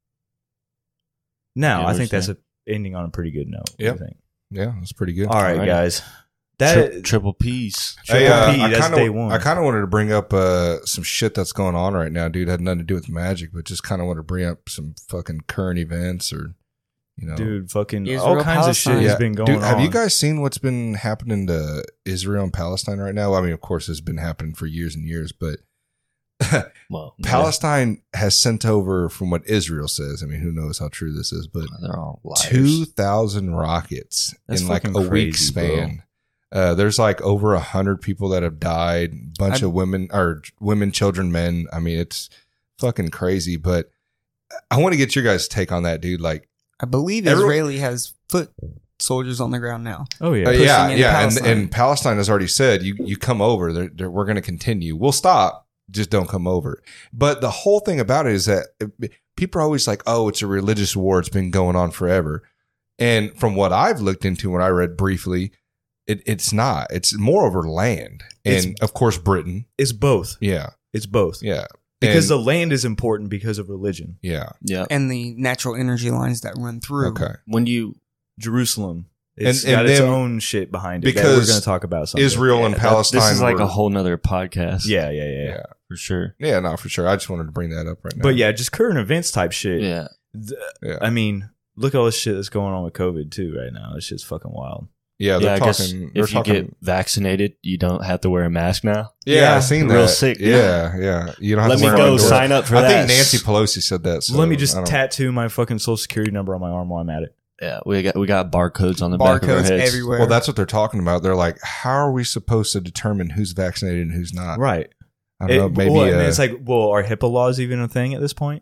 Now, Yeah, I what think you're that's a, ending on a pretty good note. What do you Yep. think? Yeah, that's pretty good. All right, Alrighty. guys. That tri- triple P's. Triple Hey, uh, P, I that's kinda, day one. I kind of wanted to bring up uh, some shit that's going on right now, dude. Had nothing to do with magic, but just kind of wanted to bring up some fucking current events or, you know. Dude, fucking Israel, all kinds of shit Palestine. has been going dude, on. have you guys seen what's been happening to Israel and Palestine right now? I mean, of course, it's been happening for years and years, but Well, Palestine has sent over, from what Israel says, I mean, who knows how true this is, but yeah, they're all liars. two thousand rockets That's in like a fucking week crazy, bro. span. Uh, there's like over a hundred people that have died, bunch I- of women or women, children, men. I mean, it's fucking crazy, but I want to get your guys' take on that, dude. Like, I believe Everyone- Israeli has foot soldiers on the ground now. Oh yeah. uh, pushing yeah, into yeah. And, Palestine. and Palestine has already said, you, you come over, they're, they're, we're going to continue. We'll stop. Just don't come over. But the whole thing about it is that it- people are always like, oh, it's a religious war. It's been going on forever. And from what I've looked into, when I read briefly, it, it's not. It's more over land. And It's- of course, Britain. It's both. Yeah. It's both. Yeah. Because And- the land is important because of religion. yeah. Yeah. And the natural energy lines that run through. Okay. When you Jerusalem. It's And- and got its them- own shit behind it that because we're going to talk about someday. Israel and that- Palestine. This is like were- a whole nother podcast. Yeah, yeah, yeah, Yeah. for sure. Yeah, no, for sure. I just wanted to bring that up right now. But yeah, just current events type shit. Yeah. Th- Yeah. I mean, look at all this shit that's going on with COVID too right now. This shit's fucking wild. Yeah, Yeah, they're I guess talking. They're if you talking. get vaccinated, you don't have to wear a mask now. yeah, Yeah, I've seen that. real sick. Yeah, yeah. You don't have Let to me wear go them indoors. sign up for I that. think Nancy Pelosi said that. So Let me just I don't- tattoo my fucking social security number on my arm while I'm at it. Yeah, we got we got barcodes on the back of our Barcodes heads. everywhere. Well, that's what they're talking about. They're like, how are we supposed to determine who's vaccinated and who's not? Right. I don't know. It- Maybe well, and uh, it's like, well, are HIPAA laws even a thing at this point?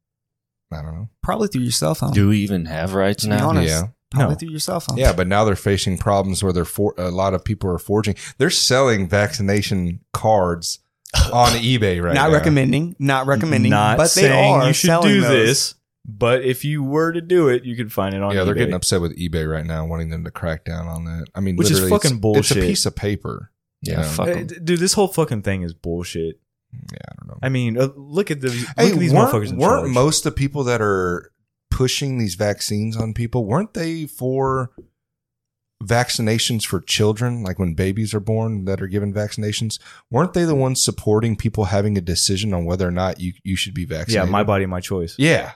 I don't know. probably through your cell phone. Do we even have rights To be now? honest. Yeah. Probably No. through your cell phone. Yeah, but now they're facing problems where they're for, a lot of people are forging. They're selling vaccination cards on eBay right not now. recommending, not recommending, Not but they saying are you should selling do those. this. But if you were to do it, you could find it on Yeah, eBay. they're getting upset with eBay right now, wanting them to crack down on that. I mean, Which is literally, fucking it's, bullshit. It's a piece of paper. you Yeah, know? fuck Hey, 'em. d- dude, this whole fucking thing is bullshit. Yeah, I don't know. I mean, uh, look at the look Hey, at these weren't, motherfuckers in weren't charge. most of the people that are pushing these vaccines on people, weren't they for vaccinations for children, like when babies are born that are given vaccinations? Weren't they the ones supporting people having a decision on whether or not you, you should be yeah, vaccinated? my body, my choice. Yeah.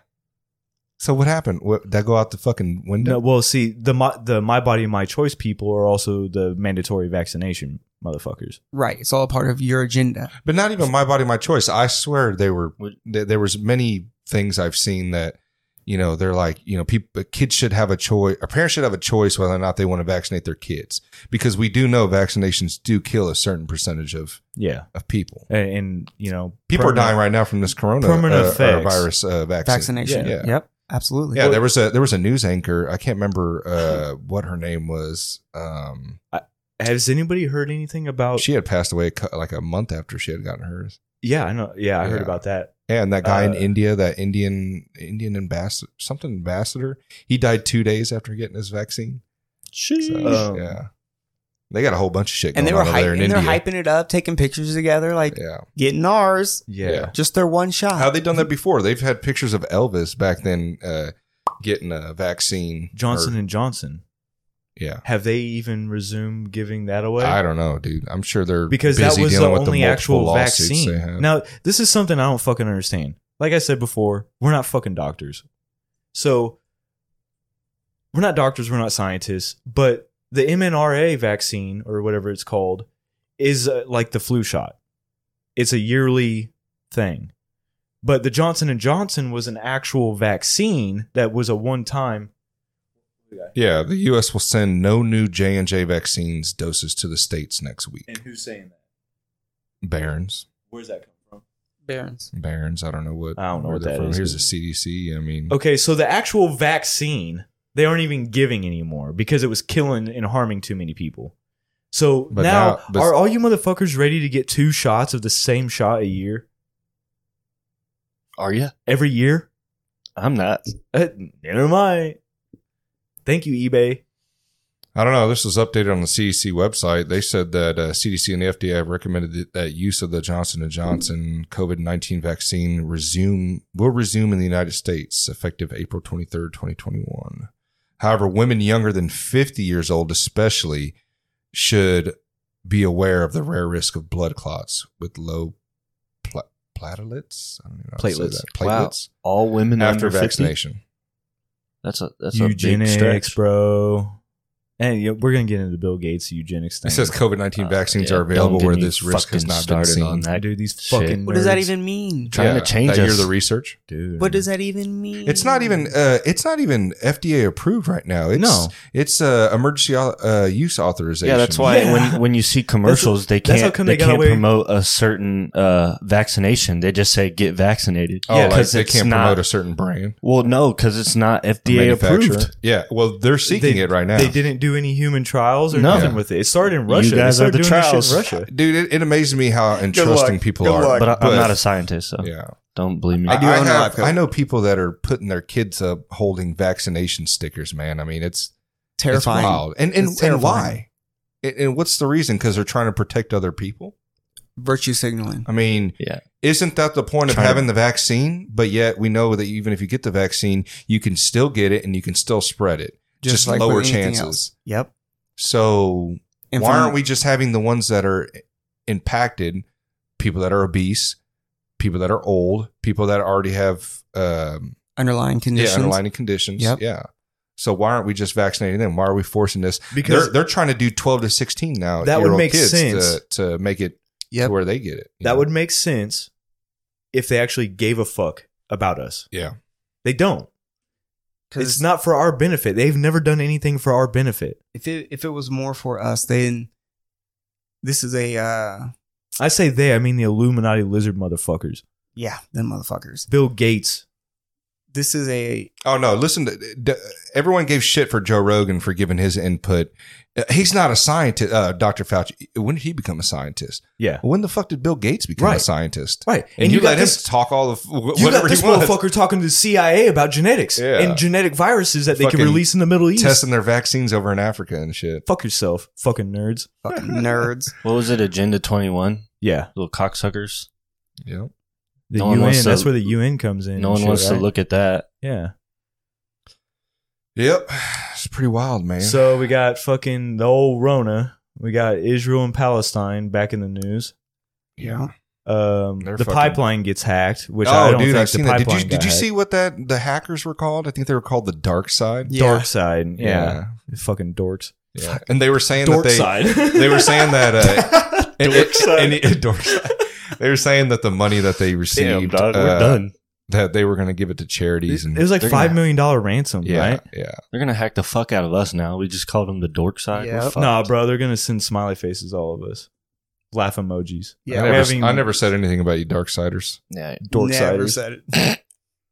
So what happened? What, did that go out the fucking window? No, well, see, the my, the my body, my choice people are also the mandatory vaccination motherfuckers. Right. It's all a part of your agenda. But not even my body, my choice. I swear they were. Would- There there was many things I've seen that, you know, they're like, you know, people, kids should have a choice. Or parents should have a choice whether or not they want to vaccinate their kids, because we do know vaccinations do kill a certain percentage of Yeah, of people. and, and you know, People are permanent- dying right now from this corona permanent uh, uh, effects. virus uh, vaccine. Vaccination. Yeah. Yep. Absolutely. Yeah, there was a there was a news anchor. I can't remember uh, what her name was. Um, Has anybody heard anything about? she had passed away co- like a month after she had gotten hers. yeah, I know. Yeah, I heard Yeah. about that. Yeah, and that guy in Uh, India, that Indian Indian ambassador, something ambassador, he died two days after getting his vaccine. So, Um, yeah, they got a whole bunch of shit and going they were on over there in hyping, they're India. hyping it up, taking pictures together, like Yeah, getting ours. Yeah. Yeah. Just their one shot. how they done that before? They've had pictures of Elvis back then uh, getting a vaccine. Johnson or- and Johnson. yeah, Have they even resumed giving that away? I don't know, dude. I'm sure they're because busy that was the dealing with only the multiple actual lawsuits vaccine. they have. Now, this is something I don't fucking understand. Like I said before, we're not fucking doctors. So, we're not doctors, we're not scientists, but the M N R A vaccine, or whatever it's called, is uh, like the flu shot. It's a yearly thing. But the Johnson and Johnson was an actual vaccine that was a one-time. Yeah, the U S will send no new J and J vaccines doses to the states next week. And who's saying that? Barons, Where's that come from? Barons. Barons. I don't know what. I don't know where what they're that from. is. Here's the C D C. I mean, Okay, so the actual vaccine they aren't even giving anymore because it was killing and harming too many people. So But now, now- but- are all you motherfuckers ready to get two shots of the same shot a year? Are you? Every year? I'm not. Uh, never mind. Thank you, eBay. I don't know. This was updated on the C D C website. They said that uh, C D C and the F D A have recommended that, that use of the Johnson and Johnson COVID nineteen vaccine resume will resume in the United States effective April twenty-third, twenty twenty-one. However, women younger than fifty years old, especially, should be aware of the rare risk of blood clots with low pla- platelets. I don't even know how to say Platelets. that. Wow. Platelets All women after under fifty? vaccination. That's a that's a big Eugenics, stretch. bro. And you know, we're gonna get into Bill Gates' eugenics thing. It says COVID nineteen Uh, vaccines yeah, are available don't get where me this risk has fucking not been started seen. on that. dude, these shit. fucking. What does that nerds. even mean? Trying to change that us. You're the research. dude? What does that even mean? It's not even. Uh, it's not even F D A approved right now. It's, No. it's uh, emergency uh, use authorization. Yeah, that's why Yeah. when when you see commercials, they that's how can't come they, they got can't away- promote a certain uh, vaccination. They just say get vaccinated. Oh, like 'cause they it's can't not- promote a certain brand. Well, no, because it's not F D A manufacturer. approved. Yeah, well, they're seeking They- it right now. They didn't do any human trials or No. nothing with it. It started in Russia. You guys they are started the doing this trials. shit in Russia. Dude, it, it amazes me how entrusting luck. people Good are. luck. But I, I'm But- not a scientist, so Yeah, don't believe me. I do I, own a have- life coat. I know people that are putting their kids up holding vaccination stickers. Man, I mean, it's terrifying. It's wild. And and, It's and terrifying. why? And, and what's the reason? Because they're trying to protect other people. Virtue signaling. I mean, Yeah. isn't that the point of Trying to- having the vaccine? But yet we know that even if you get the vaccine, you can still get it and you can still spread it. Just, like lower with anything chances. else. Yep. So And why from- aren't we just having the ones that are impacted, people that are obese, people that are old, people that already have um, underlying conditions? yeah, underlying conditions? Yep. Yeah. So why aren't we just vaccinating them? Why are we forcing this? Because they're they're trying to do twelve to sixteen now. That would year old make kids sense. to, to make it Yep. to where they get it. you that know? would make sense if they actually gave a fuck about us. yeah. They don't. It's not for our benefit. They've never done anything for our benefit. If it if it was more for us, then this is a uh I say they, I mean the Illuminati lizard motherfuckers. yeah, them motherfuckers. Bill Gates. this is a Oh no! Listen, to, d- everyone gave shit for Joe Rogan for giving his input. Uh, He's not a scientist, uh, Doctor Fauci. When did he become a scientist? Yeah. When the fuck did Bill Gates become a Right. scientist? Right. And, you, got let this, him talk all of wh- you whatever got this he wants, motherfucker talking to the C I A about genetics Yeah. and genetic viruses that they can Fucking release in the Middle East. testing their vaccines over in Africa and shit. Fuck yourself, fucking nerds. fucking nerds. What was it? Agenda twenty-one? Yeah. Little cocksuckers. Yeah. The No one U N, wants to- that's where the U N comes in. No and one shit, wants to right? look at that. Yeah. Yep. It's pretty wild, man. So we got fucking the old Rona. We got Israel and Palestine back in the news. Yeah. Um, They're the fucking- pipeline gets hacked, which I oh, don't dude, think I've the seen that. Did pipeline you did got you hacked. see what that the hackers were called? I think they were called the Dark Side. Yeah. Dark side? Yeah, fucking dorks. Yeah. And they were saying Dork that they side. they were saying that uh, and- Dork and- side. and- dork side. They were saying that the money that they received, Damn, dog, we're uh, done. that they were going to give it to charities. It And was like They're five gonna- million dollar ransom, yeah, right? yeah. They're gonna hack the fuck out of us now. We just called them the dork side. Yep. We're fucked. Nah, bro, they're gonna send smiley faces, all of us, laugh emojis. Yeah, I we never, haven't even- I never said anything about you, Darksiders. Yeah. dork Never siders. said it.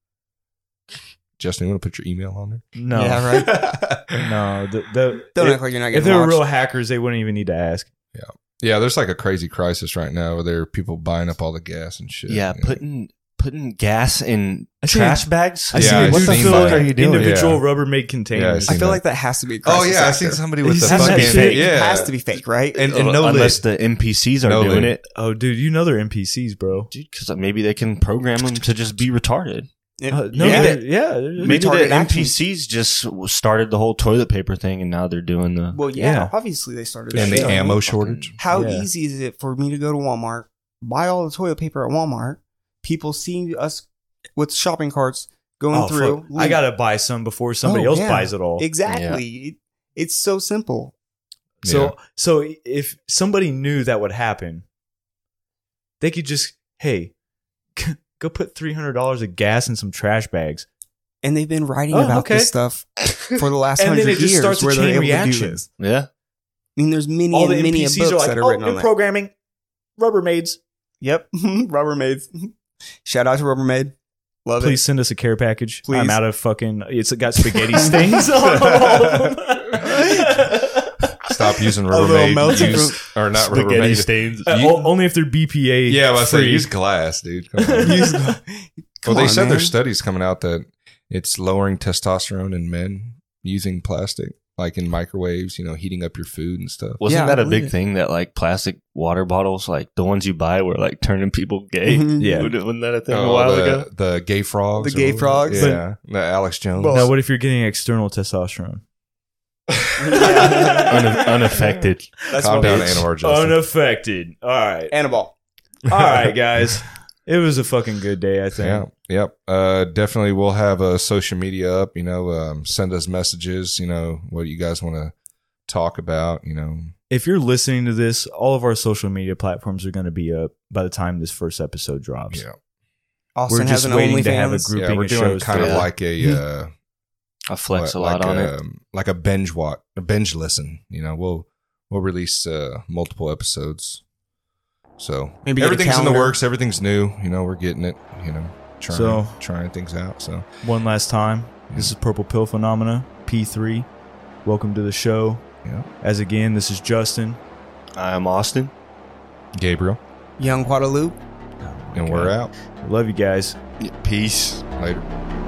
Justin, you want to put your email on there? No, Yeah, right. no. The, the, Don't if, act like you're not if getting they were watched. real hackers, they wouldn't even need to ask. Yeah, there's like a crazy crisis right now where there are people buying up all the gas and shit. Yeah, you know? putting putting gas in I see trash a- bags. I Yeah, see I a dude seen fill that. in What are you doing? individual Yeah. Rubbermaid containers. I I seen feel that. like that has to be. A Oh crisis yeah, I actor. seen somebody with He's the seen that fucking shit. yeah, It has to be fake, right? and, and Well, no unless lid. the N P Cs are No doing lid. it, Oh, dude, you know they're N P Cs, bro. dude. Because maybe they can program them to just be retarded. It- Uh, no, yeah. they're- yeah. they're- Maybe Retarded the action. N P Cs just started the whole toilet paper thing, and now they're doing the. Well, yeah, Yeah. obviously they started. and that the shit. ammo shortage. How Yeah. easy is it for me to go to Walmart, buy all the toilet paper at Walmart, people see us with shopping carts going Oh, through? fuck. I gotta buy some before somebody Oh, else yeah. buys it all. Exactly. It, it's so simple. So, Yeah. so if somebody knew that would happen, they could just, hey, go put three hundred dollars of gas in some trash bags. And they've been writing Oh, about okay. this stuff for the last And then hundred it just years starts a where they're chain able to do reaction. this. Yeah. I mean, there's many All and the many N P of Cs books are like, that are oh, written on new that. programming, Rubbermaids. Yep. Rubbermaids. Shout out to Rubbermaid. Love Please send us a care package. Please. I'm out of fucking. It's got spaghetti stains on all of them. Stop using little Rubbermaid. melted Use, or not Spaghetti Rubbermaid. stains. Uh, You- o- only if they're B P A. Yeah, well, I say free. use glass, dude. Come on. it. Use- well, Come they on, said man. there's studies coming out that it's lowering testosterone in men using plastic, like in microwaves, you know, heating up your food and stuff. Wasn't Yeah, that I a big believe it. thing that like plastic water bottles, like the ones you buy, were like turning people gay? Mhm. Yeah. Wasn't wasn't that a thing a Oh, while the, ago? the gay frogs. The gay or- frogs? Yeah. The Alex Jones. Now, what if you're getting external testosterone? Une- unaffected. That's Calm what down, it is. Anwar Justin. Unaffected. All right. Annabelle. All right, guys. It was a fucking good day, I think. Yeah, yep. Uh, definitely, we'll have a social media up. You know, um, send us messages. You know, what you guys want to talk about. You know, If you're listening to this, all of our social media platforms are going to be up by the time this first episode drops. yeah, Austin We're has just an waiting to have a OnlyFans. group. yeah. Grouping We're of doing shows kind for of that. like a uh, I flex a like lot on a, it. like a binge watch, a binge listen. You know, we'll we'll release uh, multiple episodes. So Maybe get a everything's in the calendar. works. Everything's new. You know, we're getting it. You know, trying So- trying things out. So One last time. This is Purple Pill Phenomena, P three. Welcome to the show. yeah, As again, this is Justin. I'm Austin. Gabriel, Young Guadalupe. and we're out Love you guys. Peace. later.